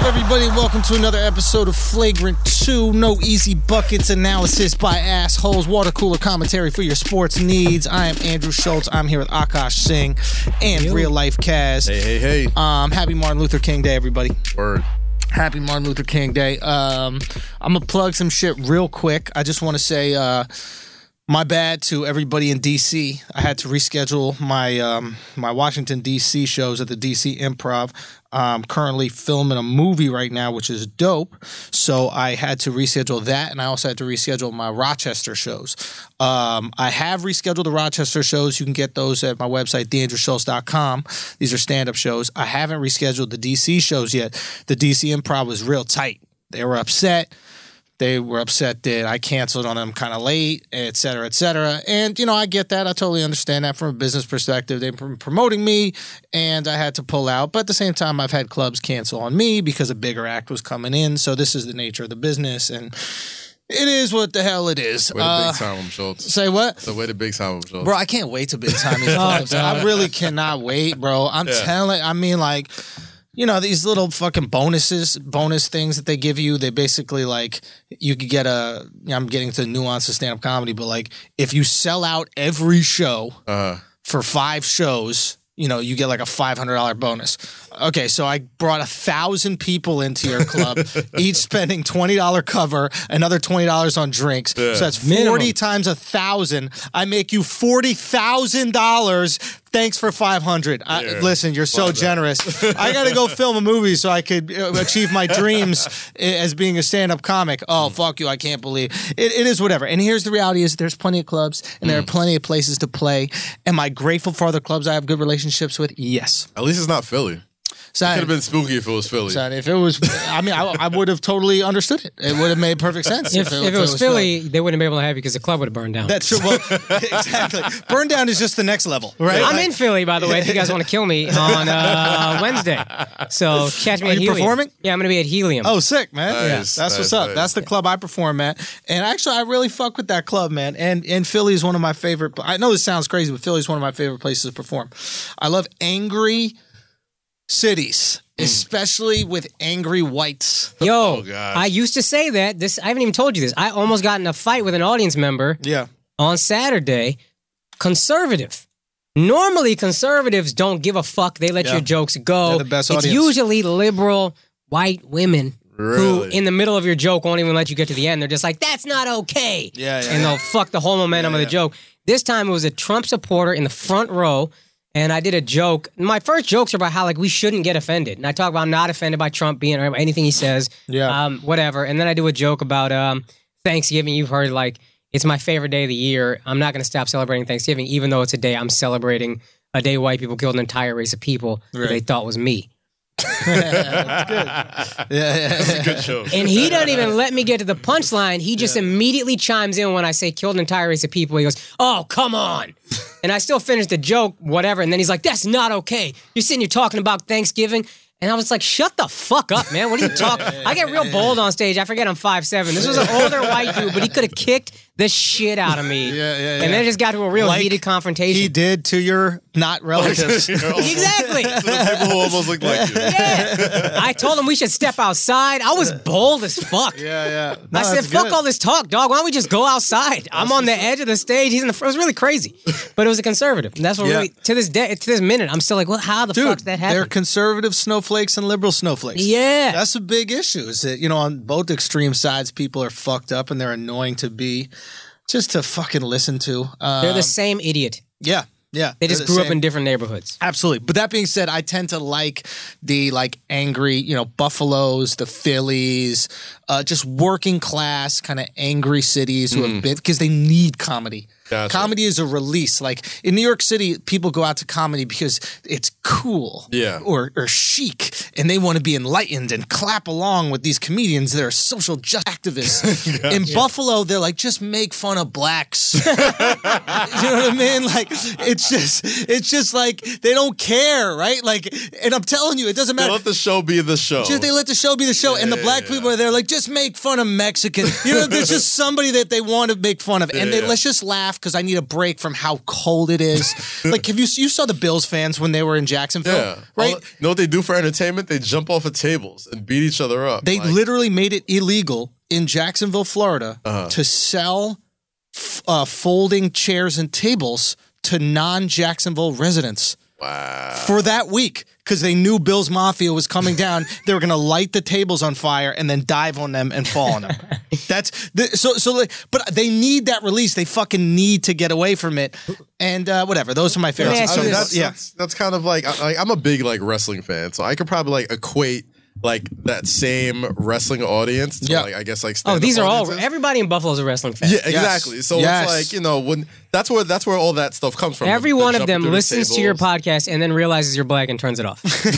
up, everybody? Welcome to another episode of Flagrant 2. No easy buckets analysis by assholes. Water cooler commentary for your sports needs. I am Andrew Schultz. I'm here with Akash Singh and Real Life Kaz. Hey. Happy Martin Luther King Day, everybody. Word. Happy Martin Luther King Day. I'm going to plug some shit real quick. I just want to say my bad to everybody in D.C. I had to reschedule my Washington, D.C. shows at the D.C. Improv. I'm currently filming a movie right now, which is dope. So I had to reschedule that, and I also had to reschedule my Rochester shows. I have rescheduled the Rochester shows. You can get those at my website, theandrewschultz.com. These are stand-up shows. I haven't rescheduled the D.C. shows yet. The D.C. Improv was real tight. They were upset. They were upset that I canceled on them kind of late, et cetera, et cetera. And, you know, I get that. I totally understand that from a business perspective. They've been promoting me, and I had to pull out. But at the same time, I've had clubs cancel on me because a bigger act was coming in. So this is the nature of the business, and it is what the hell it is. Way to big time them, Schultz. Say what? The way to big time them, Schultz. Bro, I can't wait to big time these clubs. I really cannot wait, bro. I'm telling, I mean, like, you know, these little fucking bonus things that they give you, they basically, like, you could get I'm getting to the nuance of stand-up comedy, but, like, if you sell out every show for 5 shows, you know, you get, like, a $500 bonus. Okay, so I brought 1,000 people into your club, each spending $20 cover, another $20 on drinks. Yeah. So that's 40 minimum times 1,000. I make you $40,000. Thanks for 500. Listen, you're so generous. I got to go film a movie so I could achieve my dreams as being a stand-up comic. Oh, fuck you. I can't believe it. It is whatever. And here's the reality is there's plenty of clubs and there are plenty of places to play. Am I grateful for other clubs I have good relationships with? Yes. At least it's not Philly. So it could have been spooky if it was Philly. So if it was, I mean, I would have totally understood it. It would have made perfect sense. If it was Philly, they wouldn't be able to have it because the club would have burned down. That's true. Well, exactly. Burn down is just the next level, right? I'm in Philly, by the way, if you guys want to kill me on Wednesday. So catch me at Helium. Are you performing? Yeah, I'm going to be at Helium. Oh, sick, man. Nice, That's what's up. That's the club I perform at. And actually, I really fuck with that club, man. And Philly is one of my favorite. I know this sounds crazy, but Philly is one of my favorite places to perform. I love angry cities, especially with angry whites. Yo, I used to say that. I haven't even told you this. I almost got in a fight with an audience member on Saturday. Conservative. Normally, conservatives don't give a fuck. They let your jokes go. They're the best it's audience. Usually liberal white women who, in the middle of your joke, won't even let you get to the end. They're just like, that's not okay. And they'll fuck the whole momentum of the joke. This time, it was a Trump supporter in the front row. And I did a joke. My first jokes are about how, like, we shouldn't get offended. And I talk about I'm not offended by Trump being or anything he says. Whatever. And then I do a joke about Thanksgiving. You've heard, like, it's my favorite day of the year. I'm not going to stop celebrating Thanksgiving, even though it's a day I'm celebrating a day white people killed an entire race of people that they thought was me. That's good. That's a good show. And he doesn't even let me get to the punchline. He just immediately chimes in when I say killed an entire race of people. He goes, oh, come on. And I still finished the joke, whatever. And then he's like, that's not okay. You're sitting here talking about Thanksgiving. And I was like, shut the fuck up, man. What are you talking? I get real bold on stage. I forget I'm 5'7". This was an older white dude, but he could have kicked the shit out of me. And then it just got to a real heated confrontation. He did to your not relatives. Exactly. To the people who almost look like you. Yeah. I told him we should step outside. I was bold as fuck. No, I said, fuck all this talk, dog. Why don't we just go outside? I'm on the edge of the stage. He's in the front. It was really crazy. But it was a conservative. And that's what really, to this day, to this minute, I'm still like, well, how the fuck's that happening? They're conservative snowflakes and liberal snowflakes. Yeah. That's a big issue. Is that, you know, on both extreme sides, people are fucked up and they're annoying to be, just to fucking listen to. They're the same idiot. Yeah. They just grew up in different neighborhoods. Absolutely. But that being said, I tend to like the angry, you know, Buffaloes, the Phillies, just working class kind of angry cities who have been, because they need comedy. Gotcha. Comedy is a release. Like in New York City, people go out to comedy because it's cool or chic, and they want to be enlightened and clap along with these comedians that are social justice activists. In Buffalo, they're like, just make fun of blacks. You know what I mean? Like it's just like they don't care, right? Like, and I'm telling you, it doesn't matter. They let the show be the show. They let the show be the show, and the black people are there like, just just make fun of Mexicans. You know, there's just somebody that they want to make fun of. And let's just laugh because I need a break from how cold it is. Like, you saw the Bills fans when they were in Jacksonville? Yeah. Right? You know what they do for entertainment? They jump off of tables and beat each other up. They literally made it illegal in Jacksonville, Florida to sell folding chairs and tables to non-Jacksonville residents. Wow. For that week, because they knew Bill's Mafia was coming down, they were going to light the tables on fire and then dive on them and fall on them. But they need that release. They fucking need to get away from it. And whatever, those are my favorites. That's kind of like I'm a big like wrestling fan, so I could probably like equate like that same wrestling audience to like, I guess like these are audiences. all everybody in Buffalo is a wrestling fan. Yeah, exactly. So it's like, you know, when that's where all that stuff comes from. Every one of them listens to your podcast and then realizes you're black and turns it off.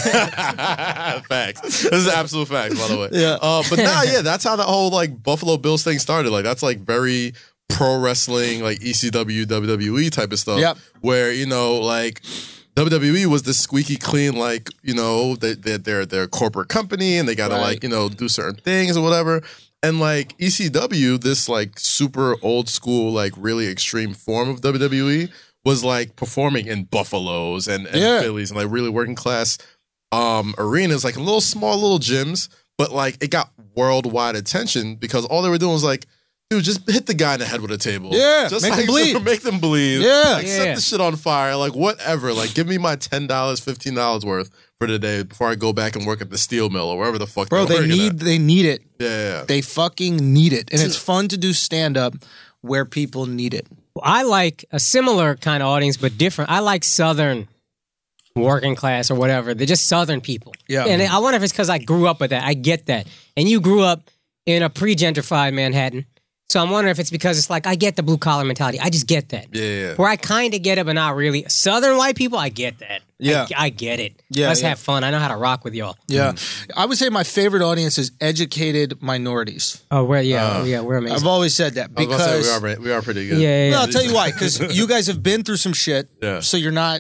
Facts. This is absolute facts, by the way. But that's how the whole like Buffalo Bills thing started. Like that's like very pro wrestling, like ECW, WWE type of stuff. Yep. Where, you know, like WWE was this squeaky clean, like, you know, they're a corporate company and they got to like, you know, do certain things or whatever. And like ECW, this like super old school, like really extreme form of WWE was like performing in Buffaloes and Phillies and like really working class arenas, like in small little gyms. But like it got worldwide attention because all they were doing was like, dude, just hit the guy in the head with a table. Yeah, just make like, them bleed. Make them bleed. Yeah. Like, set the shit on fire. Like, whatever. Like, give me my $10, $15 worth for the day before I go back and work at the steel mill or wherever the fuck Bro, they need it. Yeah. They fucking need it. And it's fun to do stand-up where people need it. I like a similar kind of audience, but different. I like Southern working class or whatever. They're just Southern people. Yeah. And I wonder if it's because I grew up with that. I get that. And you grew up in a pre-gentrified Manhattan. So I'm wondering if it's because it's like, I get the blue-collar mentality. I just get that. Yeah. Where I kind of get it, but not really. Southern white people, I get that. Yeah. I get it. Yeah, Let's have fun. I know how to rock with y'all. Yeah. I would say my favorite audience is educated minorities. Oh, we're amazing. I've always said that because we are pretty good. Yeah. No, I'll tell you why. Because you guys have been through some shit, so you're not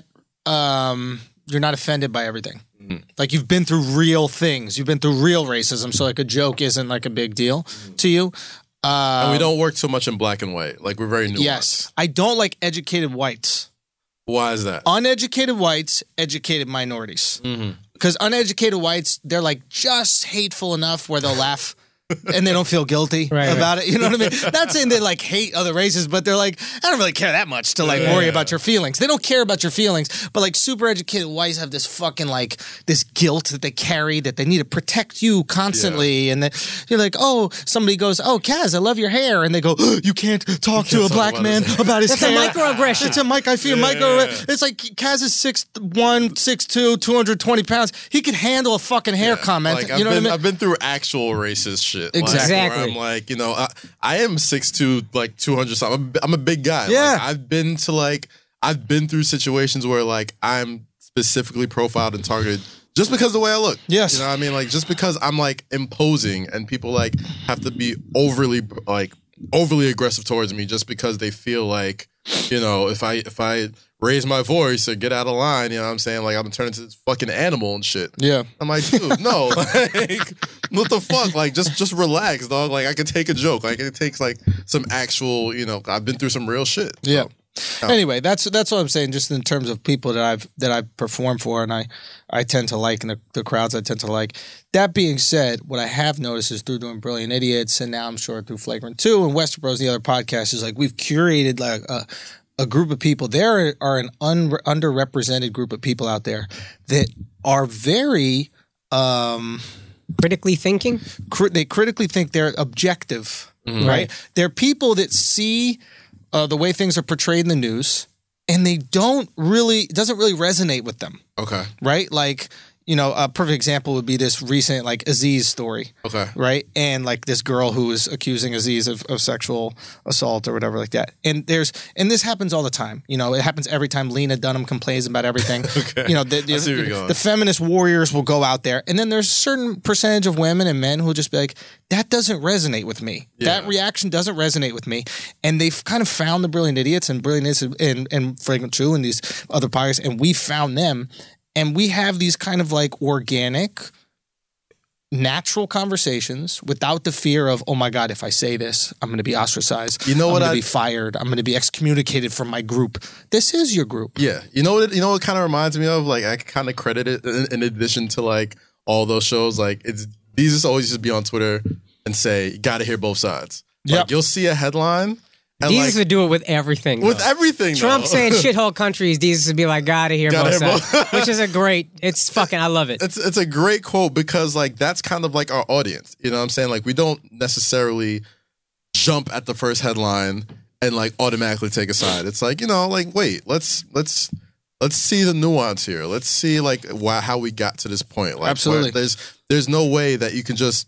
offended by everything. Like you've been through real things. You've been through real racism, so like a joke isn't like a big deal to you. And we don't work so much in black and white. Like we're very nuanced. Yes. I don't like educated whites. Why is that? Uneducated whites, educated minorities. Because uneducated whites, they're like just hateful enough where they'll laugh and they don't feel guilty about it. You know what I mean? Not saying they like hate other races, but they're like, I don't really care that much to like worry about your feelings. They don't care about your feelings, but like super educated whites have this fucking like this guilt that they carry that they need to protect you constantly. And then you're like, oh, somebody goes, oh, Kaz, I love your hair. And they go, oh, you can't talk to a black man about his hair. That's a microaggression. It's a I feel microaggression. It's like Kaz is 6'1", 6'2", 220 pounds. He could handle a fucking hair comment. Like, you know what I mean? I've been through actual racist shit. Exactly. Like, where I'm like, you know, I am 6'2", like 200 something. I'm a big guy. Yeah. Like, I've been through situations where like I'm specifically profiled and targeted just because of the way I look. Yes. You know what I mean? Like just because I'm like imposing and people like have to be overly aggressive towards me just because they feel like, you know, if I raise my voice or get out of line, you know what I'm saying? Like I'm turning into this fucking animal and shit. Yeah. I'm like, dude, no. Like, what the fuck? Like just relax, dog. Like I could take a joke. Like it takes like some actual, you know, I've been through some real shit. Yeah. Anyway, that's what I'm saying. Just in terms of people that I've performed for, and I tend to like, and the crowds I tend to like. That being said, what I have noticed is through doing Brilliant Idiots, and now I'm sure through Flagrant 2 and Westerbros, the other podcast, is like we've curated like a group of people. There are an underrepresented group of people out there that are very critically thinking. They critically think. They're objective, right? They're people that see the way things are portrayed in the news, and it doesn't really resonate with them. Okay. Right? Like, you know, a perfect example would be this recent, like, Aziz story. Okay. Right? And, like, this girl who was accusing Aziz of sexual assault or whatever like that. And this happens all the time. You know, it happens every time Lena Dunham complains about everything. Okay. You know, the feminist warriors will go out there. And then there's a certain percentage of women and men who will just be like, that doesn't resonate with me. Yeah. That reaction doesn't resonate with me. And they've kind of found the Brilliant Idiots and Brilliant Idiots and Flagrant 2 and these other podcasts, and we found them. And we have these kind of like organic, natural conversations without the fear of, oh my God, if I say this, I'm going to be ostracized. You know what? I'm going to be fired. I'm going to be excommunicated from my group. This is your group. Yeah. You know what kind of reminds me of? Like, I kind of credit it in addition to like all those shows. Like, these just always just be on Twitter and say, you got to hear both sides. Like, you'll see a headline. Jesus would do it with everything. With everything, Trump saying shithole countries, Jesus would be like, gotta hear both sides. Which is I love it. It's a great quote because like that's kind of like our audience. You know what I'm saying? Like we don't necessarily jump at the first headline and like automatically take a side. It's like, like wait, let's see the nuance here. Let's see like how we got to this point. Like, absolutely. There's no way that you can just,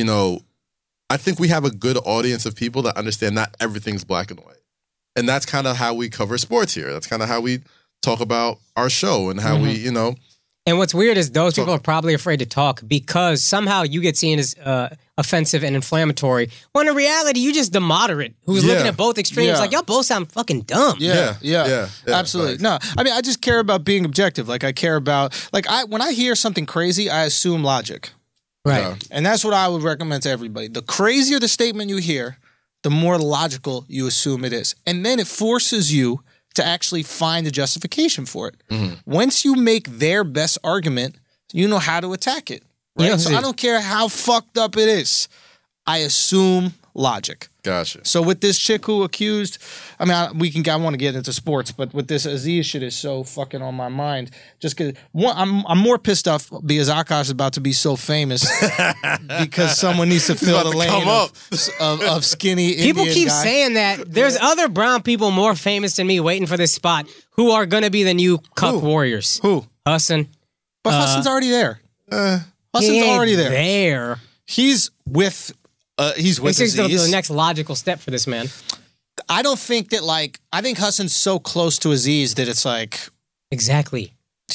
I think we have a good audience of people that understand not everything's black and white. And that's kind of how we cover sports here. That's kind of how we talk about our show and how we, And what's weird is those people are probably afraid to talk because somehow you get seen as offensive and inflammatory. When in reality, you just the moderate who's looking at both extremes like, y'all both sound fucking dumb. Yeah. Absolutely. Right. No, I mean, I just care about being objective. Like I care about, when I hear something crazy, I assume logic. Right. Yeah. And that's what I would recommend to everybody. The crazier the statement you hear, the more logical you assume it is. And then it forces you to actually find a justification for it. Mm-hmm. Once you make their best argument, you know how to attack it. Right? Yeah, so I don't care how fucked up it is. I assume logic. Gotcha. So with this chick who accused, I want to get into sports, but with this Aziz shit is so fucking on my mind. Just because I'm more pissed off because Akash is about to be so famous because someone needs to fill the lane of skinny people Indian keep guy. saying that. There's other brown people more famous than me waiting for this spot who are going to be the new cuck warriors. Who? Hassan. But Hassan's already there. Hassan's already there. He's with Aziz. The next logical step for this man. I don't think that I think Hassan's so close to Aziz that it's like exactly.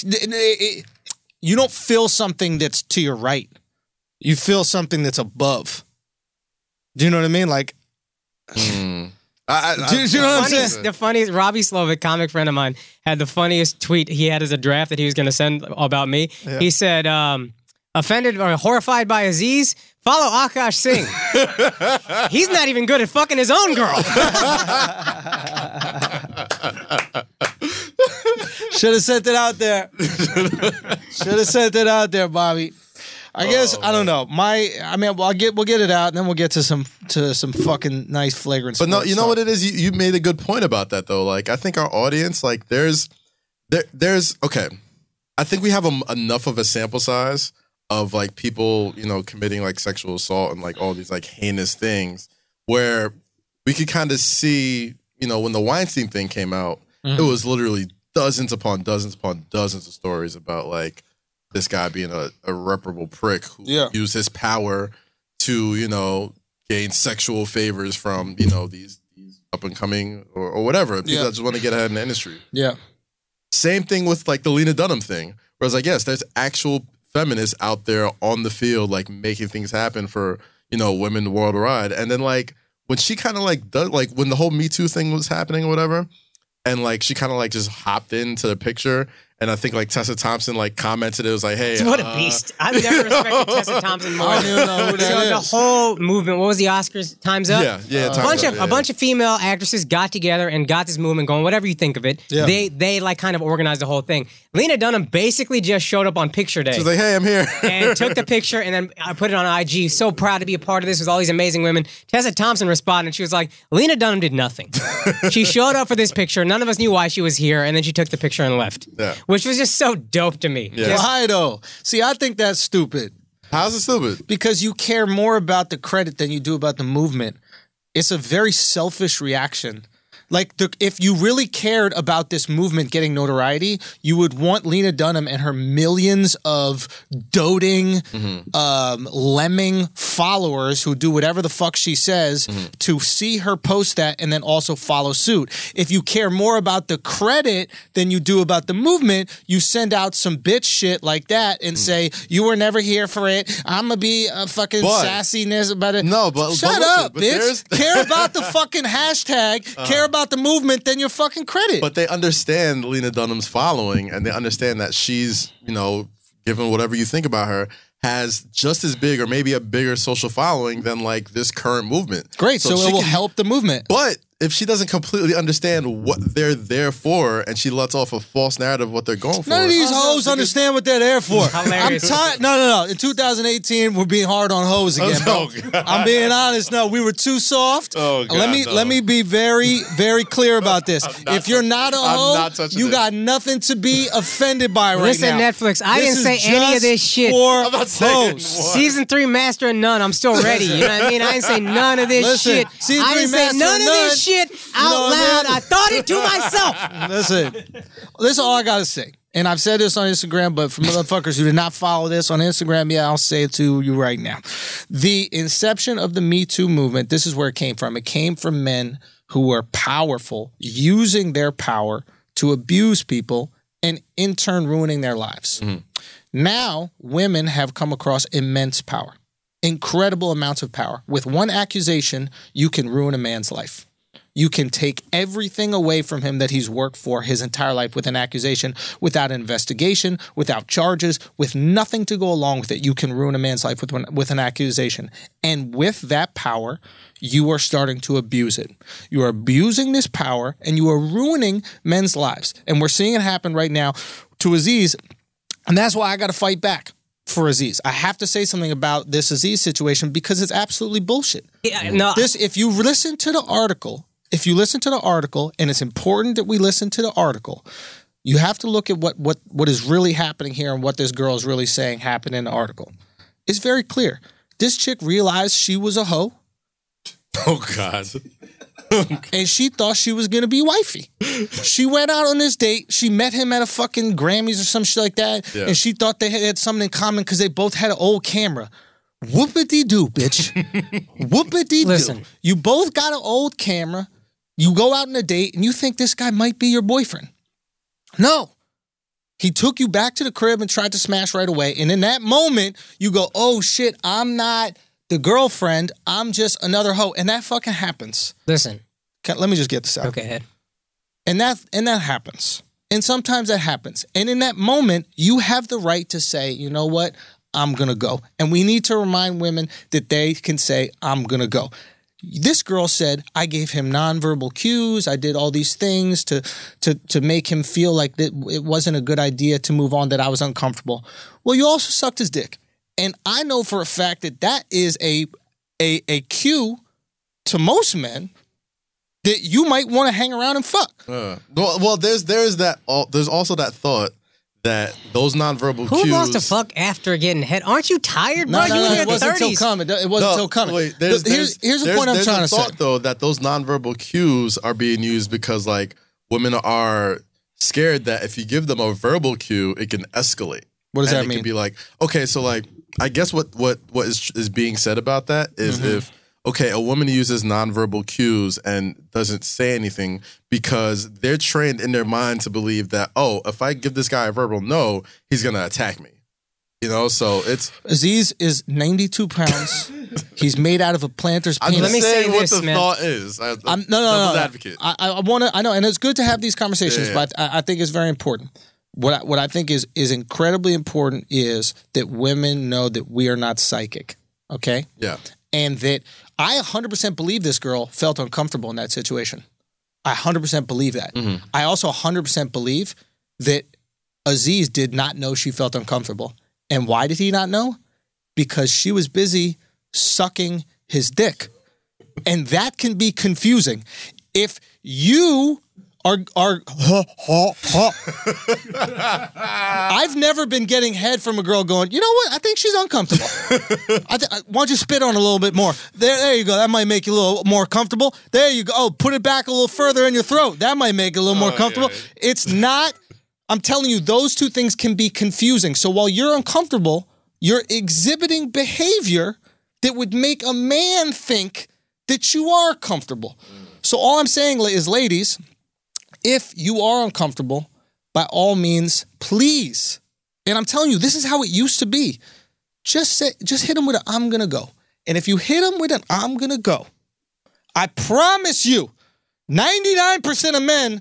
You don't feel something that's to your right. You feel something that's above. Do you know what I mean? Like, do you know what I'm saying? The funniest Robbie Slovik, comic friend of mine, had the funniest tweet he had as a draft that he was going to send about me. Yeah. He said, offended or horrified by Aziz, follow Akash Singh. He's not even good at fucking his own girl. Should have sent it out there. Should have sent it out there, Bobby. I guess I don't know. We'll get it out, and then we'll get to some fucking nice flagrant. But no, you know what it is. You made a good point about that though. Like I think our audience, like there's okay. I think we have enough of a sample size of like people, committing like sexual assault and like all these like heinous things where we could kind of see, when the Weinstein thing came out, it was literally dozens upon dozens of stories about like this guy being a irreparable prick who used his power to, gain sexual favors from, these up and coming or whatever. People that just want to get ahead in the industry. Yeah. Same thing with like the Lena Dunham thing. Whereas like, yes, there's actual feminists out there on the field, like making things happen for, women worldwide. And then like when she kind of like does, like when the whole Me Too thing was happening or whatever, and like she kind of like just hopped into the picture. And I think like Tessa Thompson like commented, it was like, hey. What a beast. I've never respected Tessa Thompson more. I don't even know who that is. The whole movement, what was the Oscars? Time's Up? Yeah, A bunch of female actresses got together and got this movement going, whatever you think of it. Yeah. They like kind of organized the whole thing. Lena Dunham basically just showed up on picture day. She was like, hey, I'm here. And took the picture and then I put it on IG. So proud to be a part of this with all these amazing women. Tessa Thompson responded and she was like, Lena Dunham did nothing. She showed up for this picture. None of us knew why she was here. And then she took the picture and left. Yeah. Which was just so dope to me. Yeah. Why though? See, I think that's stupid. How's it stupid? Because you care more about the credit than you do about the movement. It's a very selfish reaction. Like, if you really cared about this movement getting notoriety, you would want Lena Dunham and her millions of doting, lemming followers who do whatever the fuck she says to see her post that and then also follow suit. If you care more about the credit than you do about the movement, you send out some bitch shit like that and say, you were never here for it. I'm going to be a fucking sassiness about it. No, but shut up, bitch. Care about the fucking hashtag. Care about the movement than your fucking credit. But they understand Lena Dunham's following and they understand that she's, given whatever you think about her, has just as big or maybe a bigger social following than like this current movement. Great, so it will help the movement. But if she doesn't completely understand what they're there for and she lets off a false narrative of what they're going for. None of these hoes understand what they're there for. I'm tired. No. In 2018, we're being hard on hoes again, bro. I'm being honest. No, we were too soft. Oh, God, let me be very, very clear about this. If you're not a hoe, you got nothing to be offended by right now. Listen, Netflix, I didn't say any of this shit. I'm not saying hoes. Season 3 Master of None, I'm still ready. You know what I mean? I didn't say none of this shit. I didn't say none of this shit out loud. I thought it to myself. Listen, this is all I got to say. And I've said this on Instagram, but for motherfuckers who did not follow this on Instagram, yeah, I'll say it to you right now. The inception of the Me Too movement, this is where it came from. It came from men who were powerful, using their power to abuse people and in turn ruining their lives. Mm-hmm. Now, women have come across immense power, incredible amounts of power. With one accusation, you can ruin a man's life. You can take everything away from him that he's worked for his entire life with an accusation, without investigation, without charges, with nothing to go along with it. You can ruin a man's life with an accusation. And with that power, you are starting to abuse it. You are abusing this power and you are ruining men's lives. And we're seeing it happen right now to Aziz. And that's why I got to fight back for Aziz. I have to say something about this Aziz situation because it's absolutely bullshit. Yeah, no. If you listen to the article, and it's important that we listen to the article, you have to look at what is really happening here and what this girl is really saying happened in the article. It's very clear. This chick realized she was a hoe. Oh, God. And she thought she was going to be wifey. She went out on this date. She met him at a fucking Grammys or some shit like that. Yeah. And she thought they had something in common because they both had an old camera. Whoopity-doo, bitch. Whoopity-doo. Listen. You both got an old camera. You go out on a date and you think this guy might be your boyfriend. No. He took you back to the crib and tried to smash right away. And in that moment, you go, oh shit, I'm not the girlfriend. I'm just another hoe. And that fucking happens. Listen. Let me just get this out. Okay, ahead. And that happens. And sometimes that happens. And in that moment, you have the right to say, you know what? I'm going to go. And we need to remind women that they can say, I'm going to go. This girl said, I gave him nonverbal cues. I did all these things to make him feel like that it wasn't a good idea to move on, that I was uncomfortable. Well, you also sucked his dick. And I know for a fact that is a cue to most men that you might want to hang around and fuck. Well, there's also that thought that those nonverbal cues. Who wants to fuck after getting hit? Aren't you tired, bro? No, it wasn't till coming. It wasn't till coming. Wait, here's the point I'm trying to say. There's a thought, though, that those nonverbal cues are being used because, like, women are scared that if you give them a verbal cue, it can escalate. What does that mean? It can be like, okay, so, like, I guess what is being said about that is if, okay, a woman uses nonverbal cues and doesn't say anything because they're trained in their mind to believe that, oh, if I give this guy a verbal no, he's going to attack me. You know, so it's... Aziz is 92 pounds. He's made out of a planter's penis. I'm just saying what the thought is. No. Advocate. I know, and it's good to have these conversations, but I think it's very important. What I think is incredibly important is that women know that we are not psychic, okay? Yeah. And that I 100% believe this girl felt uncomfortable in that situation. I 100% believe that. Mm-hmm. I also 100% believe that Aziz did not know she felt uncomfortable. And why did he not know? Because she was busy sucking his dick. And that can be confusing. If you are I've never been getting head from a girl going, you know what? I think she's uncomfortable. Why don't you spit on a little bit more? There you go. That might make you a little more comfortable. There you go. Oh, put it back a little further in your throat. That might make it a little more comfortable. Yeah. It's not, I'm telling you, those two things can be confusing. So while you're uncomfortable, you're exhibiting behavior that would make a man think that you are comfortable. So all I'm saying is, ladies, if you are uncomfortable, by all means, please. And I'm telling you, this is how it used to be. Just hit him with an I'm going to go. And if you hit him with an I'm going to go, I promise you, 99% of men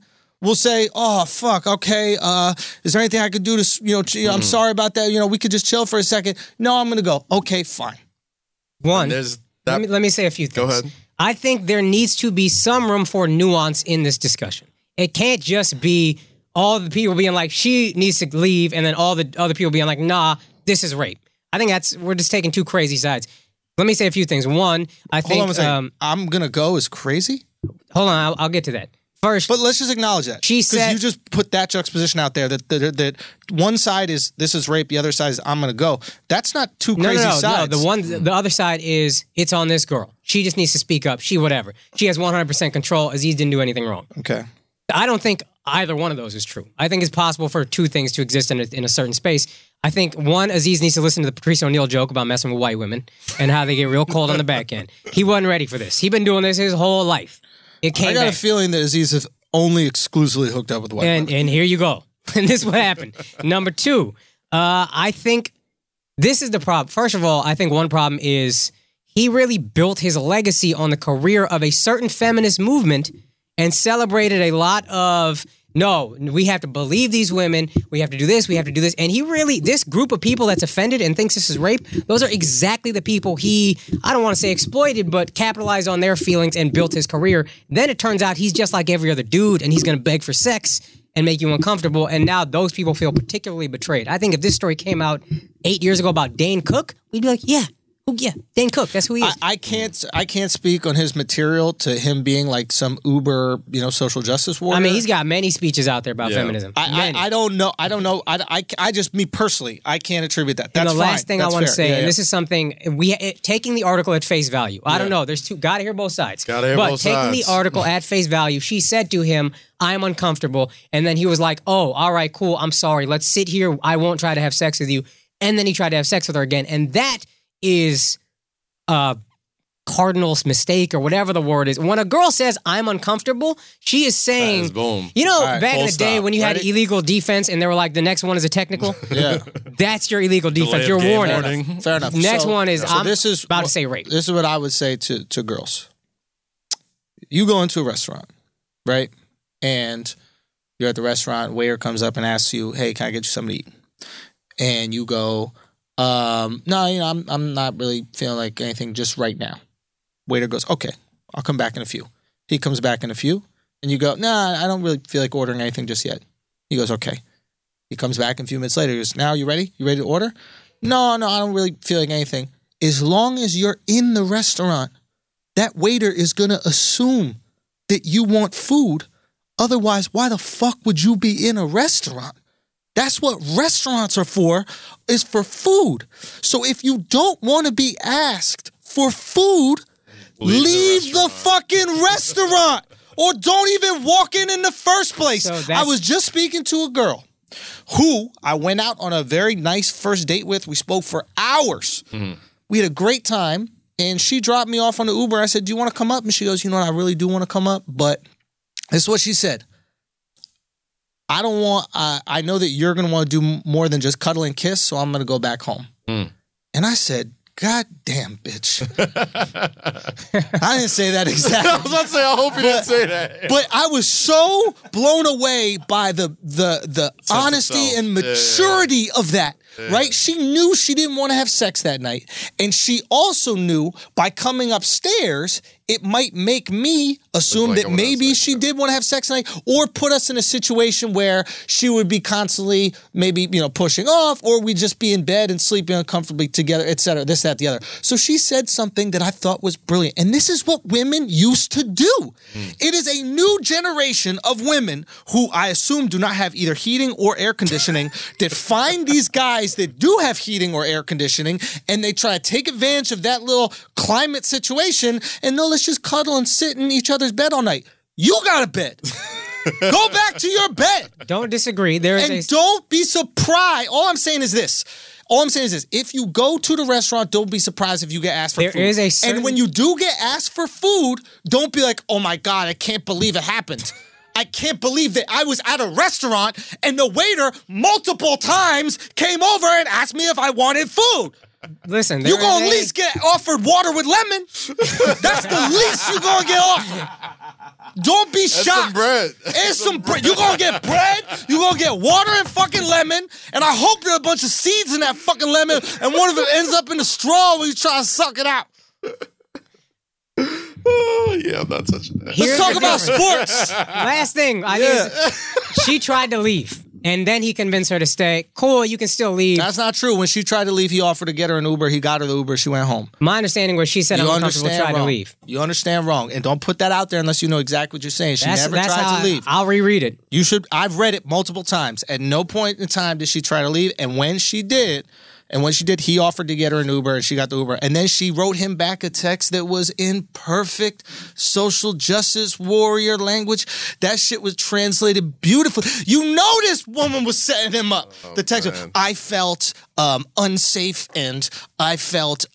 will say, "Oh fuck, okay. Is there anything I could do to I'm sorry about that. We could just chill for a second." No, I'm gonna go. Okay, fine. One. Let me say a few things. Go ahead. I think there needs to be some room for nuance in this discussion. It can't just be all the people being like, she needs to leave, and then all the other people being like, nah, this is rape. I think we're just taking two crazy sides. Let me say a few things. One, I think... Hold on a second. I'm going to go is crazy? Hold on, I'll get to that. First, but let's just acknowledge that. She said... Because you just put that juxtaposition out there that one side is, this is rape, the other side is, I'm going to go. That's not two crazy sides. No, the other side is, it's on this girl. She just needs to speak up. She whatever. She has 100% control. Aziz didn't do anything wrong. Okay. I don't think either one of those is true. I think it's possible for two things to exist in a certain space. I think, one, Aziz needs to listen to the Patrice O'Neal joke about messing with white women and how they get real cold on the back end. He wasn't ready for this. He's been doing this his whole life. I got a feeling that Aziz is only exclusively hooked up with white women. And here you go. And this is what happened. Number two, I think this is the problem. First of all, I think one problem is he really built his legacy on the career of a certain feminist movement and celebrated a lot of, no, we have to believe these women, we have to do this, we have to do this. And he really, this group of people that's offended and thinks this is rape, those are exactly the people he, I don't want to say exploited, but capitalized on their feelings and built his career. Then it turns out he's just like every other dude and he's going to beg for sex and make you uncomfortable. And now those people feel particularly betrayed. I think if this story came out 8 years ago about Dane Cook, we'd be like, yeah. Oh, yeah, Dane Cook, that's who he is. I can't speak on his material to him being like some uber, social justice warrior. I mean, he's got many speeches out there about feminism. I don't know. I just, me personally, I can't attribute that. That's and the last thing I want to say, and this is something, taking the article at face value. I don't know, gotta hear both sides. But taking the article at face value, she said to him, I'm uncomfortable. And then he was like, oh, all right, cool, I'm sorry. Let's sit here. I won't try to have sex with you. And then he tried to have sex with her again. And that is a cardinal's mistake or whatever the word is. When a girl says, I'm uncomfortable, she is saying, boom. Back in the day when you had illegal defense and they were like, the next one is a technical. Yeah. That's your illegal defense. Your warning. Fair enough. Next one is, I'm about to say rape. This is what I would say to girls. You go into a restaurant, right? And you're at the restaurant, waiter comes up and asks you, hey, can I get you something to eat? And you go, no, I'm not really feeling like anything just right now. Waiter goes, okay, I'll come back in a few. He comes back in a few, and you go, nah, I don't really feel like ordering anything just yet. He goes, okay. He comes back a few minutes later. He goes, now you ready? You ready to order? No, I don't really feel like anything. As long as you're in the restaurant, that waiter is going to assume that you want food. Otherwise, why the fuck would you be in a restaurant? That's what restaurants are for, is for food. So if you don't want to be asked for food, leave the fucking restaurant or don't even walk in the first place. So I was just speaking to a girl who I went out on a very nice first date with. We spoke for hours. Mm-hmm. We had a great time, and she dropped me off on the Uber. I said, do you want to come up? And she goes, I really do want to come up, but this is what she said. I know that you're going to want to do more than just cuddle and kiss, so I'm going to go back home. Mm. And I said, God damn, bitch. I didn't say that exactly. I was about to say, I hope you didn't say that. But I was so blown away by the honesty and maturity of that. Right? She knew she didn't want to have sex that night. And she also knew by coming upstairs, it might make me assume that maybe she did want to have sex tonight, or put us in a situation where she would be constantly maybe, pushing off, or we'd just be in bed and sleeping uncomfortably together, et cetera, this, that, the other. So she said something that I thought was brilliant. And this is what women used to do. Mm. It is a new generation of women who I assume do not have either heating or air conditioning that find these guys that do have heating or air conditioning, and they try to take advantage of that little climate situation, and no, let's just cuddle and sit in each other's bed all night. You got a bed. Go back to your bed. Don't disagree. Don't be surprised. All I'm saying is this. If you go to the restaurant, don't be surprised if you get asked for food. And when you do get asked for food, don't be like, oh my God, I can't believe it happened. I can't believe that I was at a restaurant and the waiter multiple times came over and asked me if I wanted food. Listen, you gonna at least get offered water with lemon. That's the least you gonna get offered. Don't be shocked. Some bread. And some bread. You gonna get bread. You gonna get water and fucking lemon. And I hope there are a bunch of seeds in that fucking lemon, and one of them ends up in the straw when you try to suck it out. Yeah, I'm not touching that. Let's talk about sports. Last thing. She tried to leave. And then he convinced her to stay. Cool, you can still leave. That's not true. When she tried to leave, he offered to get her an Uber. He got her the Uber. She went home. My understanding was she said, I'm uncomfortable, tried to leave. You understand wrong. And don't put that out there unless you know exactly what you're saying. She never tried to leave. I'll reread it. You should. I've read it multiple times. At no point in time did she try to leave. And when she did, he offered to get her an Uber, and she got the Uber. And then she wrote him back a text that was in perfect social justice warrior language. That shit was translated beautifully. You know this woman was setting him up. The text was, I felt unsafe, and I felt...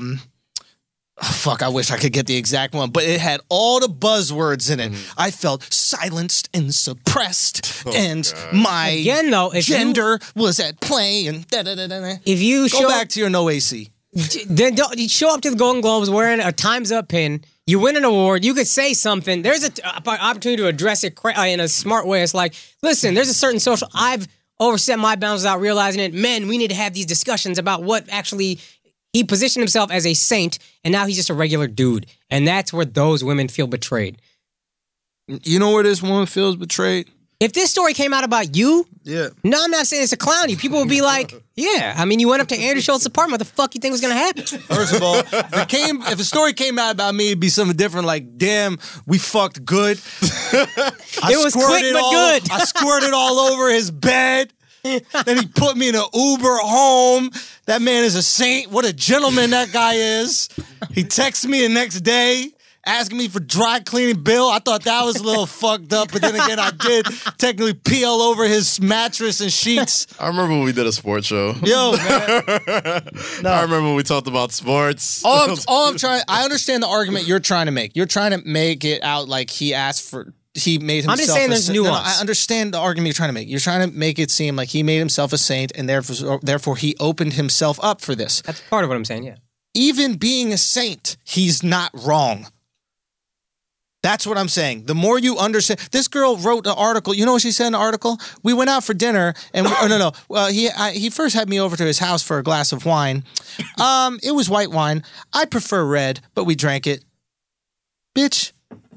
I wish I could get the exact one, but it had all the buzzwords in it. I felt silenced and suppressed, and my gender was at play, and da-da-da-da-da. If you go back to your no AC. Then you show up to the Golden Globes wearing a Time's Up pin, you win an award, you could say something. There's an opportunity to address it in a smart way. It's like, listen, there's a certain social... I've overstepped my bounds without realizing it. Men, we need to have these discussions about what actually... He positioned himself as a saint, and now he's just a regular dude. And that's where those women feel betrayed. You know where this woman feels betrayed? If this story came out about you, no, I'm not saying it's a clowny. People would be like, yeah. I mean, you went up to Andrew Schultz's apartment. What the fuck you think was going to happen? First of all, if a story came out about me, it'd be something different. Like, damn, we fucked good. It was quick but good. I squirted all over his bed. Then he put me in an Uber home. That man is a saint. What a gentleman that guy is. He texted me the next day asking me for dry cleaning bill. I thought that was a little fucked up, but then again, I did technically pee all over his mattress and sheets. I remember when we did a sports show. Yo, man. I remember when we talked about sports. I understand the argument you're trying to make. You're trying to make it out like he made himself. I'm just saying there's nuance. No, I understand the argument you're trying to make. You're trying to make it seem like he made himself a saint, and therefore he opened himself up for this. That's part of what I'm saying, yeah. Even being a saint, he's not wrong. That's what I'm saying. The more you understand, this girl wrote an article. You know what she said in the article? We went out for dinner, and he first had me over to his house for a glass of wine. It was white wine. I prefer red, but we drank it. Bitch.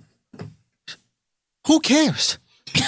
Who cares? Who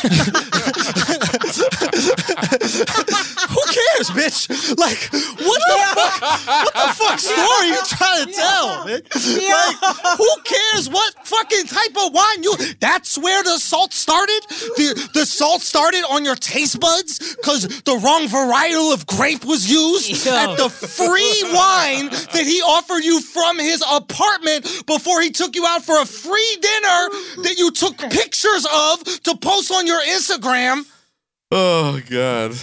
cares, bitch? Like, what the fuck story are you trying to tell, bitch? Like, who cares what fucking type of wine that's where the salt started? The salt started on your taste buds because the wrong varietal of grape was used at the free wine that he offered you from his apartment before he took you out for a free dinner that you took pictures of to post on your Instagram. Oh, God.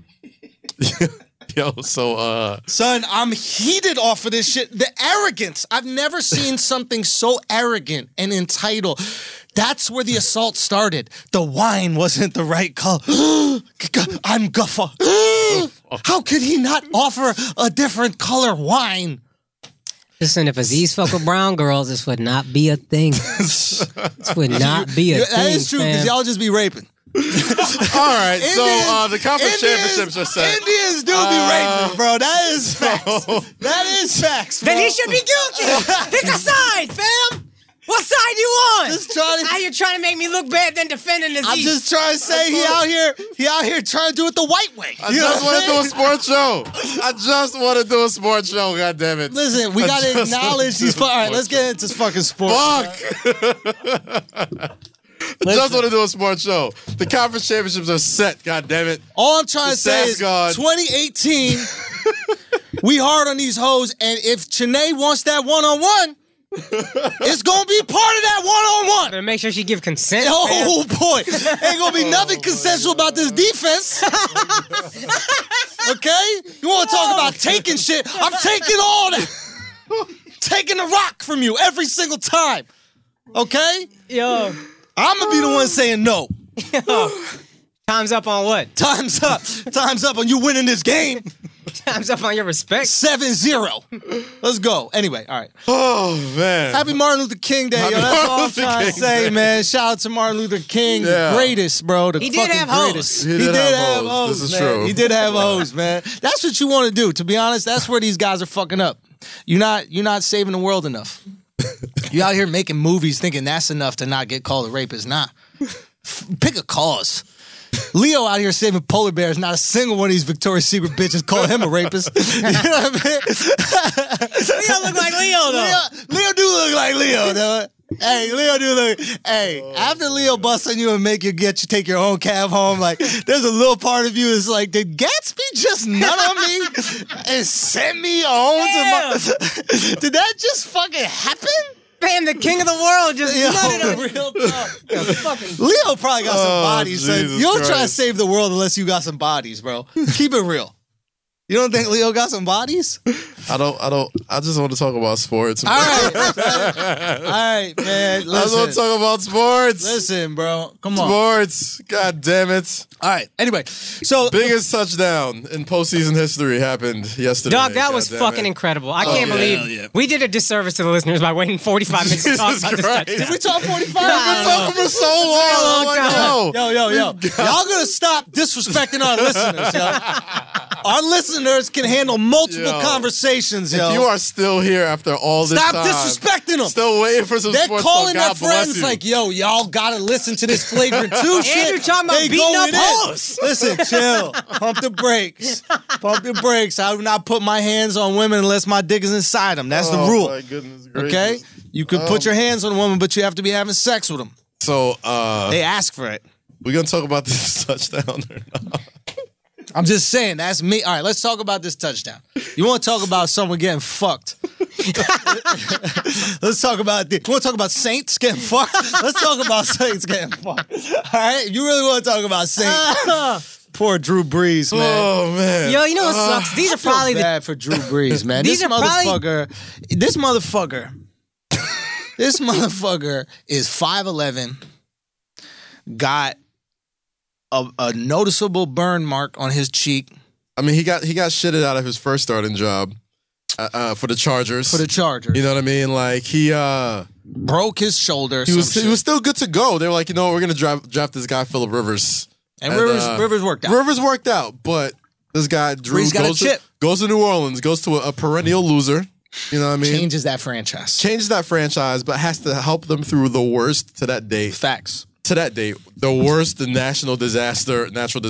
Yo, so, Son, I'm heated off of this shit. The arrogance. I've never seen something so arrogant and entitled. That's where the assault started. The wine wasn't the right color. I'm guffa. How could he not offer a different color wine? Listen, if Aziz fuck with brown girls, this would not be a thing. This would not be a thing. That is true, because y'all just be raping. All right, so the conference championships are set. Indians do be raping, bro. That is facts. That is facts, bro. Then he should be guilty. Pick a side, fam. What side you on? How you trying to make me look bad than defending Aziz? I'm just trying to say he out here trying to do it the white way. I just want to do a sports show. I just want to do a sports show, God damn it. Listen, we got to acknowledge these. All right, let's get into this fucking sports. Fuck. Just want to do a sports show. The conference championships are set, God damn it. All I'm trying to say is 2018, we hard on these hoes, and if Chanae wants that one-on-one, it's going to be part of that one-on-one. Better make sure she give consent. Oh, boy. Ain't going to be nothing consensual about this defense. Okay? You want to talk about taking shit? I'm taking all that. Taking the rock from you every single time. Okay? Yo. I'm going to be the one saying no. Yo. Time's up on what? Time's up. Time's up on you winning this game. Time's up on your respect. 7-0. Let's go. Anyway, all right. Oh, man. Happy Martin Luther King Day, yo. That's all I'm trying to say, man. Shout out to Martin Luther King. Yeah. Greatest, bro. He did have hoes. He did have hoes. This is true. He did have hoes, man. That's what you want to do. To be honest, that's where these guys are fucking up. You're not saving the world enough. You out here making movies thinking that's enough to not get called a rapist. Nah. Pick a cause. Leo out here saving polar bears. Not a single one of these Victoria's Secret bitches call him a rapist. You know what I mean? Leo look like Leo, though. Leo do look like Leo, though. Hey, Leo do look. Hey, after Leo busts on you and make you take your own cab home, like there's a little part of you that's like, did Gatsby just nut on me and send me home to my? Did that just fucking happen? Bam, the king of the world just nutted him. Real talk. Leo probably got some bodies. So you don't try to save the world unless you got some bodies, bro. Keep it real. You don't think Leo got some bodies? I just want to talk about sports. All right. All right, man. Listen. I just want to talk about sports. Listen, bro. Come on. Sports. God damn it. All right. Anyway, so biggest touchdown in postseason history happened yesterday. Dog, that was fucking incredible. I can't believe we did a disservice to the listeners by waiting 45 minutes to talk about this touchdown. Did we talk 45? We've been talking for so long. Yo. Y'all gonna stop disrespecting our listeners, yo. Our listeners can handle multiple conversations, yo. If you are still here after all this time, stop disrespecting them. Still waiting for some They're sports calling talk. their friends like, yo, y'all gotta listen to this Flagrant 2 shit. Andrew talking about beating up hoes. Listen, chill. Pump the brakes. Pump the brakes. I will not put my hands on women unless my dick is inside them. That's the rule. My goodness gracious. Okay? You can put your hands on a woman, but you have to be having sex with them. So, they ask for it. We're gonna talk about this touchdown or not? I'm just saying, that's me. All right, let's talk about this touchdown. You want to talk about someone getting fucked? Let's talk about you want to talk about Saints getting fucked? Let's talk about Saints getting fucked. All right, you really want to talk about Saints? Poor Drew Brees, man. Oh man, yo, you know what sucks? These are probably bad for Drew Brees, man. This motherfucker is 5'11", got a noticeable burn mark on his cheek. I mean, he got shitted out of his first starting job for the Chargers. You know what I mean? Like he broke his shoulder. He was still good to go. They were like, you know, we're gonna draft this guy Phillip Rivers, and Rivers worked out. Rivers worked out, but this guy Drew goes to New Orleans, goes to a perennial loser. You know what I mean? Changes that franchise, but has to help them through the worst to that date. Facts. To that date, the worst natural disaster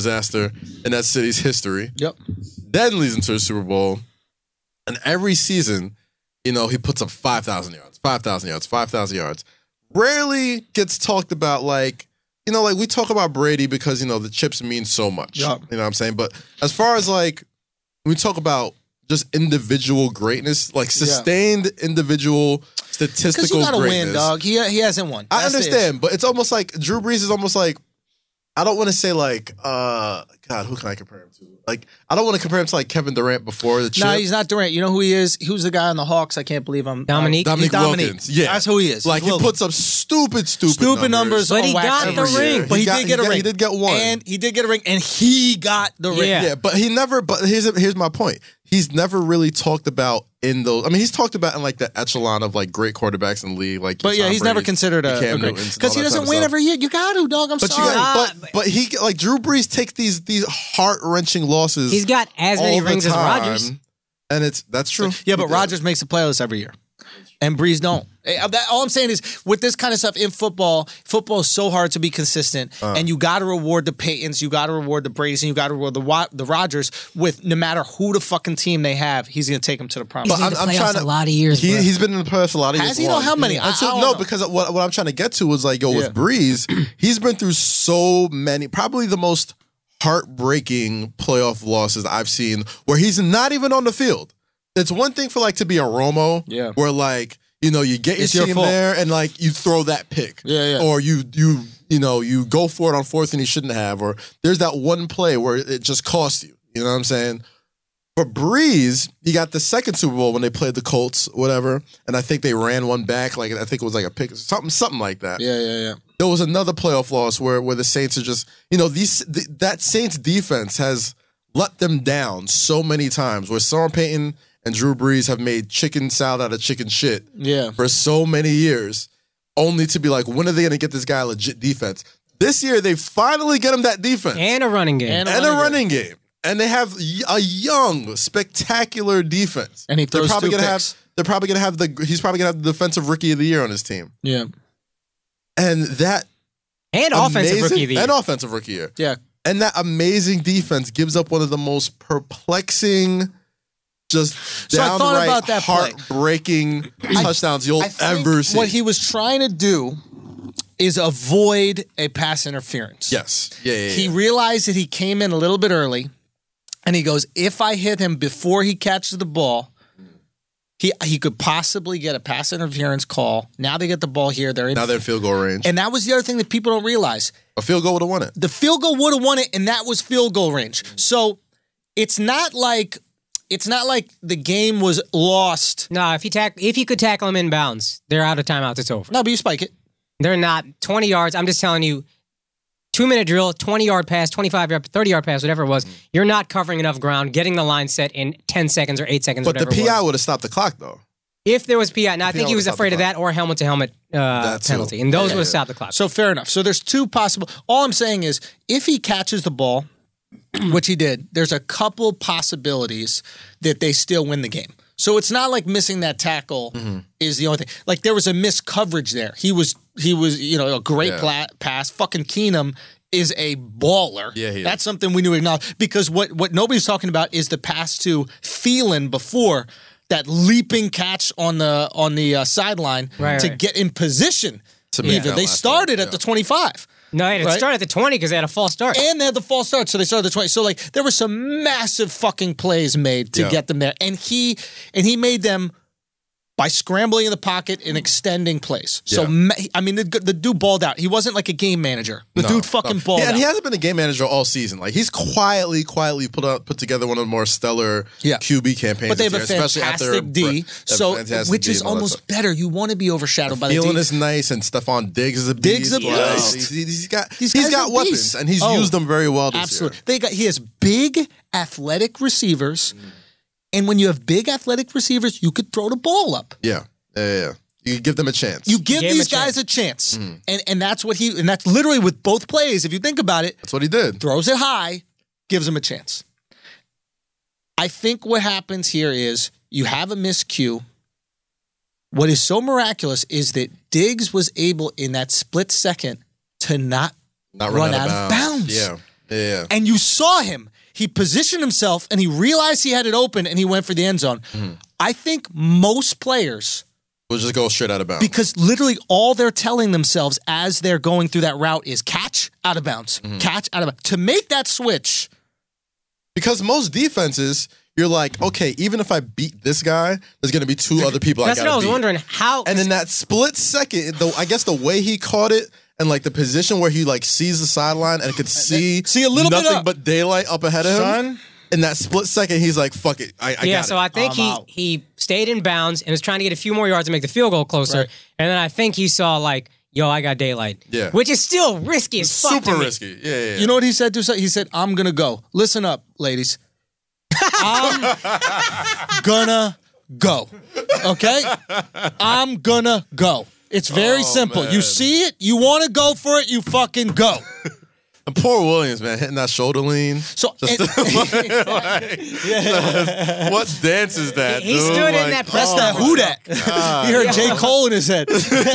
in that city's history. Yep. Then leads into the Super Bowl. And every season, you know, he puts up 5,000 yards. Rarely gets talked about like, you know, like we talk about Brady because, you know, the chips mean so much. Yep. You know what I'm saying? But as far as like, we talk about just individual greatness, like sustained individual statistical greatness. Because you gotta win, dog. He hasn't won. I understand, but it's almost like Drew Brees is almost like, I don't want to say like, God, who can I compare him to? Like, I don't want to compare him to like Kevin Durant before the chip. No, he's not Durant. You know who he is? Who's the guy on the Hawks? I can't believe I'm Dominique Wilkins. Yeah, that's who he is. Like he puts up stupid numbers. But he got the ring. But he did get a ring. He did get one, and he did get a ring, and he got the ring. Yeah, but he never. But here's my point. He's never really talked about in those. I mean, he's talked about in like the echelon of like great quarterbacks in the league. Like, but yeah, he's never considered a great because he doesn't win every year. You got to, dog. I'm sorry. But he like Drew Brees takes these heart wrenching losses. He's got as many rings as Rodgers, and that's true. Yeah, but Rodgers makes the playoffs every year, and Brees don't. All I'm saying is, with this kind of stuff in football is so hard to be consistent, and you got to reward the Paytons, you got to reward the Bradys, and you got to reward the Rodgers with no matter who the fucking team they have, he's going to take them to the promised land. I'm trying to a lot of years. He's been in the playoffs a lot of years. Has he? Know how many? I don't know. Because what I'm trying to get to was like, with Brees, he's been through so many, probably the most heartbreaking playoff losses I've seen, where he's not even on the field. It's one thing for like to be a Romo, where like, you know, you get your team there and like you throw that pick. Or you go for it on fourth and you shouldn't have. Or there's that one play where it just costs you. You know what I'm saying? For Brees, he got the second Super Bowl when they played the Colts, whatever. And I think they ran one back. Like I think it was like a pick, something like that. Yeah. There was another playoff loss where the Saints are just, you know, that Saints defense has let them down so many times. Where Sean Payton and Drew Brees have made chicken salad out of chicken shit for so many years, only to be like, when are they going to get this guy a legit defense? This year, they finally get him that defense. And a running game. And a running game. And they have a young, spectacular defense. And he throws he's probably two gonna picks. have the defensive rookie of the year on his team. Yeah. And that offensive rookie of the year. And offensive rookie year. Yeah. And that amazing defense gives up one of the most perplexing, just downright heartbreaking touchdowns you'll ever see. What he was trying to do is avoid a pass interference. Yes. Yeah. He realized that he came in a little bit early, and he goes, if I hit him before he catches the ball, he could possibly get a pass interference call. Now they get the ball here. Now they're in field goal range. And that was the other thing that people don't realize. A field goal would have won it. The field goal would have won it, and that was field goal range. So it's not like the game was lost. No, if you could tackle him in bounds, they're out of timeouts. It's over. No, but you spike it. They're not 20 yards. I'm just telling you, 2-minute drill, 20-yard pass, 25-yard, 30-yard pass, whatever it was. You're not covering enough ground, getting the line set in 10 seconds or 8 seconds. But the PI would have stopped the clock, though. If there was PI, now I think he was afraid of that or helmet-to-helmet penalty, and those would have stopped the clock. So fair enough. So there's two possible. All I'm saying is, if he catches the ball, which he did, there's a couple possibilities that they still win the game. So it's not like missing that tackle is the only thing. Like there was a missed coverage there. He was a great pass. Fucking Keenum is a baller. Yeah, that's something we knew to acknowledge. Because what nobody's talking about is the pass to Thielen before that leaping catch on the sideline to get in position. They started at the 25. No, they started at the 20 because they had a false start. And they had the false start, so they started at the 20. So, there were some massive fucking plays made to get them there. And he made them by scrambling in the pocket and extending plays. So, the dude balled out. He wasn't like a game manager. The dude fucking balled out. And he hasn't been a game manager all season. Like, he's quietly put together one of the more stellar QB campaigns. But they have a fantastic D, which is almost better. You want to be overshadowed by the D. Thielen is nice, and Stephon Diggs is a beast. He's got weapons, and he's used them very well this year. He has big, athletic receivers. And when you have big athletic receivers, you could throw the ball up. Yeah. You give them a chance. You give these guys a chance. And that's what and that's literally with both plays, if you think about it. That's what he did. Throws it high, gives them a chance. I think what happens here is you have a miscue. What is so miraculous is that Diggs was able in that split second to not run out of bounds. Yeah. And you saw him. He positioned himself and he realized he had it open and he went for the end zone. I think most players will just go straight out of bounds. Because literally all they're telling themselves as they're going through that route is catch out of bounds. Catch out of bounds. To make that switch. Because most defenses, you're like, okay, even if I beat this guy, there's going to be two other people I got to beat. That's what I was wondering. How? And in that split second, I guess the way he caught it, and the position where he sees the sideline and could see a little nothing bit but daylight up ahead of him. In that split second, he's like, "Fuck it, I got it." So I think he stayed in bounds and was trying to get a few more yards to make the field goal closer. Right. And then I think he saw yo, I got daylight. Yeah, which is still risky as fuck. Super risky. Yeah. You know what he said to us? He said, "I'm gonna go. Listen up, ladies. I'm gonna go. Okay, I'm gonna go." It's very simple. Man. You see it, you want to go for it, you fucking go. And poor Williams, man, hitting that shoulder lean. So, what dance is that? He stood in that press. That's that Hudak. He heard J. Cole in his head.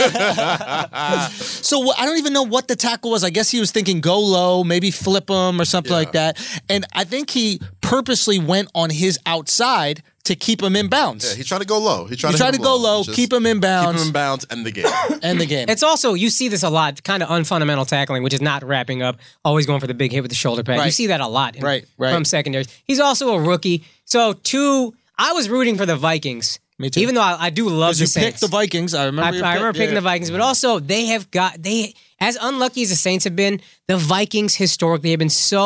So I don't even know what the tackle was. I guess he was thinking go low, maybe flip him or something like that. And I think he purposely went on his outside to keep him in bounds. Yeah, he tried to go low. He tried to go low, keep him in bounds. Keep him in bounds, end the game. End the game. It's also, you see this a lot, kind of unfundamental tackling, which is not wrapping up, always going for the big hit with the shoulder pad. Right. You see that a lot from secondaries. He's also a rookie. So, I was rooting for the Vikings. Me too. Even though I do love the Saints. You picked the Vikings. I remember picking the Vikings, but also as unlucky as the Saints have been, the Vikings historically have been so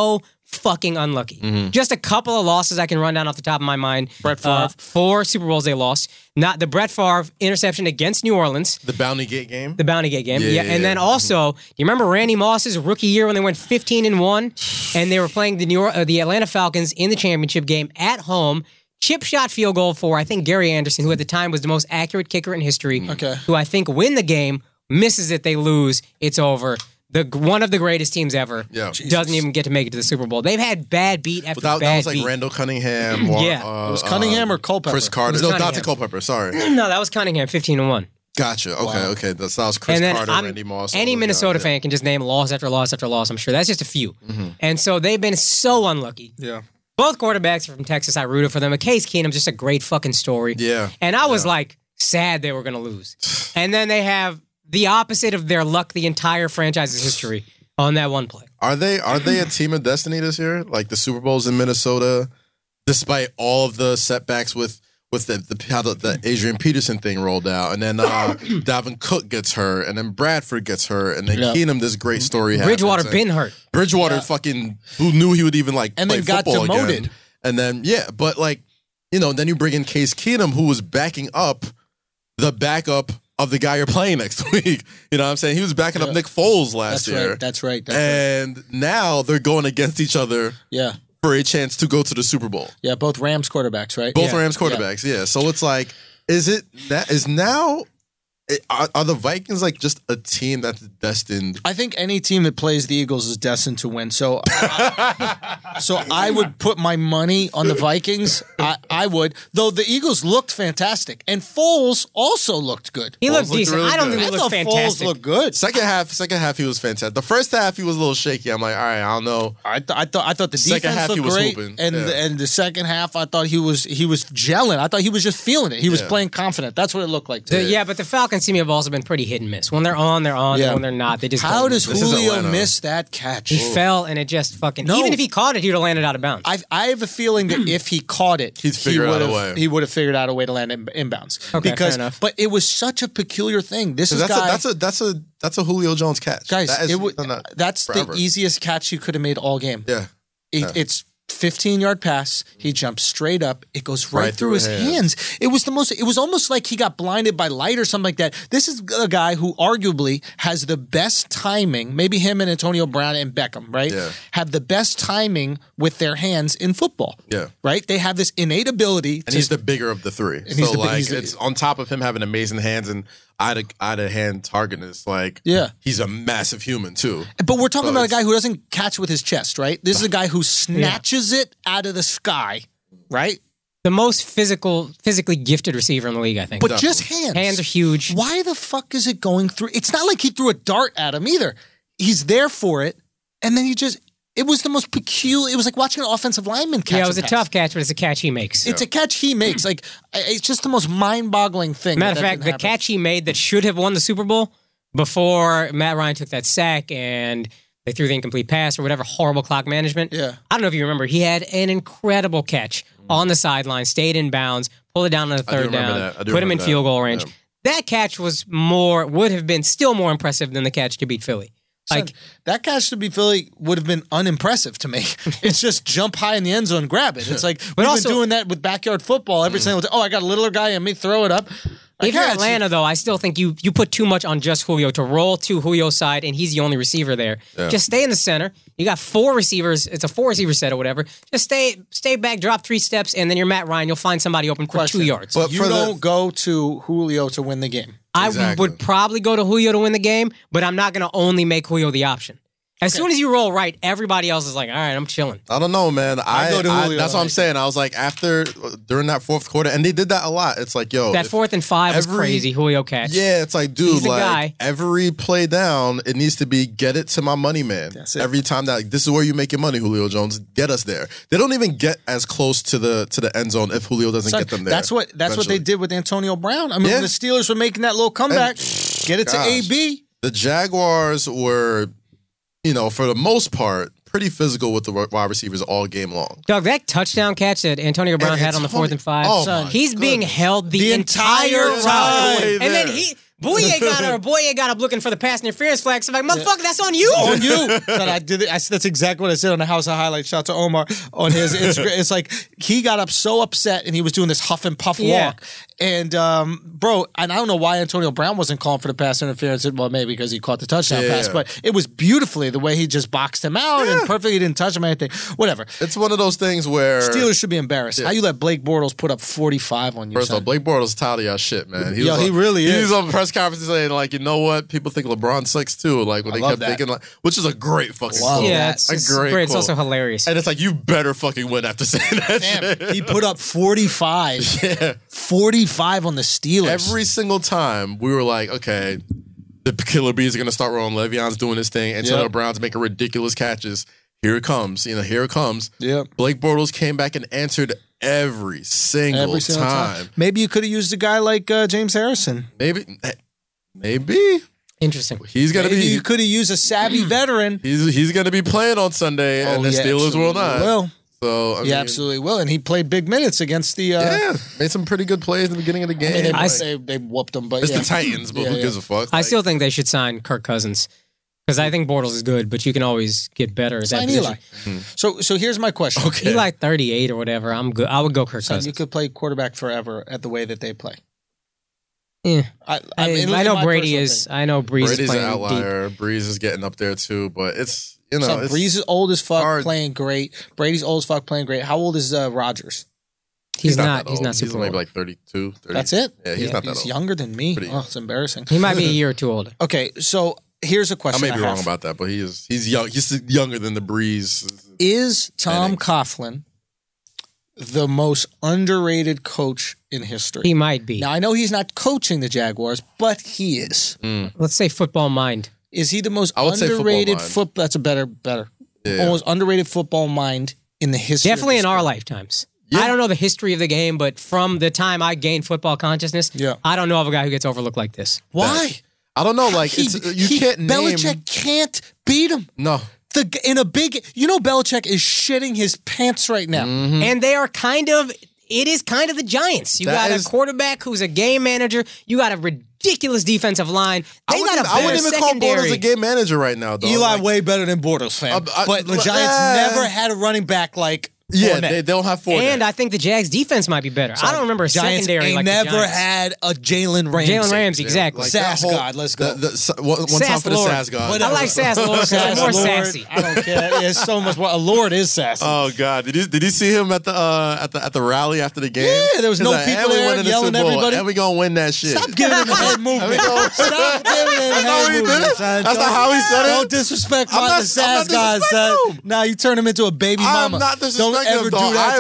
fucking unlucky. Just a couple of losses I can run down off the top of my mind. Brett Favre. 4 Super Bowls they lost. Not the Brett Favre interception against New Orleans. The Bounty Gate game? The Bounty Gate game. Yeah. And then also, do you remember Randy Moss's rookie year when they went 15-1 and they were playing the Atlanta Falcons in the championship game at home? Chip shot field goal for, I think, Gary Anderson, who at the time was the most accurate kicker in history, who I think win the game, misses it, they lose, it's over. One of the greatest teams ever doesn't even get to make it to the Super Bowl. They've had bad beat after bad beat. That was like Randall Cunningham. Or, it was Cunningham or Culpepper? Chris Carter. No, Dante Culpepper, sorry. No, that was Cunningham, 15-1. Gotcha. Okay. That was Chris Carter, Randy Moss. Any Minnesota fan can just name loss after loss after loss, I'm sure. That's just a few. And so they've been so unlucky. Yeah. Both quarterbacks are from Texas. I rooted for them. Case Keenum's just a great fucking story. Yeah. And I was like sad they were going to lose. And then they have the opposite of their luck the entire franchise's history on that one play. Are they a team of destiny this year? Like the Super Bowl's in Minnesota, despite all of the setbacks with how the Adrian Peterson thing rolled out, and then Dalvin Cook gets hurt, and then Bradford gets hurt, and then Keenum, this great story happens. Bridgewater been hurt. Bridgewater fucking, who knew he would even like and play then got football demoted. Again. And then, but like, then you bring in Case Keenum, who was backing up the backup of the guy you're playing next week. You know what I'm saying? He was backing up Nick Foles last year. That's right. And now they're going against each other. Yeah. For a chance to go to the Super Bowl. Yeah, both Rams quarterbacks, right? Both Rams quarterbacks, yeah. So it's like, are the Vikings like just a team that's destined? I think any team that plays the Eagles is destined to win. So I would put my money on the Vikings. I would. Though the Eagles looked fantastic. And Foles also looked good. He looked decent. Really I don't think he looked fantastic. Foles looked good. Second half he was fantastic. The first half he was a little shaky. I'm like, all right, I don't know. I thought the defense looked great. And the second half I thought he was gelling. I thought he was just feeling it. He was playing confident. That's what it looked like to me. But the Falcons seem to have also been pretty hit and miss. When they're on, they're on. Yeah. When they're not, they just How does Julio miss that catch? He fell and it just fucking... No. Even if he caught it, he would have landed out of bounds. I have a feeling that if he caught it, he would have figured out a way to land inbounds. Okay, fair enough. But it was such a peculiar thing. That's a Julio Jones catch. Guys, that's the easiest catch you could have made all game. Yeah. It's 15-yard pass. He jumps straight up. It goes right through his hands. It was almost like he got blinded by light or something like that. This is a guy who arguably has the best timing. Maybe him and Antonio Brown and Beckham, right? Yeah. Have the best timing with their hands in football. Yeah. Right? They have this innate ability. And he's the bigger of the three. So it's on top of him having amazing hands and out of hand targetness. Like, he's a massive human too. But we're talking about a guy who doesn't catch with his chest, right? This is a guy who snatches it out of the sky, right? The most physically gifted receiver in the league, I think. But just hands. Hands are huge. Why the fuck is it going through? It's not like he threw a dart at him either. He's there for it, and then it was the most peculiar. It was like watching an offensive lineman catch. Yeah, it was a tough catch, but it's a catch he makes. It's a catch he makes. Like, it's just the most mind-boggling thing. Matter of fact, the catch he made that should have won the Super Bowl before Matt Ryan took that sack and they threw the incomplete pass or whatever horrible clock management. Yeah. I don't know if you remember. He had an incredible catch on the sideline, stayed in bounds, pulled it down on the third down, put him in field goal range. Yeah. That catch would have been still more impressive than the catch to beat Philly. Like, that catch to beat Philly would have been unimpressive to me. It's just jump high in the end zone and grab it. It's like we've been doing that with backyard football every single day. Oh, I got a littler guy and me throw it up. If you're Atlanta, though, I still think you put too much on just Julio to roll to Julio's side, and he's the only receiver there. Yeah. Just stay in the center. You got 4 receivers. It's a 4-receiver set or whatever. Just stay back, drop 3 steps, and then you're Matt Ryan. You'll find somebody open for 2 yards. But you don't go to Julio to win the game. I would probably go to Julio to win the game, but I'm not going to only make Julio the option. As soon as you roll right, everybody else is like, all right, I'm chilling. I don't know, man. That's what I'm saying. I was like, during that fourth quarter, and they did that a lot. It's like, yo. That 4th and 5 was crazy, Julio catch. Yeah, it's like, dude, like, every play down, it needs to be get it to my money, man. That's it. Every time this is where you make your money, Julio Jones. Get us there. They don't even get as close to the end zone if Julio doesn't get them there. That's what they did with Antonio Brown. I mean, when the Steelers were making that little comeback, get it to AB. The Jaguars were, for the most part, pretty physical with the wide receivers all game long. Doug, that touchdown catch that Antonio Brown had on the 4th and 5, he's being held the entire time. And then Boye got up looking for the pass interference flag. So I'm like, motherfucker, that's on you. On you. But I did it. That's exactly what I said on the House of Highlights. Shout out to Omar on his Instagram. It's like he got up so upset and he was doing this huff and puff walk. And bro, and I don't know why Antonio Brown wasn't calling for the pass interference. Well, maybe because he caught the touchdown pass, but it was beautifully the way he just boxed him out and perfectly didn't touch him or anything. Whatever. It's one of those things where Steelers should be embarrassed. How you let Blake Bortles put up 45 on you? First of all, Blake Bortles is tired of y'all shit, man. He really is. He was on press conferences saying, like, you know what? People think LeBron sucks too. Like when they kept thinking, like, which is a great fucking quote. Yeah, it's great. It's also hilarious. And it's like, you better fucking win after saying that shit. He put up 45. 45 on the Steelers. Every single time we were like, okay, the Killer Bees are going to start rolling. Le'Veon's doing his thing. Antonio Brown's making ridiculous catches. Here it comes. Here it comes. Yeah. Blake Bortles came back and answered every single time. Maybe you could have used a guy like James Harrison. Maybe. Interesting. He's gonna be. You could have used a savvy veteran. He's gonna be playing on Sunday, and the Steelers will not. Will. So I mean, absolutely will, and he played big minutes against the. Made some pretty good plays in the beginning of the game. They whooped them, but it's the Titans. But who gives a fuck? I still think they should sign Kirk Cousins because I think Bortles is good, but you can always get better at that position. Eli. So here's my question. Okay, Eli 38 or whatever. I'm good. I would go Kirk Cousins. You could play quarterback forever at the way that they play. Yeah, I know Brady is. I know Breeze Brady's is playing an outlier. deep. Breeze is getting up there too, but it's Breeze is old as fuck, hard. playing great. Brady's old as fuck, playing great. How old is Rodgers? He's not. He's not super He's old. maybe like 32. 30. That's it. Yeah, he's not that old. He's younger than me. It's embarrassing. He might be a year or two older. Okay, so here's a question. I may be wrong about that, but he's young. He's younger than the Breeze. Is Tom Coughlin the most underrated coach in history? He might be. Now, I know he's not coaching the Jaguars, but he is. Let's say football mind. Is he the most underrated football? That's a better. Almost underrated football mind in the history. Definitely in our lifetimes. Yeah. I don't know the history of the game, but from the time I gained football consciousness, I don't know of a guy who gets overlooked like this. Why? I don't know. Like you can't name. Belichick can't beat him. No. Belichick is shitting his pants right now. Mm-hmm. And they are it is kind of the Giants. You got a quarterback who's a game manager. You got a ridiculous defensive line. I wouldn't even call Bortles a game manager right now, though. Eli way better than Bortles, fam. But the Giants never had a running back like they don't have Fournette. And I think the Jags' defense might be better. I don't remember a Giants secondary like the Giants. Never had a Jalen Ramsey. Jalen Ramsey, exactly. Sass God, let's go. One time for the Sass God. I like Sass Lord. More sassy. I don't care. It's so much more. A Lord is sassy. Oh God! Did you see him at the rally after the game? Yeah, there was no people there yelling at everybody. And we gonna win that shit. Stop giving him a head movement. Stop giving him a head movement. That's not how he said it. Don't disrespect the Sass God, son. Now you turn him into a baby mama. I'm not disrespecting him. Don't ever do that.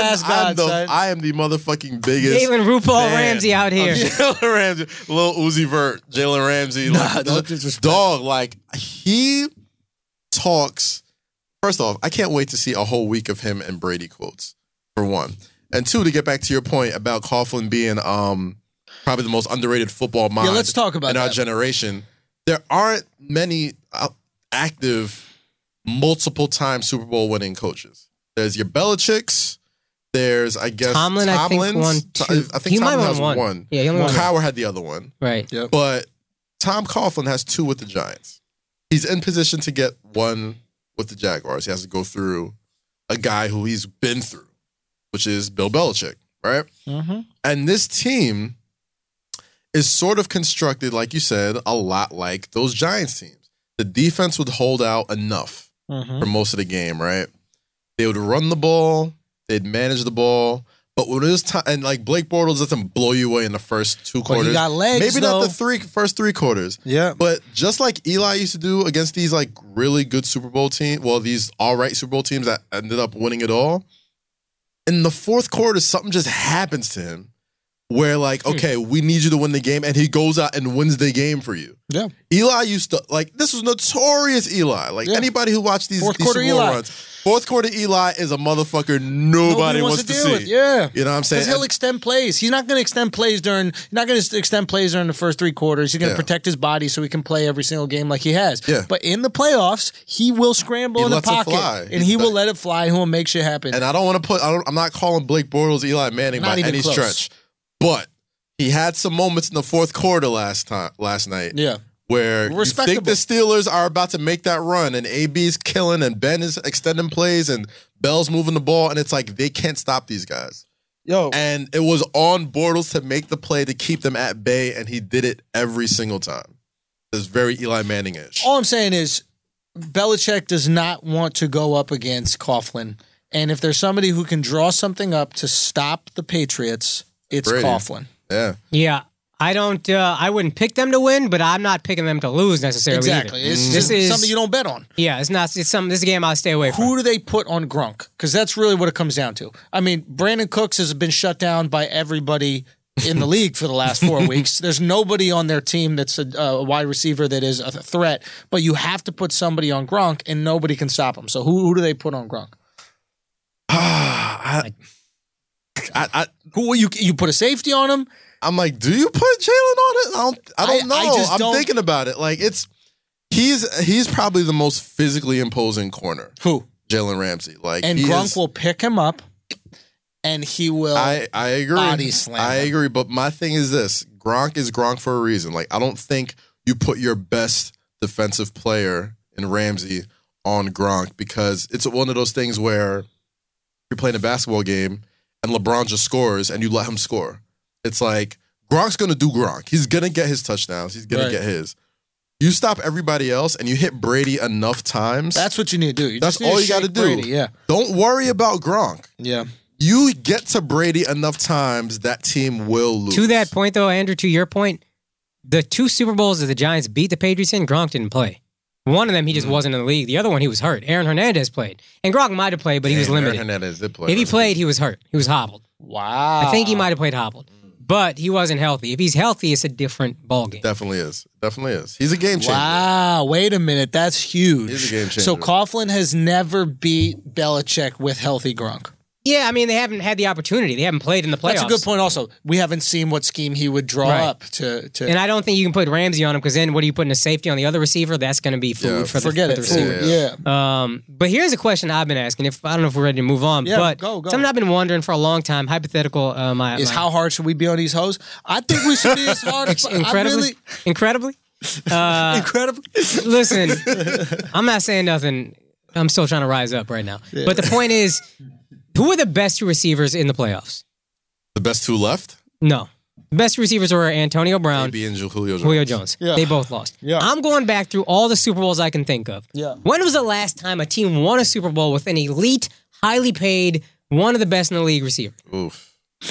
I am the motherfucking biggest Jalen RuPaul Ramsey out here. Jalen Ramsey, Lil Uzi Vert, Jalen Ramsey, dog. Like he talks. First off, I can't wait to see a whole week of him and Brady quotes. For one, and two, to get back to your point about Coughlin being probably the most underrated football mind. Yeah, let's talk about in our generation. There aren't many active, multiple-time Super Bowl winning coaches. There's your Belichicks. There's, I guess, Tomlin. I think won two. I think Tomlin has one. Yeah, he only won. Cowher had the other one. Right. Yep. But Tom Coughlin has two with the Giants. He's in position to get one with the Jaguars. He has to go through a guy who he's been through, which is Bill Belichick, right? Mm-hmm. And this team is sort of constructed, like you said, a lot like those Giants teams. The defense would hold out enough for most of the game, right? They would run the ball. They'd manage the ball. But when it was time, and like Blake Bortles doesn't blow you away in the first two quarters. He got legs, maybe not the first three quarters. Yeah. But just like Eli used to do against these like really good Super Bowl teams, these all right Super Bowl teams that ended up winning it all, in the fourth quarter, something just happens to him where like, okay, we need you to win the game, and he goes out and wins the game for you. Yeah. Eli used to, like, this was notorious Eli. Like, anybody who watched these Super Bowl runs, fourth quarter Eli is a motherfucker nobody wants to see. Yeah. You know what I'm saying? Because he'll extend plays. He's not going to extend plays during the first three quarters. He's going to protect his body so he can play every single game like he has. Yeah. But in the playoffs, he will scramble in the pocket. And he will let it fly, and he will make shit happen. And I don't want to I'm not calling Blake Bortles Eli Manning by any stretch. But he had some moments in the fourth quarter last night. Yeah. Where you think the Steelers are about to make that run, and AB's killing, and Ben is extending plays, and Bell's moving the ball, and it's like they can't stop these guys. Yo. And it was on Bortles to make the play to keep them at bay, and he did it every single time. It's very Eli Manning-ish. All I'm saying is Belichick does not want to go up against Coughlin. And if there's somebody who can draw something up to stop the Patriots, it's Brady. Coughlin. Yeah. Yeah. I wouldn't pick them to win, but I'm not picking them to lose necessarily. Exactly. Either. This is something you don't bet on. Yeah, it's not. This is a game I'll stay away from. Who do they put on Gronk? Because that's really what it comes down to. I mean, Brandon Cooks has been shut down by everybody in the league for the last 4 weeks. There's nobody on their team that's a wide receiver that is a threat, but you have to put somebody on Gronk, and nobody can stop him. So who do they put on Gronk? Who you put a safety on him? I'm like, do you put Jalen on it? I don't know. I'm thinking about it. Like he's probably the most physically imposing corner. Who? Jalen Ramsey. And Gronk will pick him up, and he will. I agree. Body slam. I agree. But my thing is this: Gronk is Gronk for a reason. Like I don't think you put your best defensive player in Ramsey on Gronk because it's one of those things where you're playing a basketball game and LeBron just scores and you let him score. It's like Gronk's going to do Gronk. He's going to get his touchdowns. He's going to get his. You stop everybody else and you hit Brady enough times. That's what you need to do. That's all you got to do. Brady, yeah. Don't worry about Gronk. Yeah. You get to Brady enough times, that team will lose. To that point, though, Andrew, to your point, the 2 Super Bowls that the Giants beat the Patriots in, Gronk didn't play. One of them, he just wasn't in the league. The other one, he was hurt. Aaron Hernandez played. And Gronk might have played, but he was limited. Aaron Hernandez did play. If he played, he was hurt. He was hobbled. Wow. I think he might have played hobbled. But he wasn't healthy. If he's healthy, it's a different ballgame. Definitely is. Definitely is. He's a game changer. Wow. Wait a minute. That's huge. He's a game changer. So Coughlin has never beat Belichick with healthy Gronk. Yeah, I mean, they haven't had the opportunity. They haven't played in the playoffs. That's a good point also. We haven't seen what scheme he would draw up to. And I don't think you can put Ramsey on him because then what are you putting a safety on the other receiver? That's going to be food for the receiver. Yeah. But here's a question I've been asking. I don't know if we're ready to move on, but go. something I've been wondering for a long time, hypothetical. How hard should we be on these hoes? I think we should be as hard as incredibly. Incredibly. Listen, I'm not saying nothing. I'm still trying to rise up right now. Yeah. But the point is, who are the best 2 receivers in the playoffs? The best 2 left? No. The best receivers were Antonio Brown and Julio Jones. Yeah. They both lost. Yeah. I'm going back through all the Super Bowls I can think of. Yeah. When was the last time a team won a Super Bowl with an elite, highly paid, one of the best in the league receiver? Oof.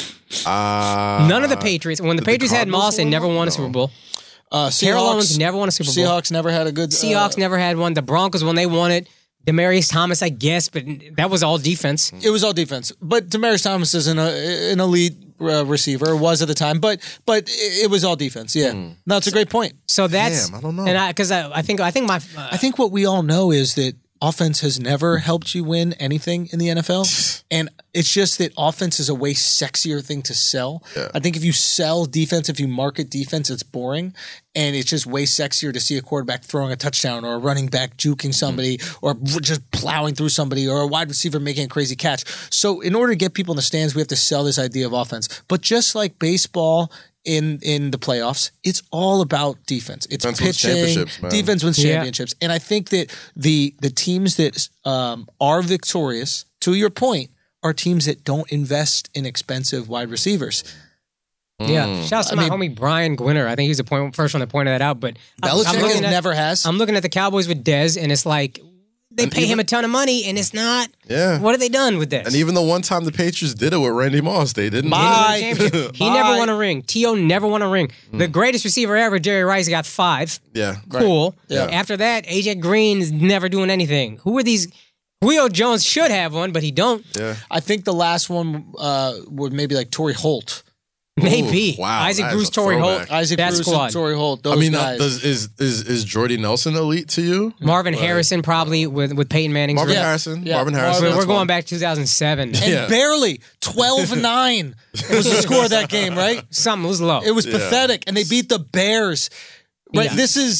None of the Patriots. When the Patriots had Moss, they never won a Super Bowl. Terrell Owens never won a Super Bowl. Seahawks never had a good... Seahawks never had one. The Broncos, when they won it, Demaryius Thomas, I guess, but that was all defense. It was all defense. But Demaryius Thomas is an elite receiver, was at the time, but it was all defense. Yeah. No, it's a great point. So that's... Damn, I don't know. And I think what we all know is that offense has never helped you win anything in the NFL. And it's just that offense is a way sexier thing to sell. Yeah. I think if you sell defense, if you market defense, it's boring. And it's just way sexier to see a quarterback throwing a touchdown or a running back juking somebody or just plowing through somebody or a wide receiver making a crazy catch. So in order to get people in the stands, we have to sell this idea of offense. But just like baseball in the playoffs, it's all about defense. It's pitching. Defense wins championships. And I think that the teams that are victorious, to your point, are teams that don't invest in expensive wide receivers. Yeah, shout out to my homie Brian Gwinner. I think he's the first one that pointed that out. But Belichick never has. I'm looking at the Cowboys with Dez, and it's like they pay him a ton of money, and it's not. Yeah. What have they done with this? And even the one time the Patriots did it with Randy Moss, they didn't. He never won a ring. T.O. never won a ring. The greatest receiver ever, Jerry Rice, got 5. Yeah. Cool. Right. Yeah. After that, AJ Green is never doing anything. Who are these? Julio Jones should have one, but he don't. Yeah. I think the last one would maybe like Torrey Holt. Maybe. Ooh, wow. Isaac Bruce, Torrey Holt. Isaac Bruce and Torrey Holt. Those guys. Is Jordy Nelson elite to you? Marvin Harrison probably with Peyton Manning's Marvin Harrison. We're going back to 2007. And barely 12-9 was the score of that game, right? Something was low. It was pathetic. And they beat the Bears. Right. Yeah. This is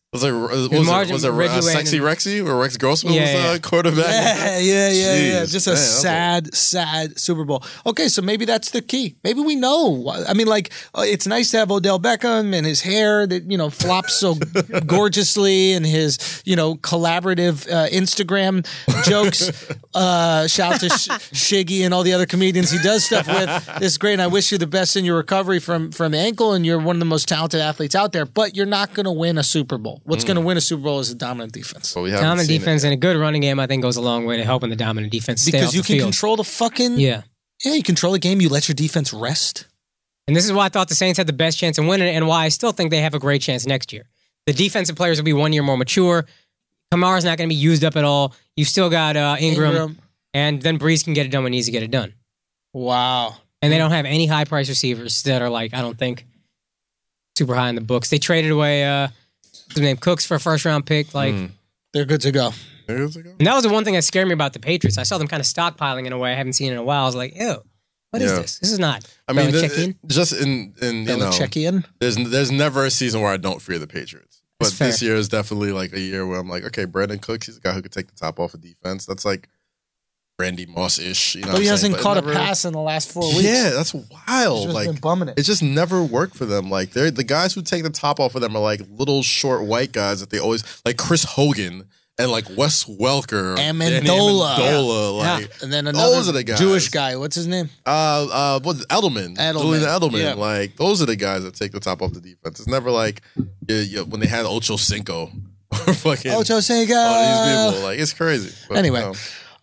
Was it Sexy Rexy where Rex Grossman was quarterback? Yeah. Just a sad Super Bowl. Okay, so maybe that's the key. Maybe we know. I mean, like, it's nice to have Odell Beckham and his hair that, flops so gorgeously and his, collaborative Instagram jokes. Shout out to Shiggy and all the other comedians he does stuff with. It's great, and I wish you the best in your recovery from the ankle, and you're one of the most talented athletes out there, but you're not going to win a Super Bowl. What's going to win a Super Bowl is a dominant defense. Well, dominant defense and a good running game, I think, goes a long way to helping the dominant defense stay because you off the can field. Control the fucking you control the game. You let your defense rest, and this is why I thought the Saints had the best chance of winning, and why I still think they have a great chance next year. The defensive players will be 1 year more mature. Kamara's not going to be used up at all. You've still got Ingram, and then Breeze can get it done when he needs to get it done. Wow. And they don't have any high price receivers that are I don't think super high in the books. They traded away his name Cooks for a first round pick. They're good to go. And that was the one thing that scared me about the Patriots. I saw them kind of stockpiling in a way I haven't seen in a while. I was like, ew, what is this? This is not. I mean, just in check-in. There's never a season where I don't fear the Patriots. But this year is definitely a year where I'm like, okay, Brandon Cooks, he's a guy who could take the top off of defense. That's Randy Moss-ish. But he hasn't caught a pass in the last 4 weeks. Yeah, that's wild. He's just been bumming it. It's just never worked for them. They're the guys who take the top off of them are little short white guys that they always Chris Hogan and Wes Welker, Amendola, and then another those are the guys. Jewish guy. What's his name? What's Edelman? Julian Edelman. Yeah. Those are the guys that take the top off the defense. It's never when they had Ocho Cinco or fucking Ocho Cinco. All these people. It's crazy. But, anyway.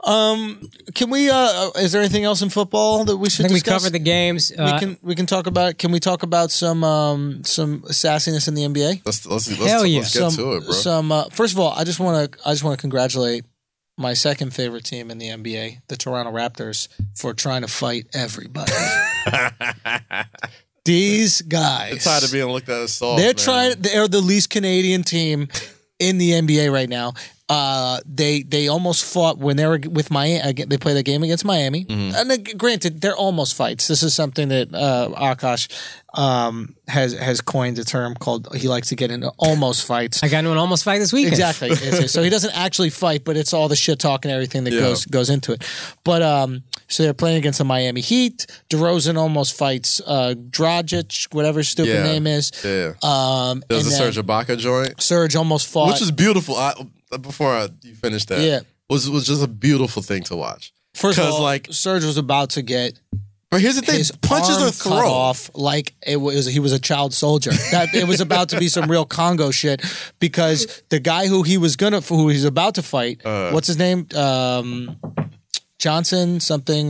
Can we? Is there anything else in football that we should? I think discuss? we covered the games. We can talk about. Can we talk about some sassiness in the NBA? Let's get to it, bro. First of all, I just want to congratulate my second favorite team in the NBA, the Toronto Raptors, for trying to fight everybody. These guys. They're tired of being looked at as soft. They're the least Canadian team in the NBA right now. They almost fought when they were with Miami. They played a game against Miami. And granted, they're almost fights. This is something that Akash has coined a term called. He likes to get into almost fights. I got into an almost fight this weekend. Exactly. So he doesn't actually fight, but it's all the shit talk and everything that goes into it. But so they're playing against the Miami Heat. DeRozan almost fights Dragic, whatever his stupid name is. Yeah. There's a Serge Ibaka joint. Serge almost fought, which is beautiful. Before you finish that, was just a beautiful thing to watch. First of all, Serge was about to get. But here's the thing: his punches arm are thrown cut off like he was a child soldier. That it was about to be some real Congo shit because the guy who he's about to fight, what's his name? Johnson something.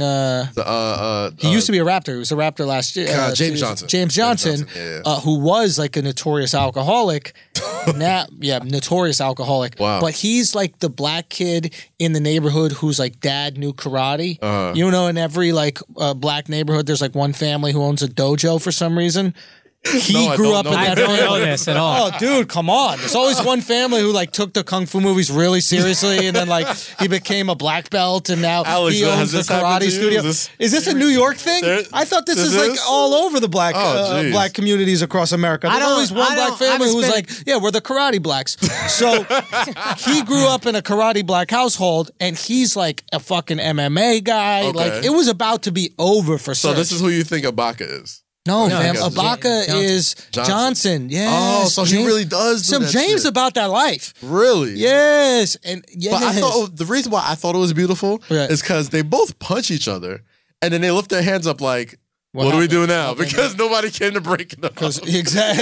He used to be a Raptor. He was a Raptor last year. James Johnson. James Johnson, who was a notorious alcoholic. Notorious alcoholic. Wow. But he's the black kid in the neighborhood whose dad knew karate. In every black neighborhood, there's one family who owns a dojo for some reason. He grew up in that family. I don't know this at all. Oh, dude, come on. There's always one family who took the kung fu movies really seriously, and then he became a black belt, and now he owns the karate studio. Is this a New York thing? I thought this is all over the black communities across America. There's always one black family who's we're the karate blacks. So he grew up in a karate black household, and he's a fucking MMA guy. Okay. It was about to be over for Serge. So this is who you think Ibaka is? No, fam. Ibaka is Johnson. Yes. Oh, so he really does do that James shit. About that life. Really? Yes. And But I thought the reason why I thought it was beautiful is because they both punch each other, and then they lift their hands up what do we do now? Because nobody came to break it up. Exactly.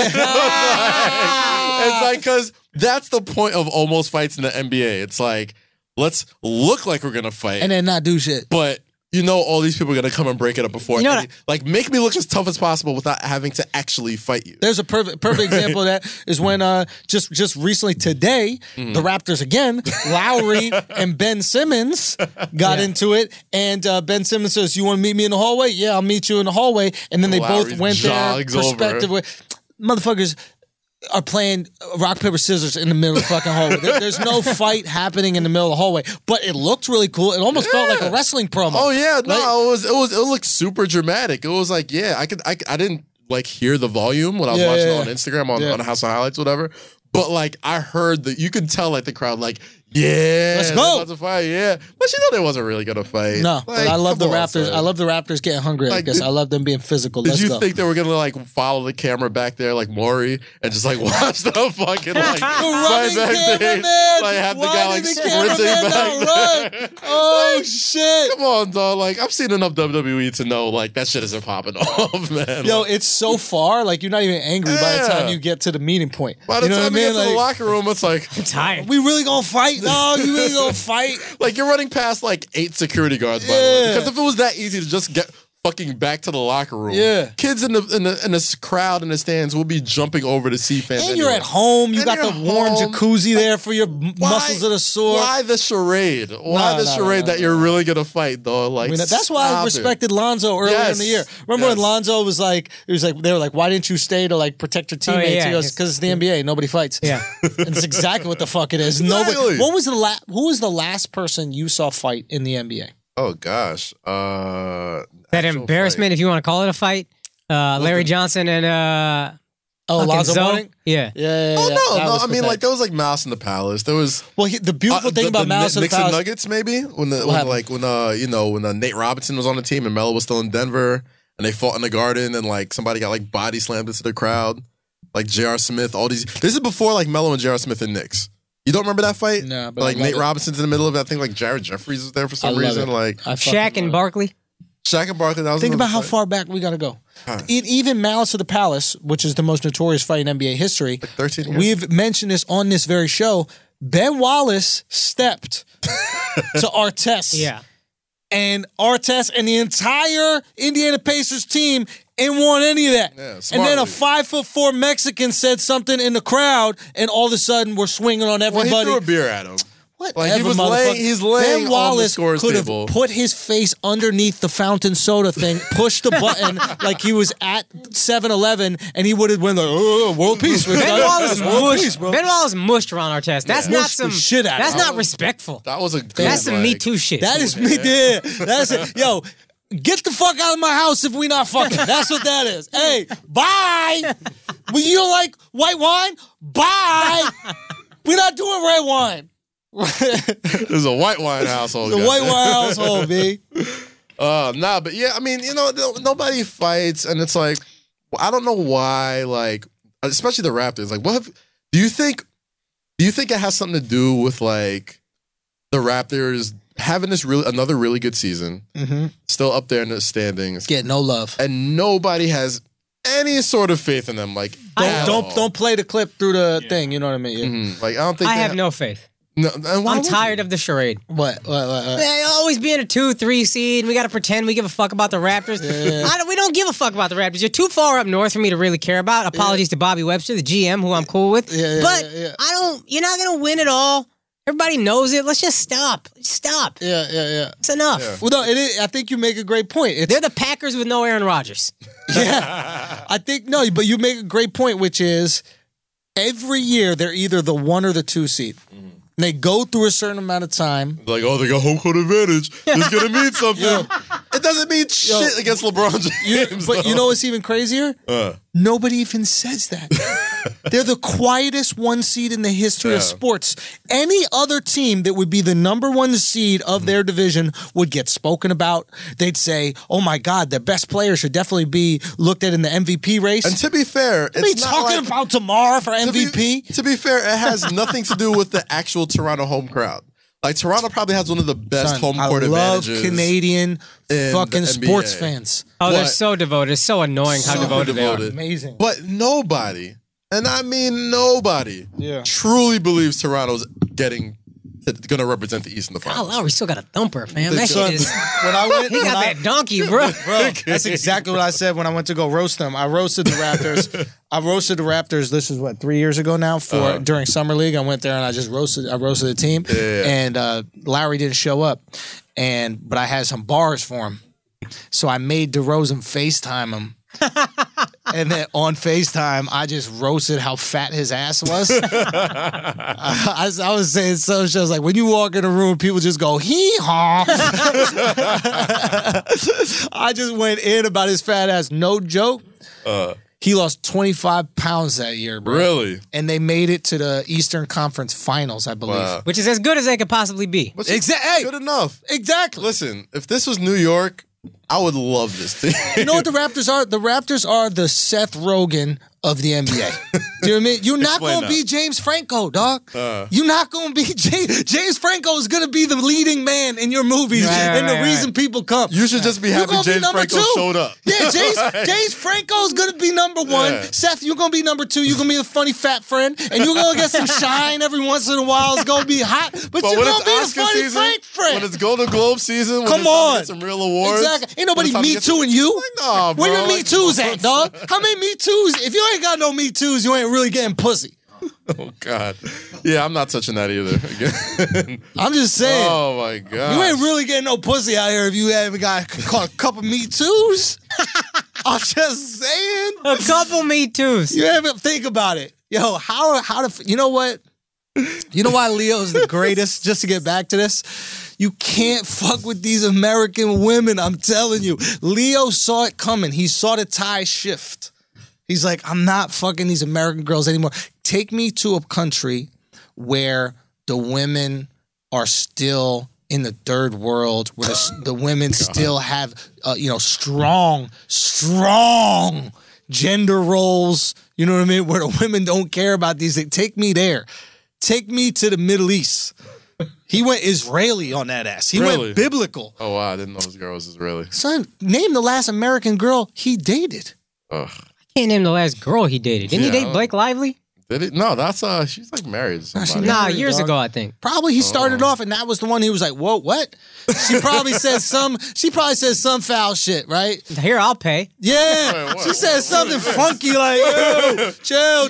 It's because that's the point of almost fights in the NBA. It's let's look like we're gonna fight, and then not do shit. But all these people are going to come and break it up before. Make me look as tough as possible without having to actually fight you. There's a perfect example of that is when just recently today, the Raptors again, Lowry and Ben Simmons got into it. And Ben Simmons says, you want to meet me in the hallway? Yeah, I'll meet you in the hallway. And then they both went their perspective way. Motherfuckers are playing rock, paper, scissors in the middle of the fucking hallway. There's no fight happening in the middle of the hallway, but it looked really cool. It almost felt like a wrestling promo. Oh yeah, no, it looked super dramatic. It was I didn't hear the volume when I was watching it on Instagram on House of Highlights, whatever. But like I heard that you could tell like the crowd like, yeah, let's go. About to fight, yeah. But they wasn't really gonna fight. No, like, but I love the Raptors. Son. I love the Raptors getting hungry. I guess I love them being physical. Did you think they were gonna like follow the camera back there like Maury and just like watch the fucking like right backstage, like have the guy like sprinting back there? Oh like, shit! Come on, dog. Like I've seen enough WWE to know like that shit isn't popping off, man. Yo, it's so far. Like you're not even angry by the time you get to the meeting point. By the time you get to the locker room, it's like I'm tired. We really gonna fight, dog? You really gonna fight? Like you're running past like 8 security guards, by the way. Because if it was that easy to just get fucking back to the locker room, kids in the crowd in the stands will be jumping over to see fans. And you're at home. You got the warm jacuzzi there for your muscles that are sore. Why the charade? Why the charade that you're really gonna fight, though? Like that's why I respected Lonzo earlier in the year. Remember when Lonzo was like, they were like, why didn't you stay to like protect your teammates? He goes, because it's the NBA, nobody fights. Yeah, and it's exactly what the fuck it is. Exactly. Nobody. Who was the last person you saw fight in the NBA? Oh gosh, that embarrassment, if you want to call it a fight. Larry Johnson and Lonzo Mourning? Yeah. Oh no. I mean, like there was like Mouse in the Palace. There was the beautiful thing about Mouse in the Palace. Nuggets, maybe when Nate Robinson was on the team and Melo was still in Denver and they fought in the Garden and like somebody got like body slammed into the crowd, like J.R. Smith. All these. This is before like Melo and J.R. Smith and Knicks. You don't remember that fight? No, but like Nate Robinson's in the middle of it. I think like Jared Jeffries was there for some reason. Like Shaq and Barkley. Shaq and Barkley. Think about how far back we got to go. Even Malice of the Palace, which is the most notorious fight in NBA history. Like 13 years. We've mentioned this on this very show. Ben Wallace stepped to Artest. Yeah. And Artest and the entire Indiana Pacers team ain't want any of that. Yeah, and then a 5'4" Mexican said something in the crowd, and all of a sudden we're swinging on everybody. Well, he threw a beer at him. What? Like he's laying Ben Wallace on the scores table. Put his face underneath the fountain soda thing, pushed the button like he was at 7-Eleven, and he would have went like, world peace. Ben Wallace mushed Ron Artest. That's not some shit at That's not respectful. That was That's some Me Too shit. That is me. Yeah, that's it. Yo. Get the fuck out of my house if we not fucking. That's what that is. Hey, bye. Well, you don't like white wine? Bye. We're not doing red wine. This is a white wine household. The white wine household, B. But yeah, I mean, nobody fights, and it's like, I don't know why, like, especially the Raptors. Like, do you think it has something to do with like the Raptors having another really good season, still up there in the standings, get no love, and nobody has any sort of faith in them? Like, don't play the clip through the thing. You know what I mean? Yeah. Like, I don't think I have no faith. No, I'm tired of the charade. What? They always being a 2-3 seed. We got to pretend we give a fuck about the Raptors. Yeah. We don't give a fuck about the Raptors. You're too far up north for me to really care about. Apologies to Bobby Webster, the GM, who I'm cool with. But I don't. You're not gonna win it all. Everybody knows it. Let's just stop. Stop. Yeah. It's enough. Yeah. Well, no, I think you make a great point. They're the Packers with no Aaron Rodgers. Yeah. I think, no, but you make a great point, which is every year they're either the 1 or the 2 seed. And they go through a certain amount of time. Like, they got home court advantage. It's going to mean something. It doesn't mean shit against LeBron James. But you know what's even crazier? Nobody even says that. They're the quietest 1 seed in the history of sports. Any other team that would be the number 1 seed of their division would get spoken about. They'd say, oh my God, their best player should definitely be looked at in the MVP race. And to be fair, it's not talking about tomorrow for MVP. To be fair, it has nothing to do with the actual Toronto home crowd. Like, Toronto probably has one of the best home court advantages. I love Canadian fucking sports fans. Oh, they're so devoted. It's so annoying how devoted they are. Amazing. But nobody, and I mean nobody, truly believes Toronto's going to represent the East in the finals. Kyle Lowry still got a thumper, man. That shit is... He got that donkey, bro. That's exactly what I said when I went to go roast them. I roasted the Raptors. This is 3 years ago now during Summer League. I went there and I roasted the team. And Lowry didn't show up. But I had some bars for him. So I made DeRozan FaceTime him. And then on FaceTime, I just roasted how fat his ass was. I was saying some shows like, when you walk in a room, people just go, hee-haw. I just went in about his fat ass. No joke. He lost 25 pounds that year, bro. Really? And they made it to the Eastern Conference Finals, I believe. Wow. Which is as good as they could possibly be. Exactly. Good enough. Exactly. Listen, if this was New York, I would love this thing. You know what the Raptors are? The Raptors are the Seth Rogen of the NBA. Do you know what I mean? You're not going to be James Franco, dog. You're not going to be James Franco is going to be the leading man in your movies and the reason people come. You should just be happy James Franco showed up. Yeah, James Franco is going to be number one. Yeah. Seth, you're going to be number two. You're going to be the funny fat friend, and you're going to get some shine every once in a while. It's going to be hot, but you're going to be the funny Frank friend. When it's Golden Globe season, come on, get some real awards. Exactly. Ain't nobody Me Tooing you. Nah, bro. Where your Me Too's at, dog? How many Me Too's? If you ain't got no Me Too's, you ain't really getting pussy. Oh, God. Yeah, I'm not touching that either. I'm just saying. Oh, my God. You ain't really getting no pussy out here if you haven't got a couple Me Too's. I'm just saying. A couple Me Too's. You haven't think about it. Yo, you know what? You know why Leo's the greatest? Just to get back to this. You can't fuck with these American women, I'm telling you. Leo saw it coming. He saw the tide shift. He's like, I'm not fucking these American girls anymore. Take me to a country where the women are still in the third world, where the women still have, strong gender roles. You know what I mean? Where the women don't care about these things. Take me there. Take me to the Middle East. He went Israeli on that ass. He went biblical. Oh, wow. I didn't know this girl was Israeli. Son, name the last American girl he dated. Ugh. I can't name the last girl he dated. Didn't he date Blake Lively? Did it? No, that's she's like married to somebody. Nah, years ago, I think. Probably he started off and that was the one he was like, whoa, what? She probably said some foul shit, right? Here, I'll pay. Yeah. She said something funky like, yo, chill.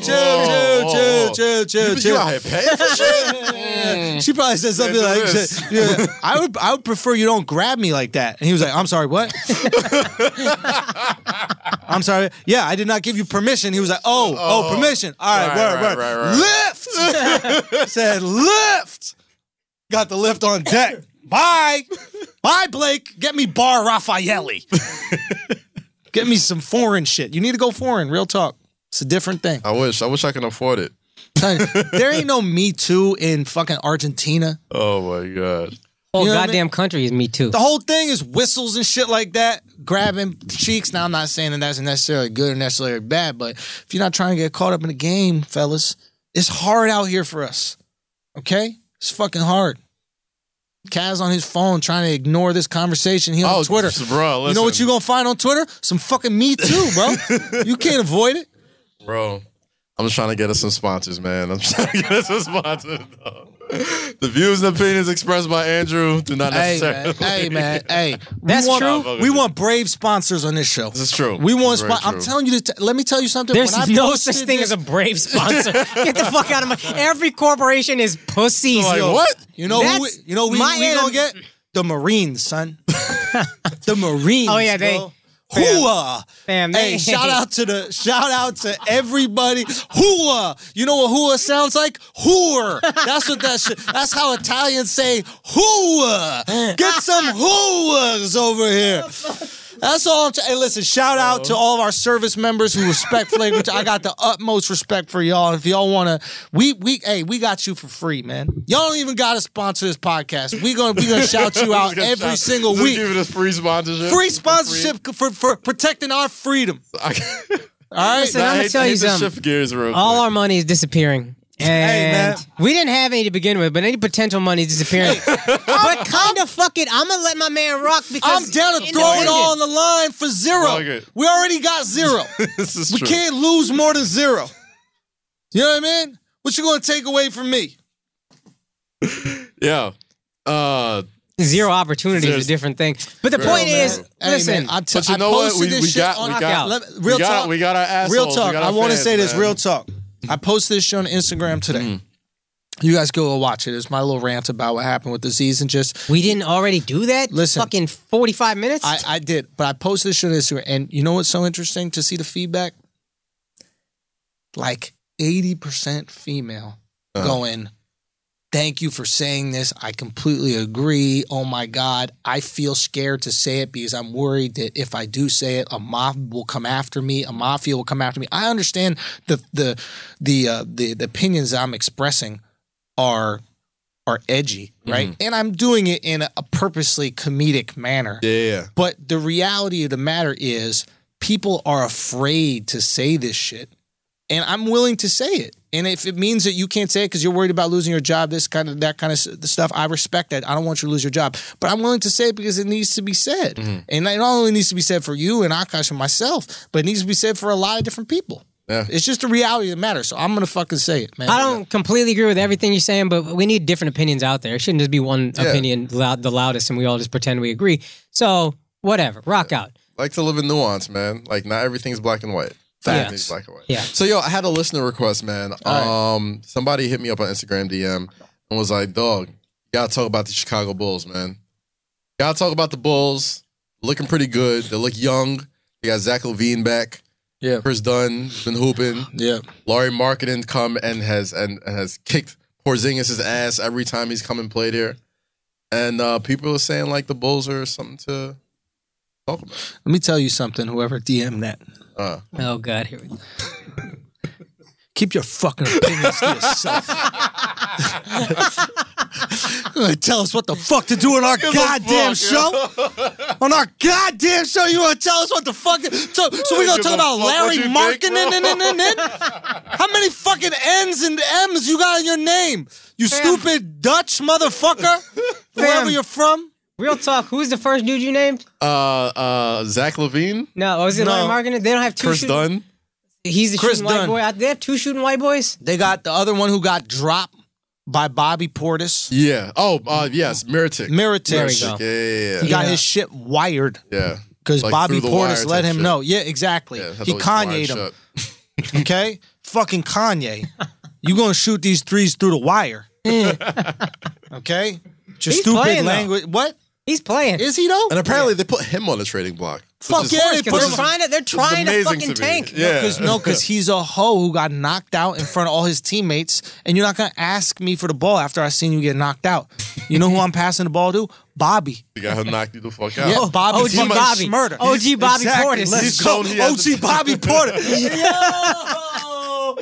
You out here paying for shit? She probably said something like, yeah, I would prefer you don't grab me like that. And he was like, I'm sorry, what? I'm sorry. Yeah, I did not give you permission. He was like, oh, permission. All right, word. Lift! Said lift! Got the lift on deck. Bye, Blake. Get me Bar Raffaelli. Get me some foreign shit. You need to go foreign. Real talk. It's a different thing. I wish I can afford it. There ain't no Me Too in fucking Argentina. Oh my God. Whole goddamn country is Me Too. The whole thing is whistles and shit like that, grabbing cheeks. Now, I'm not saying that that's necessarily good or necessarily bad, but if you're not trying to get caught up in the game, fellas, it's hard out here for us. Okay? It's fucking hard. Kaz on his phone trying to ignore this conversation. He on Twitter. Bro, listen. You know what you gonna find on Twitter? Some fucking Me Too, bro. You can't avoid it. Bro, I'm just trying to get us some sponsors, man. The views and opinions expressed by Andrew do not necessarily. Hey, man. That's true. We want brave sponsors on this show. This is true. We want. I'm telling you. Let me tell you something. There's no such thing as a brave sponsor. Get the fuck out of my. Every corporation is pussies. Like, what? You know who? We gonna get the Marines, son. The Marines. Oh yeah, they. Hooah! Fam, hey, shout out to everybody. Hooah! You know what hooah sounds like? Hooer. That's what that shit. That's how Italians say hooah. Get some hooahs over here. That's all. Hey, listen. Shout out to all of our service members who respect Flagrant. I got the utmost respect for y'all. If y'all want to, we got you for free, man. Y'all don't even got to sponsor this podcast. We gonna shout you out every single week. Giving us free sponsorship. Free sponsorship for protecting our freedom. All right. Listen, I'm gonna tell you something. Shift gears real quick. All our money is disappearing. And hey, man. We didn't have any to begin with, but any potential money is disappearing. But kind of fuck it. I'm going to let my man rock because I'm down to throw it all on the line for zero. We already got zero. This is true. We can't lose more than zero. You know what I mean? What you going to take away from me? Yeah. Zero opportunity is a different thing. But the point is, listen. But you know what? We got our assholes. Real talk. I want to say this. Real talk. I posted this shit on Instagram today. You guys go watch it. It's my little rant about what happened with the season. We didn't already do that? Listen. Fucking 45 minutes? I did. But I posted this shit on Instagram. And you know what's so interesting to see the feedback? Like 80% female going, Thank you for saying this. I completely agree. Oh my God. I feel scared to say it because I'm worried that if I do say it, a mob will come after me. A mafia will come after me. I understand the opinions I'm expressing are edgy, right? Mm-hmm. And I'm doing it in a purposely comedic manner. Yeah. But the reality of the matter is people are afraid to say this shit. And I'm willing to say it. And if it means that you can't say it because you're worried about losing your job, that kind of stuff, I respect that. I don't want you to lose your job. But I'm willing to say it because it needs to be said. Mm-hmm. And it not only needs to be said for you and Akash and myself, but it needs to be said for a lot of different people. Yeah. It's just the reality that matters. So I'm going to fucking say it, man. I don't completely agree with everything you're saying, but we need different opinions out there. It shouldn't just be one opinion, the loudest, and we all just pretend we agree. So whatever. Rock out. Like to live in nuance, man. Like not everything's black and white. Everything's black and white. Yeah. So yo, I had a listener request, man. Somebody hit me up on Instagram DM and was like, "Dog, you gotta talk about the Chicago Bulls, man. Gotta talk about the Bulls. Looking pretty good. They look young. They got Zach LaVine back. Yeah. Chris Dunn been hooping. Yeah. Lauri Markkanen come and has kicked Porzingis' ass every time he's come and played here. And people are saying like the Bulls are something to talk about. Let me tell you something. Whoever DM'd that. Oh God, here we go. Keep your fucking opinions to yourself. You're gonna tell us what the fuck to do on our goddamn show? On our goddamn show, you wanna tell us what the fuck? So we gonna talk about Larry Markkanen? How many fucking N's and M's you got in your name? You stupid Dutch motherfucker? Wherever you're from? Real talk, who's the first dude you named? Zach LaVine? No, was it Larry Markkanen? They don't have two Chris Dunn? He's the shooting white boy. They have two shooting white boys? They got the other one who got dropped by Bobby Portis. Yeah. Yes, Mirotic. There we go. Yeah. He got his shit wired. Yeah. Because like Bobby Portis let him know. Yeah, exactly. Yeah, he Kanye'd him. Okay? Fucking Kanye. You gonna shoot these threes through the wire. Okay? Just stupid language. Though. What? He's playing. Is he though? And apparently they put him on the trading block. Fuck yeah, they're trying to fucking tank. Yeah. Because he's a hoe who got knocked out in front of all his teammates, and you're not gonna ask me for the ball after I seen you get knocked out. You know who I'm passing the ball to? Bobby. You got him knocked you the fuck out. Yeah, Bobby. OG Bobby. Murder. OG Bobby Portis. Let's go. OG Bobby Portis. Yo!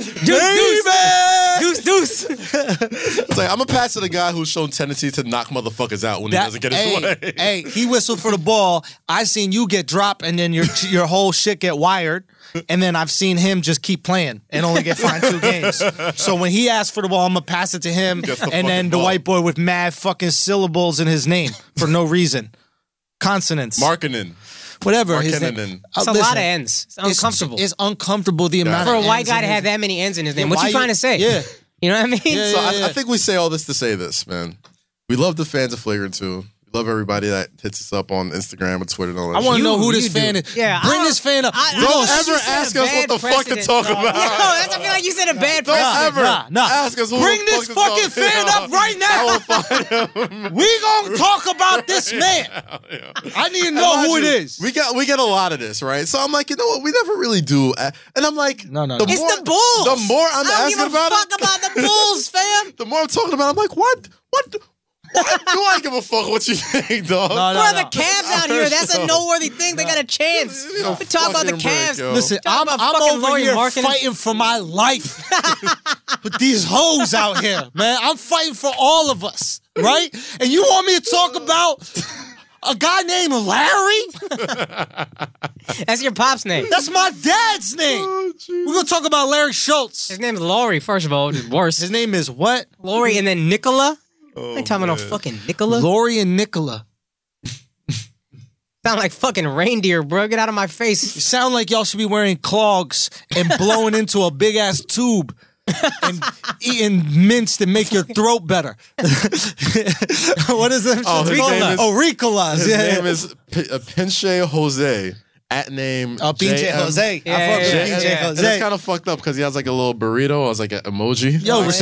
Deuce. It's like, I'm going to pass to the guy who's shown tendency to knock motherfuckers out when he doesn't get his way. Hey, he whistled for the ball. I seen you get dropped and then your whole shit get wired. And then I've seen him just keep playing and only get fined 2 games. So when he asked for the ball, I'm going to pass it to him. And then the white boy with mad fucking syllables in his name for no reason. Consonants. Markkanen. Whatever. It's a lot of N's. It's uncomfortable. It's uncomfortable the amount for of a white guy to have that many N's in his name. What you trying to say? Yeah. You know what I mean? I think we say all this to say this, man. We love the fans of Flagrant 2. Love everybody that hits us up on Instagram and Twitter and all that. I want to know who this fan is. Yeah, bring this fan up. Don't ever ask us what the fuck to talk about. I feel like you said a bad precedent. Don't ever ask us who bring this fucking fan up right now. We gonna talk about this man. I need to know who it is. We get a lot of this, right? So I'm like, you know what? We never really do. And I'm like, no. It's the Bulls. The more I'm asking about it, I don't give a fuck about the Bulls, fam. The more I'm talking about it, I'm like, what? Why do I give a fuck what you think, dog? We're the Cavs out here. That's a noteworthy thing. They got a chance. We talk about the Cavs. Listen, I'm over here fighting for my life with these hoes out here, man. I'm fighting for all of us, right? And you want me to talk about a guy named Larry? That's your pop's name. That's my dad's name. We're going to talk about Larry Schultz. His name is Laurie, first of all, which is worse. His name is what? Laurie and then Nicola? I ain't talking about no fucking Nicola. Laurie and Nicola. Sound like fucking reindeer, bro. Get out of my face. You sound like y'all should be wearing clogs and blowing into a big ass tube and eating mints to make your throat better. What is that? Ricola. His name is Pinche Jose. At name PJ Jose. I fuck with PJ Jose. That's kind of fucked up because he has like a little burrito. I was like an emoji.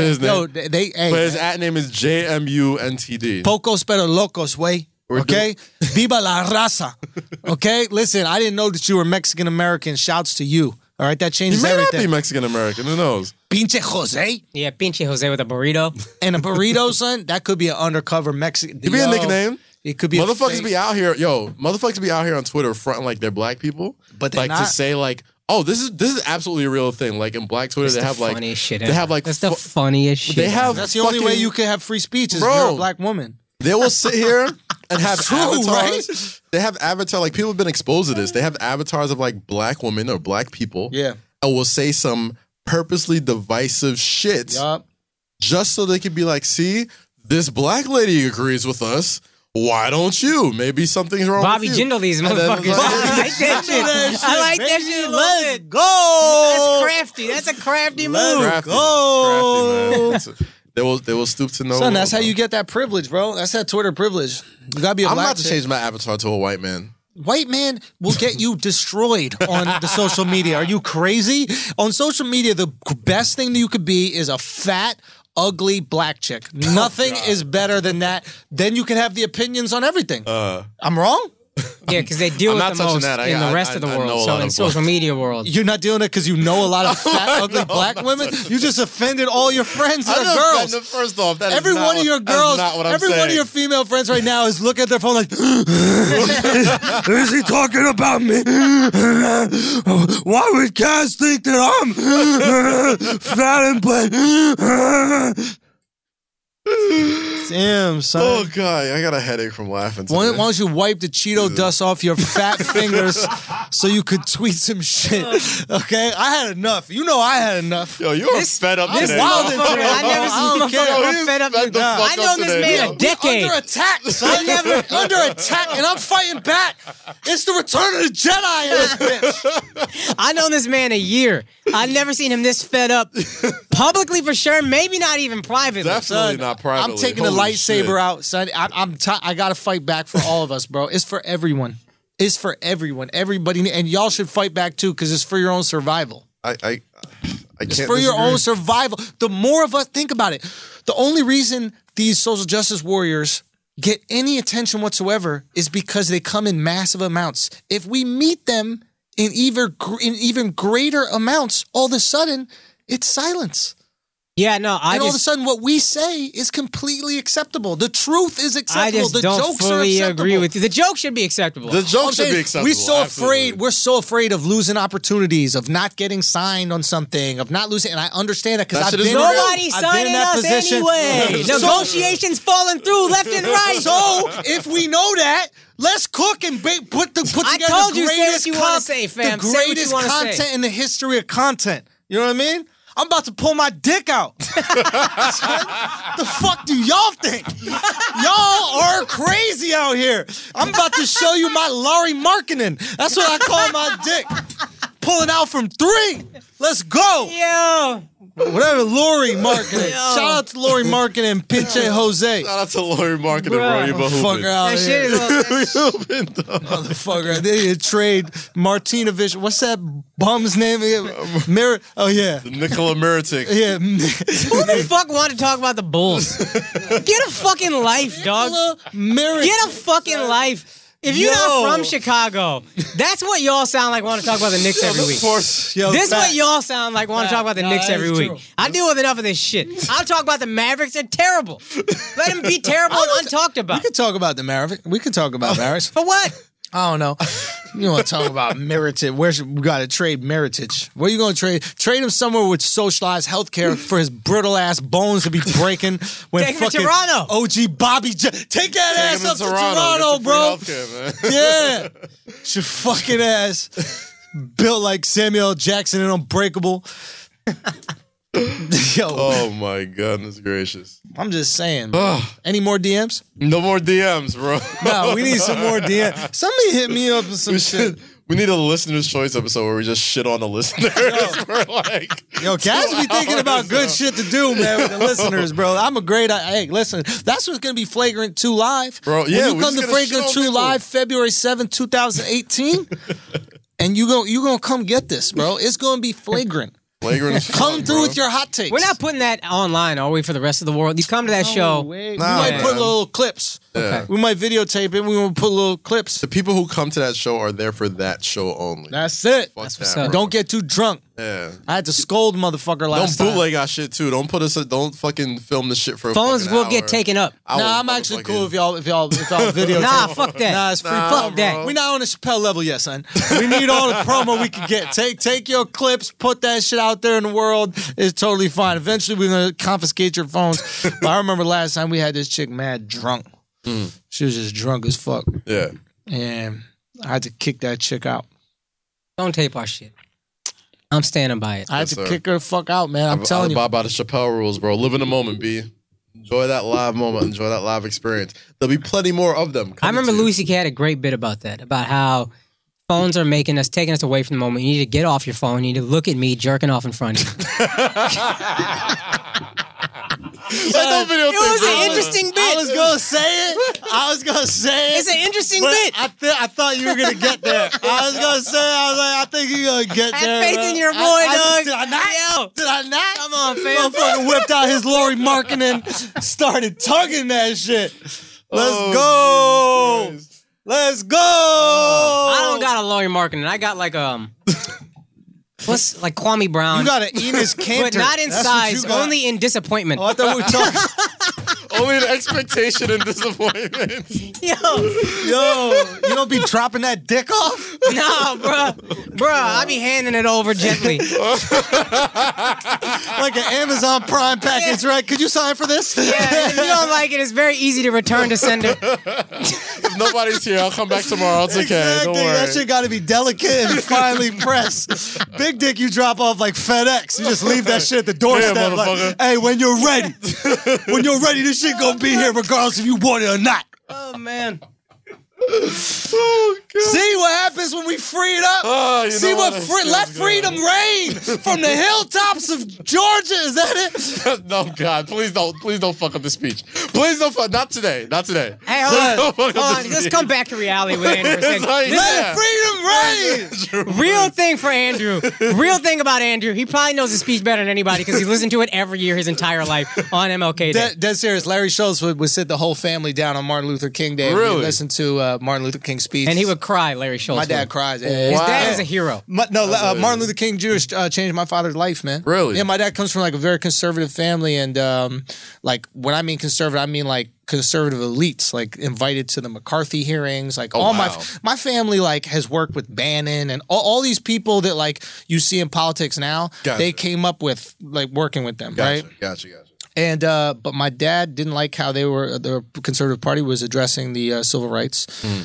But his at name is JMUNTD. Pocos pero locos, way. Okay? Viva la raza. Okay? Listen, I didn't know that you were Mexican American. Shouts to you. All right? That changes everything. He may not be Mexican American. Who knows? Pinche Jose. Yeah, Pinche Jose with a burrito. And a burrito, son, that could be an undercover Mexican. It could be a nickname. It could be motherfuckers be out here, motherfuckers be out here on Twitter fronting like they're black people. But they're like not. To say like, oh, this is absolutely a real thing. Like in black Twitter, they have like funniest shit they have like that's the funniest shit. They have that's the only way you can have free speech is if you're a black woman. They will sit here and have True, avatars. right? They have like people have been exposed to this. They have avatars of like black women or black people. Yeah. And will say some purposely divisive shit. Yup. Just so they can be like, see, this black lady agrees with us. Why don't you? Maybe something's wrong Bobby with you. Jindal these motherfuckers. I like that shit. I like that shit a little bit. Go. That's crafty. That's a crafty move. Crafty. Go. Crafty, man. They will stoop to no. Son, that's how you get that privilege, bro. That's that Twitter privilege. You gotta be a I'm black about to chick. change my avatar to a white man. White man will get you destroyed on the social media. Are you crazy? On social media, the best thing that you could be is a fat, ugly black chick. Nothing is better than that. Then you can have the opinions on everything. I'm wrong? Yeah, because they deal with the most in the rest of the world. So in social media world. You're not doing it because you know a lot of fat, ugly black women? You just offended all your friends that are girls. First off, that Every is not one of your girls, every one of your female friends right now is looking at their phone like, is he talking about me? Why would Cass think that I'm fat and black? Damn, son. Oh god, I got a headache from laughing. Why don't you wipe the Cheeto dust off your fat fingers so you could tweet some shit? Okay, I had enough. You know I had enough. Yo, you're fed up today. Wild into it. I never seen care. I'm fed up. I know this man a decade. Under attack, son. Under attack, and I'm fighting back. It's the return of the Jedi in this bitch. I know this man a year. I've never seen him this fed up. Publicly for sure, maybe not even privately. Definitely not privately. I'm taking the lightsaber out, son. I gotta fight back for all of us, bro. It's for everyone. It's for everyone. Everybody, and y'all should fight back too, because it's for your own survival. I can't. It's for your own survival. The more of us think about it, the only reason these social justice warriors get any attention whatsoever is because they come in massive amounts. If we meet them in even greater amounts, all of a sudden it's silence. Yeah, no, all of a sudden what we say is completely acceptable. The truth is acceptable. I just don't fully agree with you. The joke should be acceptable. The joke should be acceptable. We're so afraid of losing opportunities, of not getting signed on something, of not losing. And I understand that because I've been nobody's in signing that us position. Anyway. Negotiations falling through left and right. So if we know that, let's cook and put together the greatest content in the history of content. You know what I mean? I'm about to pull my dick out. The fuck do y'all think? Y'all are crazy out here. I'm about to show you my Laurie Markkinen. That's what I call my dick. Pulling out from 3. Let's go. Yo. Whatever, Laurie Markkinen. Shout out to Laurie Markkinen and Pinche Jose. Shout out to Laurie Markkinen, bro. You motherfucker out that here. Shit is motherfucker. They did trade Martinovich. What's that bum's name again? Oh, yeah. Nikola Mirotic. Yeah. Who the fuck wanted to talk about the Bulls? Get a fucking life, dog. Get a fucking life. If you're not from Chicago, that's what y'all sound like want to talk about the Knicks every week. This is what y'all sound like want to talk about the Knicks every week. I deal with enough of this shit. I'll talk about the Mavericks. They're terrible. Let them be terrible and untalked about. We can talk about the Mavericks. We can talk about Mavericks. For what? I don't know. You want to talk about Mirotic? We got to trade Mirotic? Where you going to trade? Trade him somewhere with socialized healthcare for his brittle ass bones to be breaking. When take him to Toronto. OG Bobby, take that ass up to Toronto, bro. Yeah, your fucking ass built like Samuel L. Jackson in Unbreakable. Yo, oh my goodness gracious! I'm just saying. Any more DMs? No more DMs, bro. No, we need some more DMs. Somebody hit me up with some shit. We need a listener's choice episode where we just shit on the listeners. Yo, Cass be thinking about good shit to do, man, with the listeners, bro. Hey, listen, that's what's gonna be Flagrant 2 Live, bro. Yeah, when you come to Flagrant 2 Live, February 7th, 2018, and you gonna come get this, bro. It's gonna be flagrant. Come through with your hot takes. We're not putting that online, are we, for the rest of the world? You come to that show. We might put little clips. Yeah. We might videotape it. We want to put little clips. The people who come to that show are there for that show only. That's it. Fuck That's that, what's up. bro. Don't get too drunk. Yeah. I had to scold motherfucker last Don't time. bootleg our shit too. Don't don't fucking film the shit for a Phones fucking will hour. get taken up. Nah, I'm actually cool if y'all video. Nah, fuck that. Nah, it's free. Fuck that. We not on a Chappelle level yet, son. We need all the promo we can get. Take your clips, put that shit out there in the world. It's totally fine. Eventually, we're gonna confiscate your phones. But I remember last time we had this chick mad drunk. She was just drunk as fuck. Yeah. And I had to kick that chick out. Don't tape our shit. I'm standing by it. I had to sir. kick her the fuck out, man. I'm telling you. Abide by the Chappelle rules, bro. Live in the moment, B. Enjoy that live moment. Enjoy that live experience. There'll be plenty more of them. I remember coming to you. Louis C.K. had a great bit about that, about how phones are taking us away from the moment. You need to get off your phone. You need to look at me jerking off in front of you. Like, no videotape, It was bro. an interesting bit. I was gonna say it. It's an interesting but bit. I thought you were gonna get there. I was gonna say. I was like, I think you're gonna get Have there. faith bro. in your boy, dog. Did I not? Yo. Did I not? Come on, fam. Motherfucker whipped out his Lori Markkinen, started tugging that shit. Let's go. Christ. Let's go. I don't got a Laurie Marketing. I got like what's like Kwame Brown. You got an Enos Cantor, but not in That's what size, you got. only in disappointment. Oh, I thought we were talking. Only an expectation and disappointment. Yo, You don't be dropping that dick off. nah, bruh, I be handing it over gently. Like an Amazon Prime package, right? Could you sign for this? Yeah, if you don't like it, it's very easy to return to sender. If nobody's here, I'll come back tomorrow. It's okay. Exactly. Don't worry. That shit got to be delicate and finely pressed. Big dick, you drop off like FedEx. You just leave that shit at the doorstep. Yeah, like, motherfucker. hey, when you're ready, this shit gonna be here regardless if you want it or not. Oh man. Oh, God. See what happens when we free it up? Oh, you See know what what? let freedom reign from the hilltops of Georgia. Is that it? No, God, please don't fuck up the speech. Please don't fuck. Not today. Hey, hold Fuck up on. the Let's speech. come back to reality with Andrew. It's like, Let yeah. freedom reign. Real thing for Andrew. Real thing about Andrew. He probably knows the speech better than anybody because he's listened to it every year his entire life on MLK Day. Dead serious. Larry Schultz would sit the whole family down on Martin Luther King Day. Really? And listen to Martin Luther King's speech. And he would cry, Larry Schultz. My dad would. cries. His Wow. dad is a hero. Martin Luther King Jr. Changed my father's life, man. Really? Yeah, my dad comes from like a very conservative family, and like when I mean conservative, I mean like conservative elites, like invited to the McCarthy hearings. Like all wow. my family like has worked with Bannon and all these people that like you see in politics now. Gotcha. They came up with like working with them, right? Gotcha. And but my dad didn't like how the Conservative Party was addressing the civil rights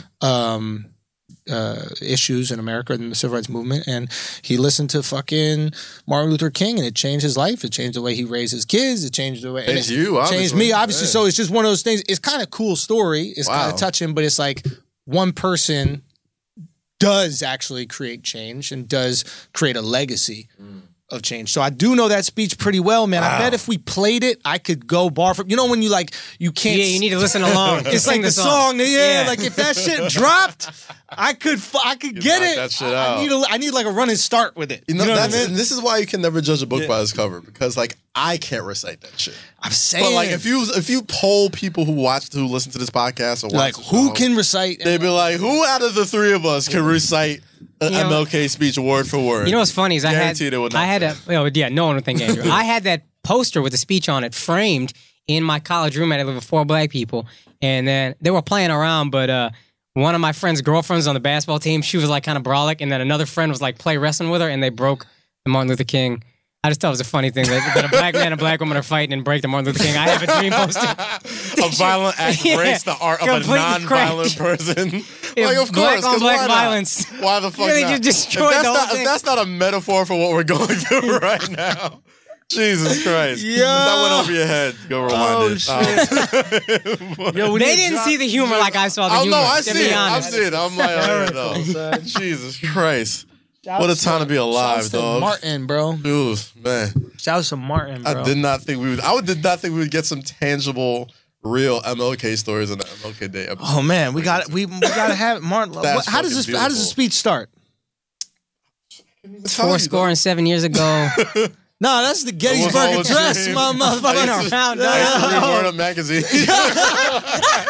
issues in America and the civil rights movement, and he listened to fucking Martin Luther King, and it changed his life. It changed the way he raised his kids. It changed the way Changed it you, obviously. changed me, obviously. Yeah. So it's just one of those things. It's kind of cool story. It's kind Wow. of touching, but it's like one person does actually create change and does create a legacy of change. So I do know that speech pretty well, man. I bet if we played it, I could go bar for. You know when you like you can't. Yeah, you need to listen along. It's Just like sing the song. Yeah, like if that shit dropped, I could get knock it. that shit out. I need like a running start with it. You know, what that's, I mean? and this is why you can never judge a book by its cover, because like I can't recite that shit. I'm saying, But like if you poll people who listen to this podcast or watch like the who show, can recite? they'd be like, who out of the three of us can recite an You know- MLK speech word for word? You know what's funny is Guaranteed it would not no one would think Andrew. I had that poster with the speech on it framed in my college room. I lived with 4 black people, and then they were playing around, but one of my friend's girlfriends on the basketball team, she was like kind of brolic, and then another friend was like play wrestling with her, and they broke the Martin Luther King. I just thought it was a funny thing that a black man and a black woman are fighting and break the Martin Luther King. I have a dream poster. A violent act Yeah, breaks the art of a completely non-violent person. Like, of black course, on 'cause black why not? violence. Why the fuck Really not? just destroyed if the whole thing. if that's not a metaphor for what we're going through right now, Jesus Christ. Yo. That went over your head. Go rewind it. Yo, They didn't see the humor like I saw the Oh, humor. no, I to see be it. I honest. see it. I'm like, all right, though. Jesus Christ. What a time to be alive, Shouts to dog. Martin, bro. Dude, man. Shouts to Martin, bro. I did not think we would get some tangible, real MLK stories in the MLK Day episode. Oh man, we got to have it. Martin. That's How does fucking how does the beautiful. speech start? Tell you, 4-7 years ago. No, that's the Gettysburg all a Address, dream. my motherfucker. Fucking around, I used to dog. read Word Up magazine.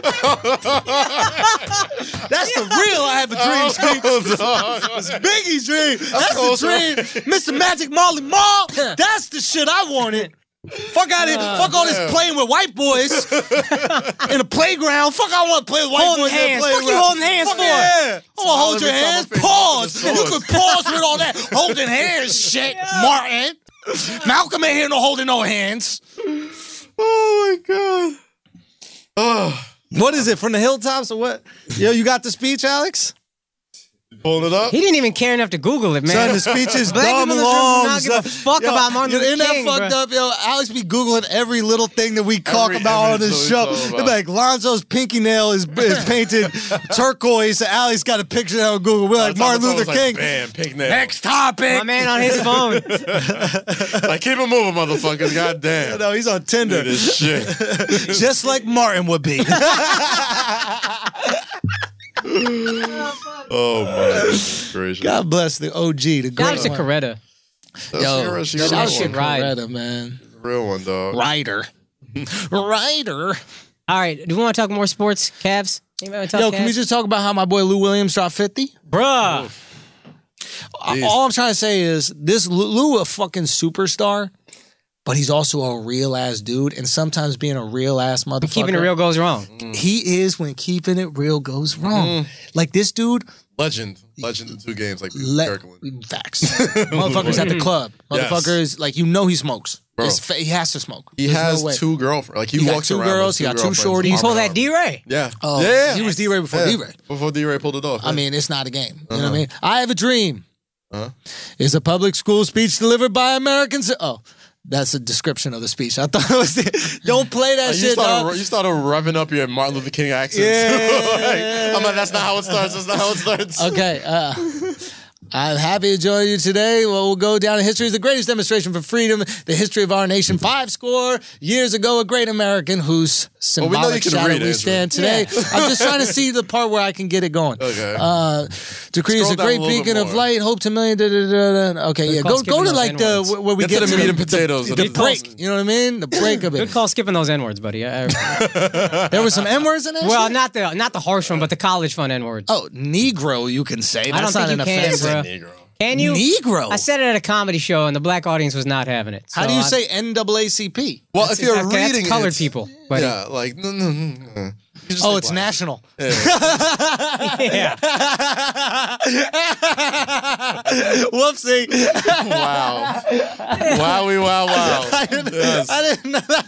That's the real I have a dream speech. It's Biggie's dream. That's the dream. Mr. Magic Marley Marl. That's the shit I wanted. Fuck out of here. Fuck all this playing with white boys in a playground. Fuck, I want to play with white boys in a playground. Fuck you holding hands for? Yeah. I want to hold your hands. Pause. You could pause with all that holding hands shit, Martin. Malcolm ain't here no holding no hands. Oh, my God. Oh. What is it, from the hilltops or what? Yo, you got the speech, Alex? Pulling it up? He didn't even care enough to Google it, man. Son, the speech is Black dumb people long. not give a fuck about Martin Luther Isn't that King, fucked bro. up, yo? Alex be Googling every little thing that we talk about on this show. They're like, Lonzo's pinky nail is painted turquoise. So Alex got a picture of Google. We're like, Martin Luther King. Bam, pink nail. Next topic. My man on his phone. Like, keep it moving, motherfuckers. God damn. No, he's on Tinder. This shit. Just like Martin would be. Oh, my gracious. God bless the OG, the Shout great out to one. Coretta. Yo, She shout a out real to one. right. Coretta, man. Real one, dog. Ryder. Ryder. All right, do we want to talk more sports, Cavs? Anybody want to talk Yo, Cavs? can we just talk about how my boy Lou Williams dropped 50? Bruh. All I'm trying to say is this Lou a fucking superstar, but he's also a real ass dude, and sometimes being a real ass motherfucker. Keeping it real goes wrong. He is when keeping it real goes wrong. Like this dude. Legend in 2 games, like Kirkland. Facts. Motherfuckers at the club. Yes. Motherfuckers, like, you know he smokes. Bro. He has to smoke. He There's has no way. 2 girlfriends. Like, he He got walks 2 around girls, with he got 2 girlfriends, shorties. You arm told in that arm. D-Ray? Yeah. Oh, yeah. he was D-Ray before Yeah. D-Ray. Before D-Ray pulled it off. I mean, it's not a game. You know what I Uh-huh. mean? I have a dream. It's a public school speech delivered by Americans. Oh, that's a description of the speech. I thought it was don't play that shit, dog. You started revving up your Martin Luther King accent. Yeah. I'm like, that's not how it starts. That's not how it starts. Okay. I'm happy to join you today. Well, we'll go down in history as the greatest demonstration for freedom, the history of our nation. 5 score years ago, a great American whose symbolic shadow we stand today. Yeah. I'm just trying to see the part where I can get it going. Okay. Decrees a great beacon of light, hope to million. Okay, yeah. Go to like where we get to the meat and potatoes. The break. You know what I mean? The break of it. Good call skipping those N-words, buddy. There were some N-words in that Well, shit? not the harsh one, but the college fun N-words. Oh, Negro, you can say. I don't That's not think an you can, offense. bro. Negro. Can you? Negro. I said it at a comedy show, and the black audience was not having it. How do you say NAACP? Well, if you're Okay, reading that's colored it, people. Buddy. Yeah, like, no. You just Oh, say it's black. national. Yeah. Whoopsie. Wow. Wowie, wow. I didn't know that.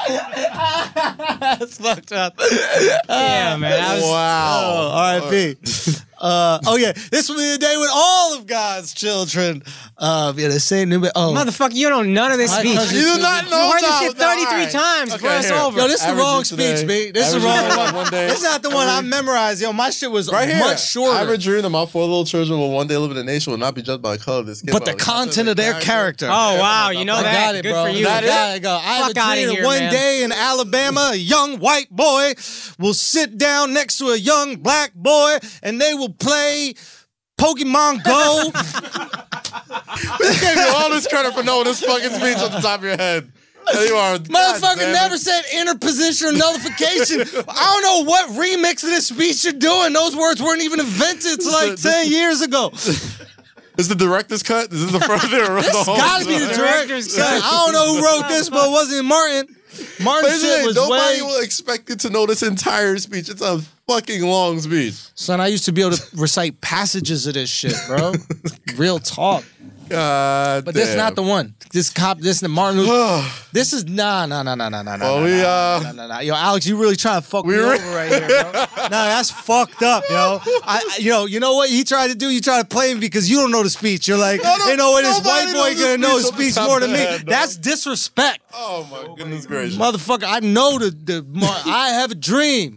That's fucked up. Yeah, man. I was, Wow. Oh, R.I.P. Oh yeah, this will be the day when all of God's children the same new. Oh, motherfucker, you don't know none of this speech. You do not know You heard this about shit that. 33 times. Okay, Bro, it's here. over. yo, this is the Average wrong it today. speech, B. This is the Average wrong it one. one day. This is not the one I memorized. Yo, my shit was Right here. much shorter. I have a dream that my 4 little children will one day live in a nation will not be judged by the color of their skin. but the content of their character. Oh, wow. You know I that. got it, Good bro. for you. I got it. Go. I have Fuck a outta dream here, one man. day in Alabama, a young white boy will sit down next to a young black boy, and they will play Pokemon Go. This gave you all this credit for knowing this fucking speech off the top of your head. There you are. Motherfucker never said interposition or nullification. I don't know what remix of this speech you're doing. Those words weren't even invented until like 10 years ago. Is the director's cut? Is this the front of the whole? Gotta be the director's cut. I don't know who wrote this, but it wasn't Martin. Martin's shit was nobody way... will expect you to know this entire speech. It's a fucking long speech. Son, I used to be able to recite passages of this shit, bro. Real talk. God But damn. this is not the one. This Martin Luther. This is nah. Well, Yo, Alex, you really trying to fuck me over right here, bro. Nah, that's fucked up, yo. You know what he tried to do? You try to play me because you don't know the speech. You're like, you know what? This white boy gonna know the speech more than me. That's disrespect. Oh my goodness gracious, motherfucker! I know I have a dream.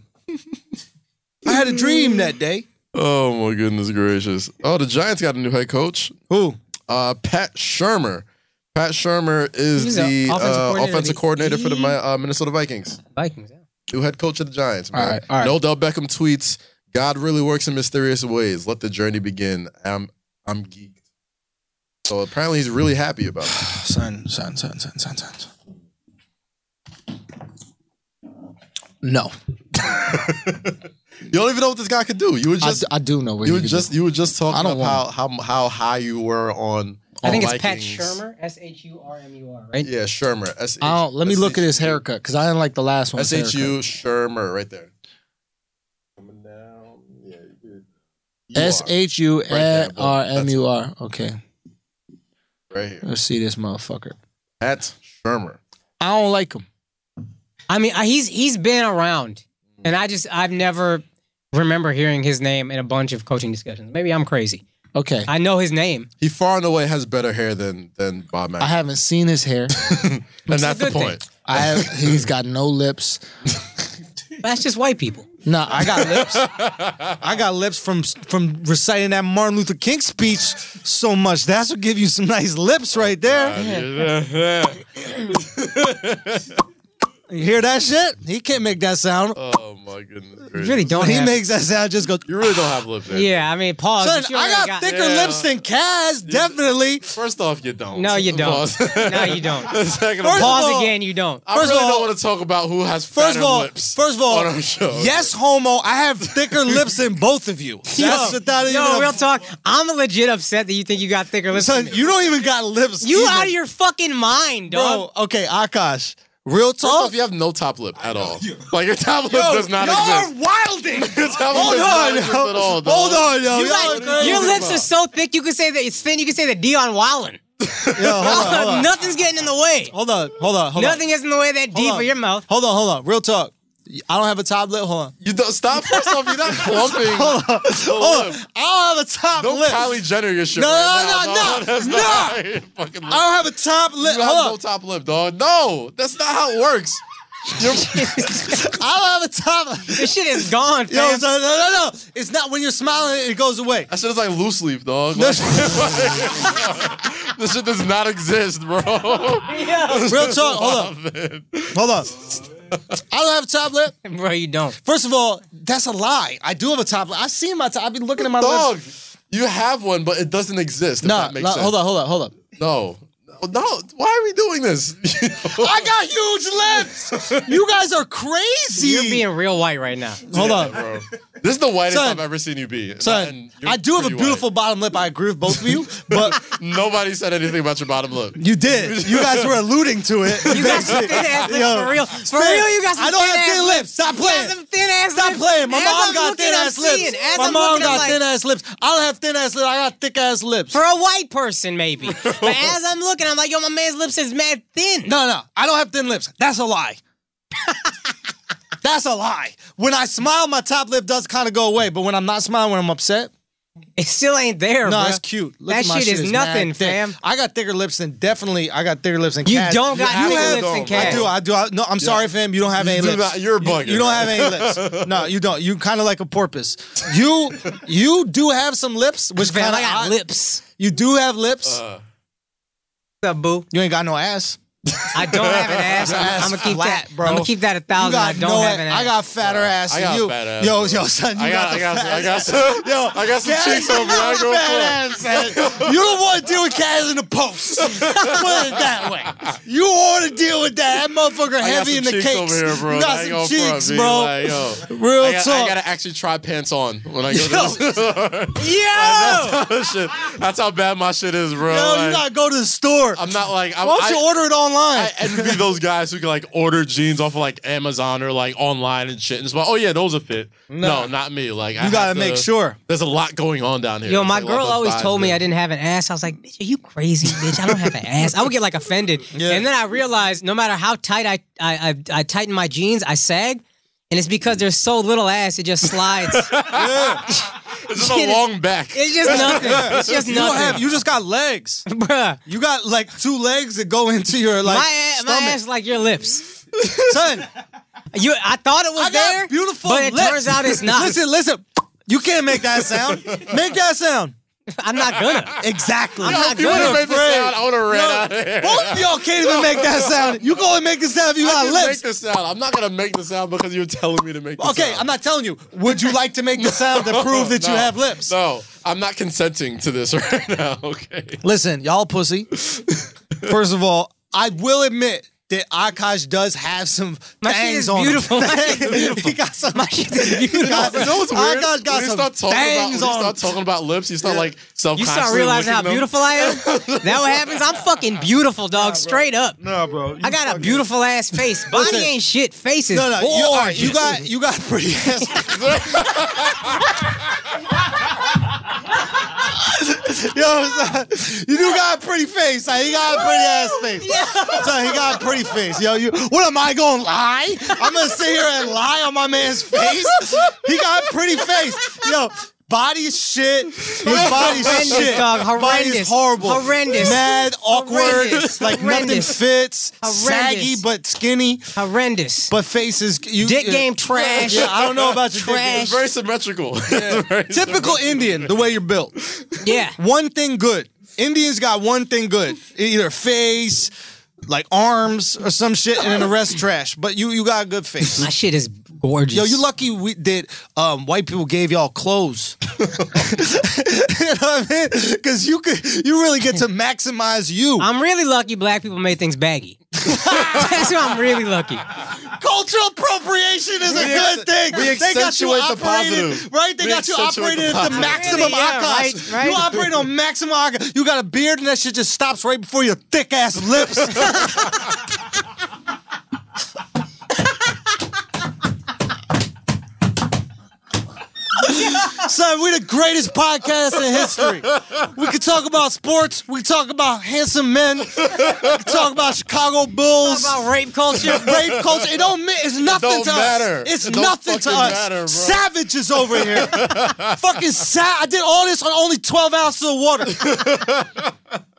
I had a dream that day. Oh my goodness gracious. Oh, the Giants got a new head coach. Who? Pat Shurmur. Pat Shurmur is He's the offensive coordinator for the Minnesota Vikings. Vikings, yeah. New head coach of the Giants, man. All right. Odell Beckham tweets, God really works in mysterious ways. Let the journey begin. I'm geeked. So apparently he's really happy about it. Son. No. You don't even know what this guy could do. You would just. I do know what you were just talking about how high you were on. I think it's Vikings. Pat Shurmur, Shurmur, right? Yeah, Shurmur. Let me look at his haircut because I didn't like the last one. SHU Shurmur, right there. Coming down. Yeah. SHURMUR. Okay. Right here. Let's see this motherfucker. Pat Shurmur. I don't like him. I mean, he's been around, and I've never remember hearing his name in a bunch of coaching discussions. Maybe I'm crazy. Okay. I know his name. He far and away has better hair than Bob McElroy. I haven't seen his hair. And that's the point. He's got no lips. That's just white people. No, I got lips. I got lips from reciting that Martin Luther King speech so much. That's what give you some nice lips right there. You hear that shit? He can't make that sound. Oh my goodness! You really don't. He makes that sound. Just go. You really don't have lips. There. Yeah, I mean, pause. Son, I got thicker lips than Kaz. Definitely. First off, you don't. No, you don't. No, you don't. Second pause again. You don't. I really don't want to talk about who has fatter lips. First of all, on our show. Yes, homo. I have thicker lips than both of you. Real talk. I'm legit upset that you think you got thicker lips. Son, you don't even got lips. You out of your fucking mind, dog. Bro, okay, Akash. Real talk. First off, you have no top lip at all. Like your top lip does not exist. You're wilding. Hold on, yo. Your lips are so thick you could say that it's thin. You could say that Dion Wildin. Hold on. Nothing's getting in the way. Hold on. Nothing is in the way of that D for your mouth. Hold on. Real talk. I don't have a top lip. Hold on. You don't stop. First off, you're not clumping. Hold on. I don't have a top lip. Don't Kylie Jenner your shit. No. I don't have a top lip. You have no top lip, dog. No, that's not how it works. I don't have a top. This shit is gone, fam. Yo, no. It's not when you're smiling, it goes away. That shit is like loose leaf, dog. This shit does not exist, bro. Real talk. Hold on. I don't have a top lip. Bro, you don't. First of all, that's a lie. I do have a top lip. I've seen my top. I've been looking at my lips. You have one, but it doesn't exist. No, hold on. No. Why are we doing this? I got huge lips. You guys are crazy. You're being real white right now. Hold on, bro. This is the whitest I've ever seen you be. Son, I do have a beautiful bottom lip. I agree with both of you, but nobody said anything about your bottom lip. You did. You guys were alluding to it. You got some thin ass lips for real. For real, you got some thin ass lips. I don't have thin lips. Stop playing. Some thin ass lips. Stop playing. My mom got thin ass lips. My mom got thin ass lips. I don't have thin ass lips. I got thick ass lips. For a white person, maybe. But as I'm looking, I'm like, yo, my man's lips is mad thin. No. I don't have thin lips. That's a lie. That's a lie. When I smile, my top lip does kind of go away. But when I'm not smiling, when I'm upset, it still ain't there, bro. No, it's cute. Look that at my shit is nothing, fam. I got thicker lips than I got thicker lips than You Kaz. don't got thicker lips than Kaz. I do. No, I'm sorry, fam. You don't have any lips. You're a bugger. You don't have any lips. No, you don't. You kind of like a porpoise. You do have some lips, which kind of I got lips. You do have lips. What's up, boo? You ain't got no ass. I don't have an ass. I'm gonna keep flat, that, bro. I'm gonna keep that 1,000. I don't have an ass. I got fatter ass. I got you. fat ass. Yo, son, you got some cheeks over there. You don't want to deal with Kaz in the post. Put it that way. You want to deal with that. That motherfucker heavy in the cakes. Over here, bro. You got some cheeks, bro. Like, Real talk. I gotta actually try pants on when I go to the store. That's how bad my shit is, bro. Yo, you gotta go to the store. I'm not like. Why don't you order it online? I envy those guys who can like order jeans off of like Amazon or like online and shit. And it's like, oh yeah, those will fit. No, not me. Like you gotta make sure. There's a lot going on down here. Yo, my girl always told me I didn't have an ass. I was like, bitch, are you crazy, bitch? I don't have an ass. I would get like offended. Yeah. And then I realized no matter how tight I tighten my jeans, I sag. And it's because there's so little ass, it just slides. It's just a long back. It's just nothing. It's just nothing. You just got legs. Bruh. You got like 2 legs that go into your like my ass like your lips. Son. I thought it was there, beautiful but it turns out it's not. Listen. You can't make that sound. Make that sound. I'm not gonna. Exactly. I'm not If you would have made the sound, I would have ran out of here. Both of y'all can't even make that sound. You go and make the sound if you got lips. Make the sound. I'm not gonna make the sound because you're telling me to make the sound. Okay, I'm not telling you. Would you like to make the sound to prove that you have lips? No, I'm not consenting to this right now. Okay. Listen, y'all pussy. First of all, I will admit that Akash does have some My shit things is on beautiful. him. My shit is beautiful. He got some. My shit is beautiful. You know what's weird? Akash got some things on him. Start talking about lips, you start like You self-consciously start realizing how licking them. beautiful I am? That what happens? I'm fucking beautiful, dog. Straight up. Nah, bro. I got a beautiful ass face. Body Listen. ain't shit. Face is No, gorgeous. you got pretty ass. Yo, son, you do got a pretty face. Son. He got a pretty ass face. Son, he got a pretty face. Yo, what am I gonna lie? I'm gonna sit here and lie on my man's face. He got a pretty face. Yo. Body's shit. His body's Horrendous, shit. dog. Body's Horrendous. horrible. Horrendous. Mad, awkward. Horrendous. Like Horrendous. nothing fits. Horrendous. Saggy but skinny. Horrendous. But faces. Dick game trash. Yeah, I don't know about your Trash. dick game. It's very symmetrical. It's very Typical Indian, the way you're built. Yeah. One thing good. Indians got one thing good. Either face, like arms, or some shit, and then the rest trash. But you got a good face. My shit is gorgeous. Yo, you lucky we did. White people gave y'all clothes. You know what I mean? Because you really get to maximize you. I'm really lucky black people made things baggy. That's why I'm really lucky. Cultural appropriation is a good thing. we They got you accentuate the operating, positive. right? They We got you accentuate operating the at the positive. maximum Really, yeah, akash. right. You operate on maximum akash. You got a beard and that shit just stops right before your thick ass lips. Son, we're the greatest podcast in history. We can talk about sports. We can talk about handsome men. We can talk about Chicago Bulls. Talk about rape culture. Rape culture. It don't. It's nothing don't to matter. us. It's It don't nothing to fucking us. matter, bro. Savage is over here. Fucking I did all this on only 12 ounces of water.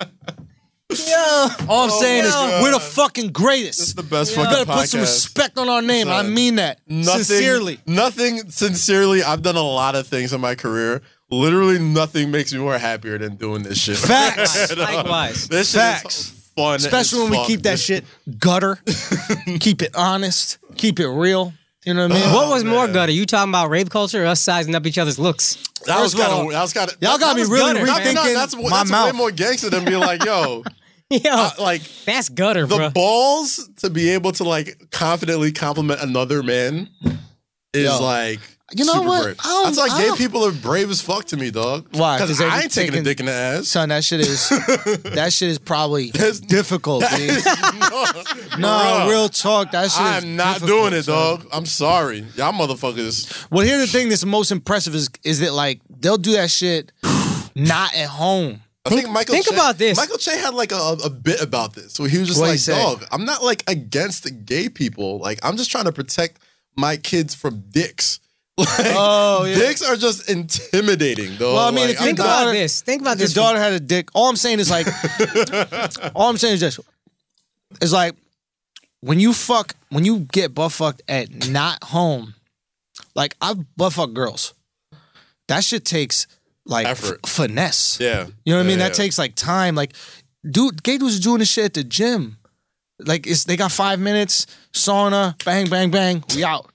All I'm saying is we're the fucking greatest. It's the best You fucking better put some podcast. respect on our name. I Son. mean that. Sincerely. Nothing sincerely. I've done a lot of things in my career. Literally nothing makes me more happier than doing this shit. Facts. You know? Likewise. This shit Facts. is fun. Especially when we keep that shit gutter. Keep it honest. Keep it real. You know what I mean? What was more gutter? You talking about rape culture or us sizing up each other's looks? That was First of all, kind of. That was kind of. y'all got me really gutter, man. rethinking That's my way mouth. more gangster than being like, yo, Yo, like that's gutter, the bro. balls to be able to like confidently compliment another man is Yo. like. You know super what? brave. I don't- That's like I gay don't- people are brave as fuck to me, dog. Why? 'Cause Because they I be ain't taking a taking- dick in the ass. Son, that shit is probably difficult, dude. No, Bruh. real talk. That shit is I'm not difficult, doing it, son. dog. I'm sorry. Y'all motherfuckers. Well, here's the thing that's most impressive is that like they'll do that shit not at home. I think Michael think Che, about this. Michael Che had like a bit about this where he was just What'd he like, say? dog, I'm not like against the gay people. Like, I'm just trying to protect my kids from dicks. Like, dicks are just intimidating, dog. Well, I mean, like, if you Think I'm about not- this. Think about Your this. daughter had a dick. All I'm saying is like, all I'm saying is this: it's like when you get butt fucked at not home. Like I've butt fucked girls. That shit takes like Effort. finesse. Yeah. You know what I mean? Yeah, That takes like time. Like, dude, gay dudes are doing this shit at the gym. Like, they got 5 minutes, sauna, bang, bang, bang, we out.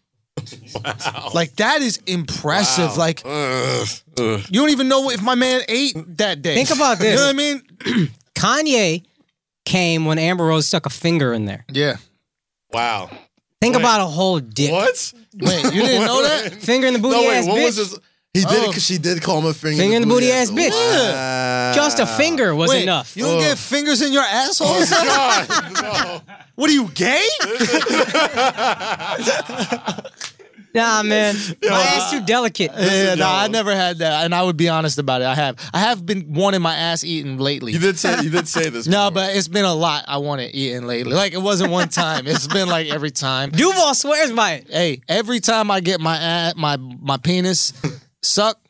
Wow. Like, that is impressive. Wow. Like, you don't even know if my man ate that day. Think about this. You know what I mean? Kanye came when Amber Rose stuck a finger in there. Yeah. Wow. Think Wait. about a whole dick. What? Wait, you didn't know that? Finger in the booty No, wait, ass what bitch. was this? He did it because she did call him a finger. Finger in the booty ass bitch. Wow. Just a finger was Wait, enough. you don't get fingers in your asshole? Oh, God. No. What are you, gay? Nah, man. My ass too delicate. Yeah, no, yo. I never had that, and I would be honest about it. I have been wanting my ass eaten lately. You did say this. No, before. but it's been a lot I wanted eaten lately. Like, it wasn't one time. It's been like every time. Duval swears by it. Hey, every time I get my ass, my penis sucked,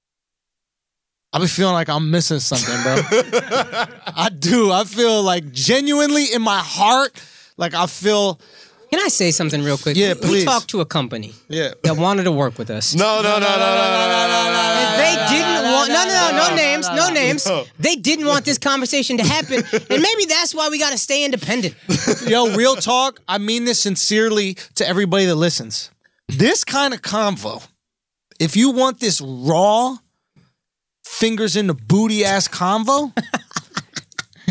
I be feeling like I'm missing something, bro. I do. I feel like genuinely in my heart, like I feel. Can I say something real quick? Yeah, We please. talked to a company Yeah. that wanted to work with us. No. If they didn't want no names. They didn't want this conversation to happen, and maybe that's why we got to stay independent. Yo, real talk. I mean this sincerely to everybody that listens. This kind of convo, if you want this raw, fingers in the booty ass convo,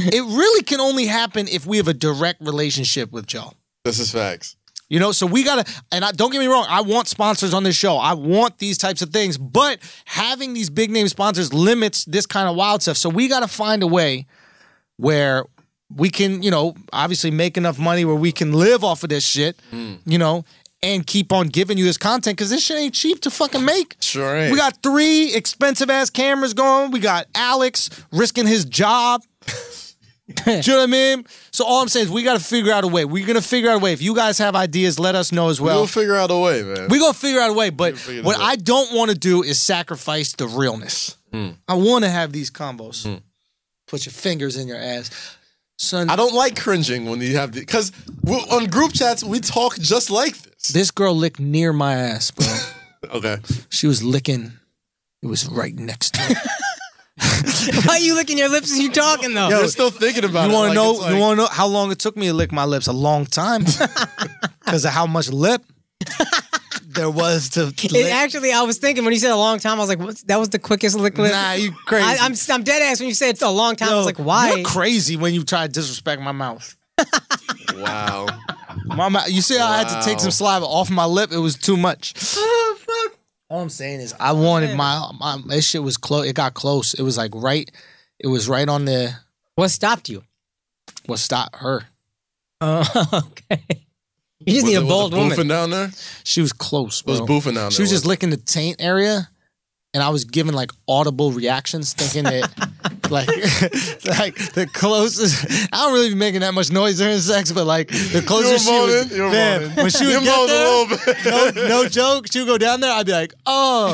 it really can only happen if we have a direct relationship with Joe. This is facts. You know, so we gotta, and don't get me wrong, I want sponsors on this show. I want these types of things, but having these big name sponsors limits this kind of wild stuff. So we gotta find a way where we can, you know, obviously make enough money where we can live off of this shit, you know, and keep on giving you this content, because this shit ain't cheap to fucking make. Sure ain't. We got 3 expensive ass cameras going. We got Alex risking his job. Do you know what I mean? So all I'm saying is we got to figure out a way. We're going to figure out a way. If you guys have ideas, let us know as well. We'll figure out a way, man. We're going to figure out a way. But what I don't want to do is sacrifice the realness. I want to have these combos. Put your fingers in your ass. Son, I don't like cringing when you have because on group chats, we talk just like this. This girl licked near my ass, bro. Okay. She was licking. It was right next to me. Why are you licking your lips as you talking though? Yo, you're still thinking about it. You want to know? You want to know how long it took me to lick my lips? A long time, because of how much lip there was to. Actually, I was thinking when you said a long time, I was like, that was the quickest lick. Nah, you crazy. I'm dead ass when you said a long time. I was like, why? You're crazy when you try to disrespect my mouth. Wow. My mouth. You see how I had to take some saliva off my lip? It was too much. Oh fuck. All I'm saying is I wanted my this shit was close. It got close. It was like right. It was right on the. What stopped you? What stopped her? Okay. You just need a bold woman. Boofing down there? She was close, bro. It was boofing down there. She was just licking the taint area, and I was giving like audible reactions, thinking that like the closest. I don't really be making that much noise during sex, but like the closest when she would get there, no joke, she would go down there. I'd be like, oh,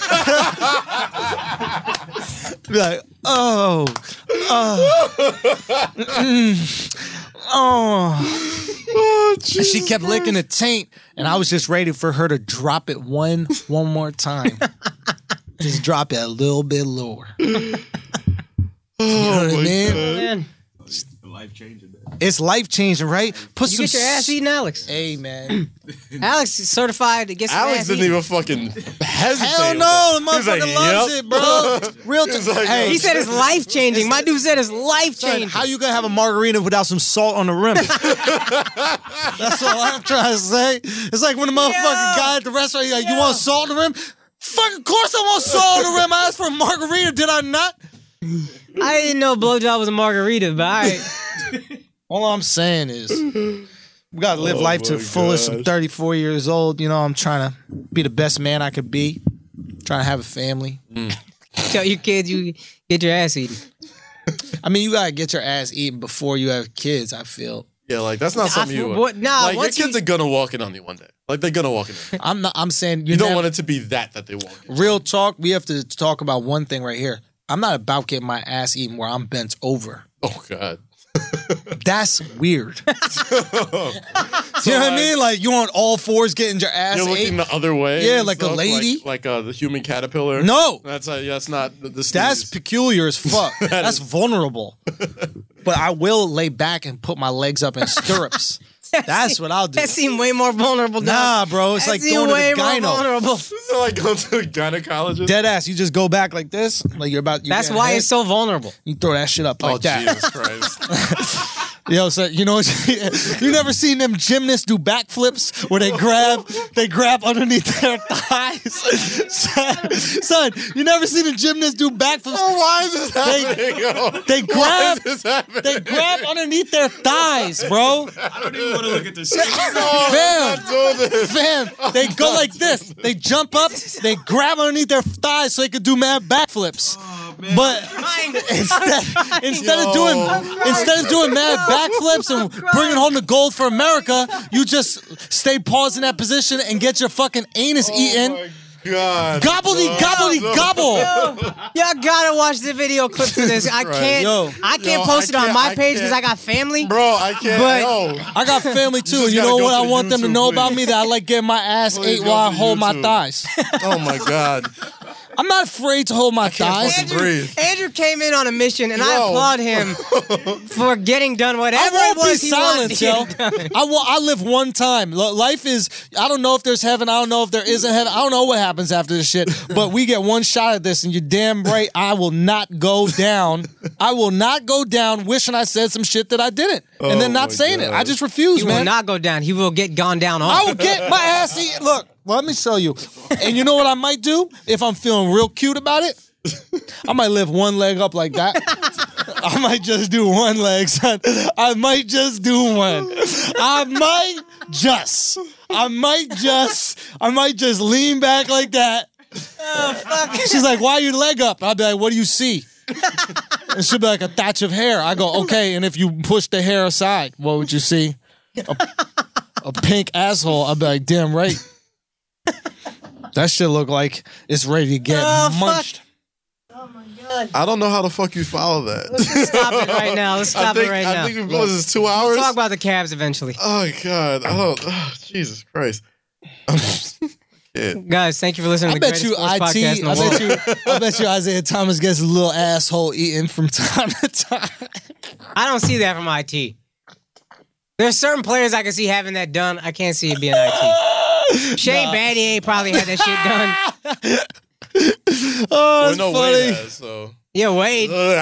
be like, oh, oh, and she kept licking the taint, and I was just ready for her to drop it one more time. Just drop it a little bit lower. You know what I mean? Man. It's life-changing, man. It's life-changing, right? You get your ass eaten, Alex. Hey, man. Alex is certified to get some Alex ass didn't eaten. even fucking hesitate. Hell no, the motherfucker like, loves yep. it, bro. Real like, hey, He said it's life-changing. My dude said it's life-changing. how you gonna have a margarita without some salt on the rim? That's all I'm trying to say. It's like when the motherfucking guy at the restaurant, he's like, you want salt on the rim? Fuck, of course I want salt on the rim. I asked for a margarita, did I not? I didn't know blowjob was a margarita, but all right. All I'm saying is, we gotta live life to the fullest. I'm 34 years old. You know, I'm trying to be the best man I could be. Trying to have a family. Tell your kids you get your ass eaten. I mean, you gotta get your ass eaten before you have kids, I feel. Yeah, like that's not something you like your kids are gonna walk in on you one day. Like they're gonna walk in on you. I'm saying you don't want it to be that they walk in. Real talk, we have to talk about one thing right here. I'm not about getting my ass eaten where I'm bent over. Oh God. That's weird. You know what I mean? Like you on all fours getting your ass You're looking the other way. Yeah, like a lady. Like the human caterpillar. No. That's not the That's peculiar as fuck. That's vulnerable. But I will lay back and put my legs up in stirrups. That's what I'll do. That seemed way more vulnerable. Nah, bro. It's like going to the gyno. This is like going to the gynecologist. Dead ass. You just go back like this. Like you're about. That's why it's so vulnerable. You throw that shit up like that. Jesus Christ. Yo, so you know, you never seen them gymnasts do backflips where they grab underneath their thighs? Son, you never seen a gymnast do backflips? Oh, why is this happening? They grab underneath their thighs, bro. I don't even want to look at this. Fam, they go like this. They jump up, they grab underneath their thighs so they could do mad backflips. But instead of doing mad backflips and bringing home the gold for America, you just stay paused in that position and get your fucking anus eaten. God. Gobbledy gobble. Y'all gotta watch the video clips of this. I can't post it on my page because I got family. Bro, I can't. But I got family too. And you know what I want them to know about me? That I like getting my ass ate while I hold my thighs. Oh my God. I'm not afraid to hold my thighs. Andrew came in on a mission, and I applaud him for getting done whatever I won't it was be he silent, yo. wanted to get done. I live one time. Life is, I don't know if there's heaven. I don't know if there isn't heaven. I don't know what happens after this shit. But we get one shot at this, and you're damn right. I will not go down. I will not go down wishing I said some shit that I didn't. And then not saying it. I just refuse, He man. will not go down. He will get gone down on. I will get my ass eaten. Look, let me show you. And you know what I might do? If I'm feeling real cute about it, I might lift one leg up like that. I might just do one leg, son. I might just do one. I might just lean back like that. Oh, fuck. She's like, why your leg up? I'll be like, what do you see? And she'll be like, a thatch of hair. I go, okay, and if you push the hair aside, what would you see? A pink asshole. I'll be like, damn right. That shit look like it's ready to get munched. Fuck. Oh my God. I don't know how the fuck you follow that. Let's just stop it right now. Let's stop it right now. I think what is this, 2 hours? We'll talk about the Cavs eventually. Oh God. Jesus Christ. Guys, thank you for listening to the Greatest Sports Podcast in the world. I bet you Isaiah Thomas gets a little asshole eaten from time to time. I don't see that from IT. There's certain players I can see having that done. I can't see it being IT. Shane Battier probably had that shit done. Oh, that's funny. Wade has, so. Yeah, Wade. All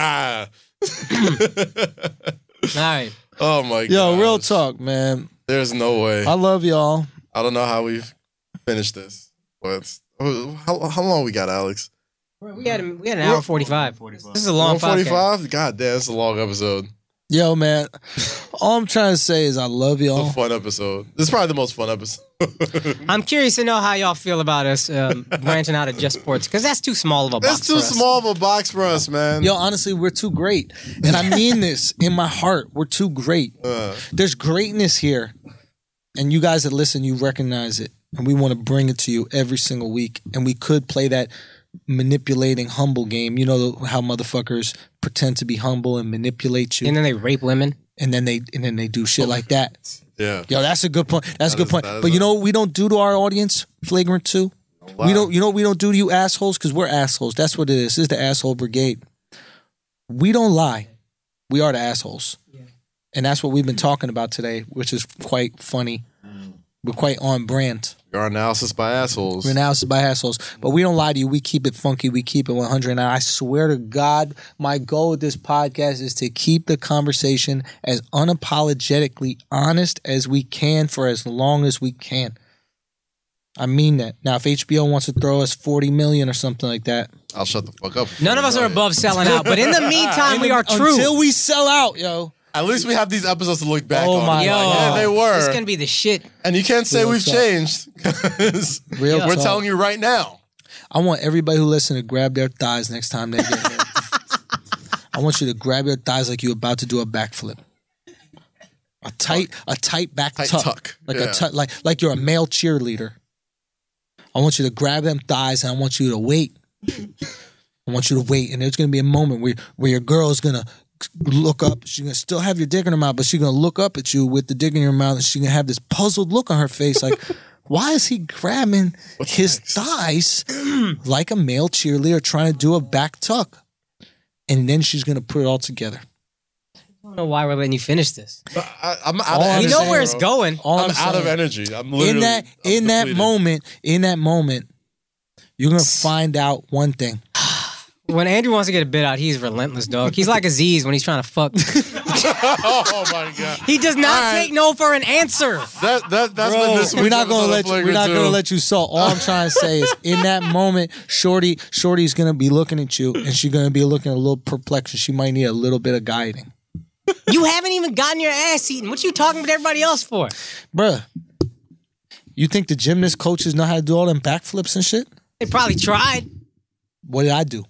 right. Oh my God. Yo, real talk, man. There's no way. I love y'all. I don't know how we've finished this. But how long we got, Alex? We had an hour 45. This is a long 145? God damn, it's a long episode. Yo, man. All I'm trying to say is I love y'all. It's a fun episode. This is probably the most fun episode. I'm curious to know how y'all feel about us branching out of just sports, because that's too small of a box. It's too small of a box for us, man. Yo, honestly, we're too great. And I mean this in my heart. We're too great. There's greatness here. And you guys that listen, you recognize it. And we want to bring it to you every single week. And we could play that manipulating humble game. You know how motherfuckers pretend to be humble and manipulate you. And then they rape women. And then they do shit like that. Yeah. Yo, that's a good point. That's a good point. But you know what we don't do to our audience? Flagrant 2? Wow. You know what we don't do to you assholes? Because we're assholes. That's what it is. This is the asshole brigade. We don't lie. We are the assholes. Yeah. And that's what we've been talking about today, which is quite funny. We're quite on brand. Our analysis by assholes. We're analysis by assholes. But we don't lie to you. We keep it funky. We keep it 100. And I swear to God, my goal with this podcast is to keep the conversation as unapologetically honest as we can for as long as we can. I mean that. Now, if HBO wants to throw us $40 million or something like that, I'll shut the fuck up. None of us are above selling out. But in the meantime, we are true. Until we sell out, yo. At least we have these episodes to look back on. Oh my God. Yeah, they were. It's going to be the shit. And you can't say we've changed. Real We're talk. telling you right now. I want everybody who listens to grab their thighs next time they get here. I want you to grab your thighs like you're about to do a backflip. A tight back tuck. Like you're a male cheerleader. I want you to grab them thighs and I want you to wait. I want you to wait. And there's going to be a moment where your girl is going to look up. She's going to still have your dick in her mouth, but she's going to look up at you with the dick in your mouth and she's going to have this puzzled look on her face like, why is he grabbing his thighs like a male cheerleader trying to do a back tuck? And then she's going to put it all together. I don't know why we're letting you finish this. I'm out of energy. You know where it's going. I'm out of energy. I'm literally in that moment, you're going to find out one thing. When Andrew wants to get a bit out, he's relentless, dog. He's like Aziz when he's trying to fuck. Oh my God! He does not take no for an answer. That's Bro, been this week's we're not gonna episode. let you salt. All I'm trying to say is, in that moment, Shorty's gonna be looking at you, and she's gonna be looking a little perplexed. She might need a little bit of guiding. You haven't even gotten your ass eaten. What you talking with everybody else for, Bruh, you think the gymnast coaches know how to do all them backflips and shit? They probably tried. What did I do?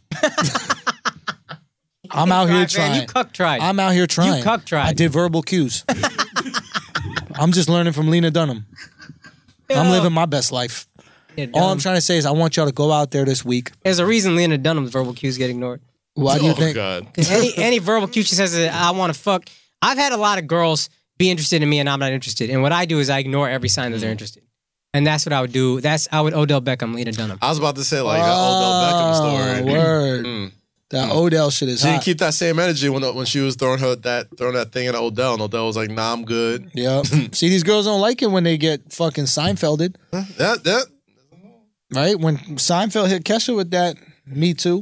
I'm out here trying. Man, you cuck tried. I'm out here trying. You cuck tried. I did verbal cues. I'm just learning from Lena Dunham. I'm living my best life. All I'm trying to say is I want y'all to go out there this week. There's a reason Lena Dunham's verbal cues get ignored. Why do you think? God. Any verbal cue she says that I want to fuck. I've had a lot of girls be interested in me and I'm not interested. And what I do is I ignore every sign that they're interested. And that's what I would do. I would Odell Beckham, Lena Dunham. I was about to say, like, Odell Beckham story. Word. That Odell shit is She hot. didn't keep that same energy when she was throwing that thing at Odell, and Odell was like, nah, I'm good. Yep. See, these girls don't like it when they get fucking Seinfelded. That. Right? When Seinfeld hit Kesha with that, me too.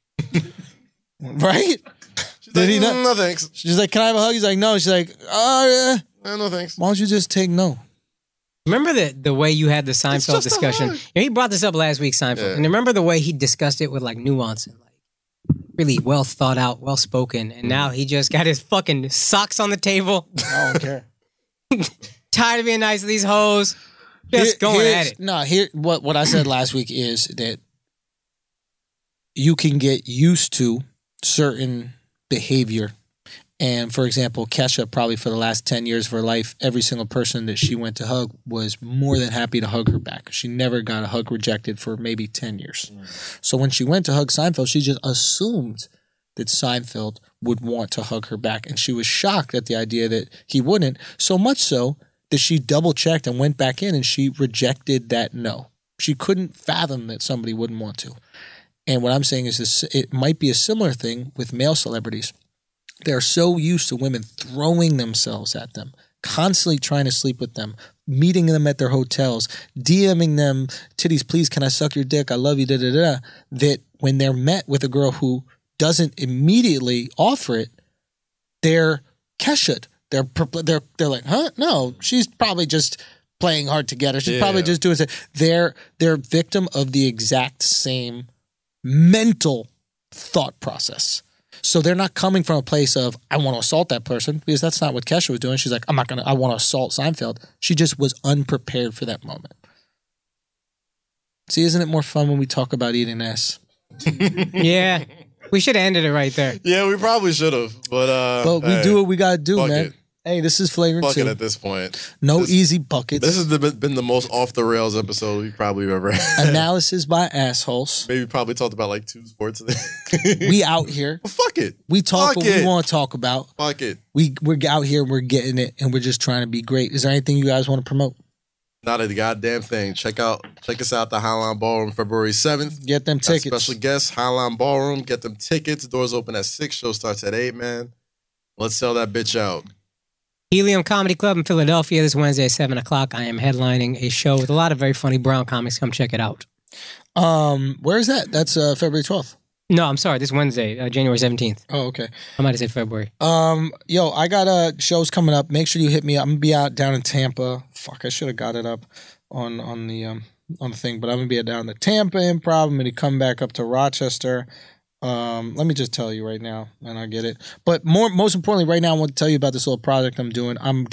Right? She's like, no thanks. She's like, can I have a hug? He's like, no. She's like, no thanks. Why don't you just take no? Remember the way you had the Seinfeld discussion? He brought this up last week, Seinfeld. And remember the way he discussed it with like nuance and like really well thought out, well spoken. And now he just got his fucking socks on the table. I don't care. Tired of being nice to these hoes. Just going at it. No, what I said last week is that you can get used to certain behavior. And for example, Kesha, probably for the last 10 years of her life, every single person that she went to hug was more than happy to hug her back. She never got a hug rejected for maybe 10 years. So when she went to hug Seinfeld, she just assumed that Seinfeld would want to hug her back. And she was shocked at the idea that he wouldn't, so much so that she double-checked and went back in and she rejected that no. She couldn't fathom that somebody wouldn't want to. And what I'm saying is this: it might be a similar thing with male celebrities. They're so used to women throwing themselves at them, constantly trying to sleep with them, meeting them at their hotels, DMing them, titties, please, can I suck your dick? I love you, da-da-da. That when they're met with a girl who doesn't immediately offer it, they're Kesha. They're like, huh? No, she's probably just playing hard to get her. She's probably just doing it. They're victim of the exact same mental thought process. So they're not coming from a place of, I want to assault that person, because that's not what Kesha was doing. She's like, I want to assault Seinfeld. She just was unprepared for that moment. See, isn't it more fun when we talk about eating ass? Yeah. We should have ended it right there. Yeah, we probably should have. But we do what we got to do, man. It. Hey, this is Flagrant 2. Fuck it at this point. No easy buckets. This has been the most off the rails episode we've probably ever had. Analysis by assholes. Maybe probably talked about like 2 sports. We out here. Well, fuck it. We talk what we want to talk about. Fuck it. We're out here and we're getting it and we're just trying to be great. Is there anything you guys want to promote? Not a goddamn thing. Check us out, the Highline Ballroom, February 7th. Get them tickets. Special guests, Highline Ballroom. Get them tickets. Doors open at 6. Show starts at 8, man. Let's sell that bitch out. Helium Comedy Club in Philadelphia this Wednesday at 7 o'clock. I am headlining a show with a lot of very funny brown comics. Come check it out. Where is that? That's February 12th. No, I'm sorry. This Wednesday, January 17th. Oh, okay. I might have said February. Yo, I got shows coming up. Make sure you hit me up. I'm gonna be out down in Tampa. Fuck, I should have got it up on the thing, but I'm gonna be down to Tampa Improv. I'm gonna come back up to Rochester. Let me just tell you right now, and I get it. But most importantly, right now, I want to tell you about this little project I'm doing.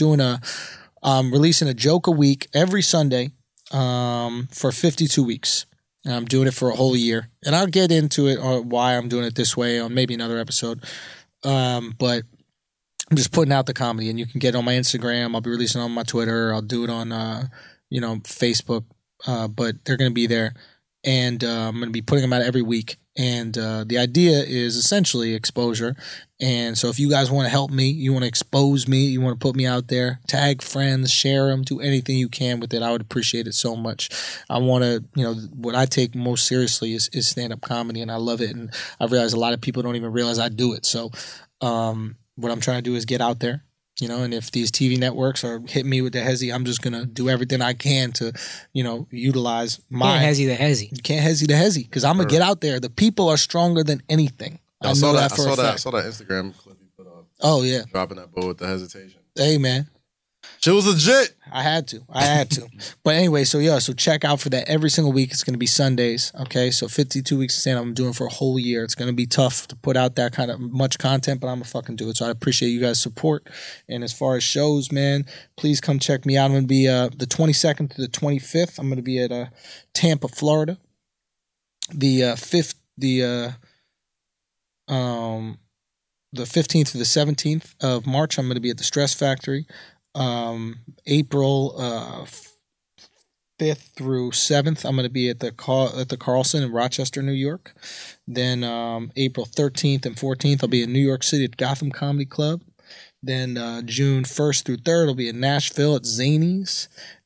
I'm releasing a joke a week every Sunday, for 52 weeks. And I'm doing it for a whole year. And I'll get into it or why I'm doing it this way on maybe another episode. But I'm just putting out the comedy, and you can get it on my Instagram. I'll be releasing it on my Twitter. I'll do it on Facebook. But they're going to be there. And I'm going to be putting them out every week. And the idea is essentially exposure. And so if you guys want to help me, you want to expose me, you want to put me out there, tag friends, share them, do anything you can with it. I would appreciate it so much. I want to, what I take most seriously is stand-up comedy, and I love it. And I realize a lot of people don't even realize I do it. So what I'm trying to do is get out there. And if these TV networks are hitting me with the hezzy, I'm just going to do everything I can to, utilize my... Can't hezzy the hezzy. You can't hezzy the hezzy, because I'm going to get out there. The people are stronger than anything. I saw that Instagram clip you put on. Oh, yeah. Dropping that bow with the hesitation. Hey, man. Shit was legit. I had to. But anyway, so check out for that every single week. It's going to be Sundays, okay? So 52 weeks of stand-up I'm doing for a whole year. It's going to be tough to put out that kind of much content, but I'm going to fucking do it. So I appreciate you guys' support. And as far as shows, man, please come check me out. I'm going to be the 22nd to the 25th. I'm going to be at Tampa, Florida. The 15th to the 17th of March, I'm going to be at the Stress Factory. April 5th through 7th, I'm going to be at the Carlson in Rochester, New York. Then April 13th and 14th, I'll be in New York City at Gotham Comedy Club. Then June 1st through 3rd, I'll be in Nashville at Zanies.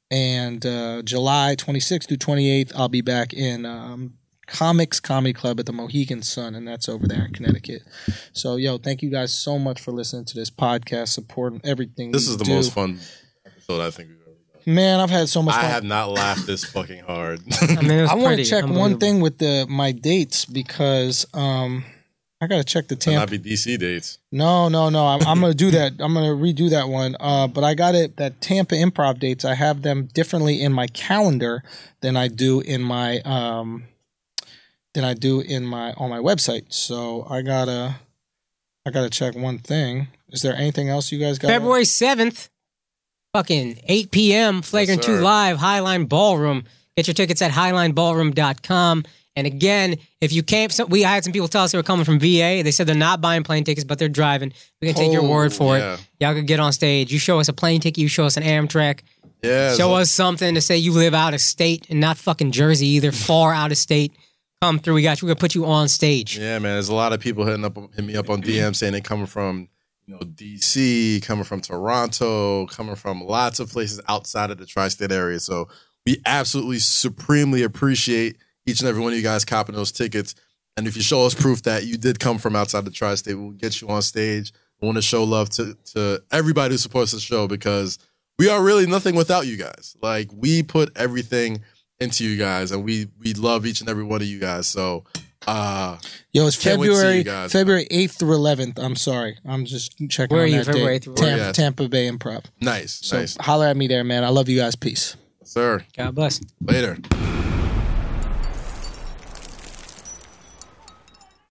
And July 26th through 28th, I'll be back in Comics Comedy Club at the Mohegan Sun, and that's over there in Connecticut. So, yo, thank you guys so much for listening to this podcast, supporting everything. This is the most fun episode I think we've ever done. Man, I've had so much fun. I have not laughed this fucking hard. I want to check one thing with my dates because I got to check the Tampa. Not be DC dates. No. I'm going to do that. I'm going to redo that one. But I got it, that Tampa Improv dates, I have them differently in my calendar than I do in my on my website. So I gotta check one thing. Is there anything else you guys got? February 7th, fucking 8 p.m. Flagrant 2 Live, Highline Ballroom. Get your tickets at highlineballroom.com. And again, if you can't, I had some people tell us they were coming from VA. They said they're not buying plane tickets, but they're driving. We can take your word for it. Y'all could get on stage. You show us a plane ticket. You show us an Amtrak. Yeah. Show us something to say you live out of state and not fucking Jersey either, far out of state. Come through. We got you. We're gonna put you on stage. Yeah, man. There's a lot of people hitting me up on DM saying they coming from DC, coming from Toronto, coming from lots of places outside of the tri-state area. So we absolutely supremely appreciate each and every one of you guys copping those tickets. And if you show us proof that you did come from outside the tri-state, we'll get you on stage. We want to show love to everybody who supports the show because we are really nothing without you guys. Like, we put everything into you guys, and we love each and every one of you guys. So, it's February 8th through 11th. I'm sorry, I'm just checking. Where on are you? that February date. 8th through Tampa Bay Improv. Nice. So holler at me there, man. I love you guys. Peace, sir. God bless. Later.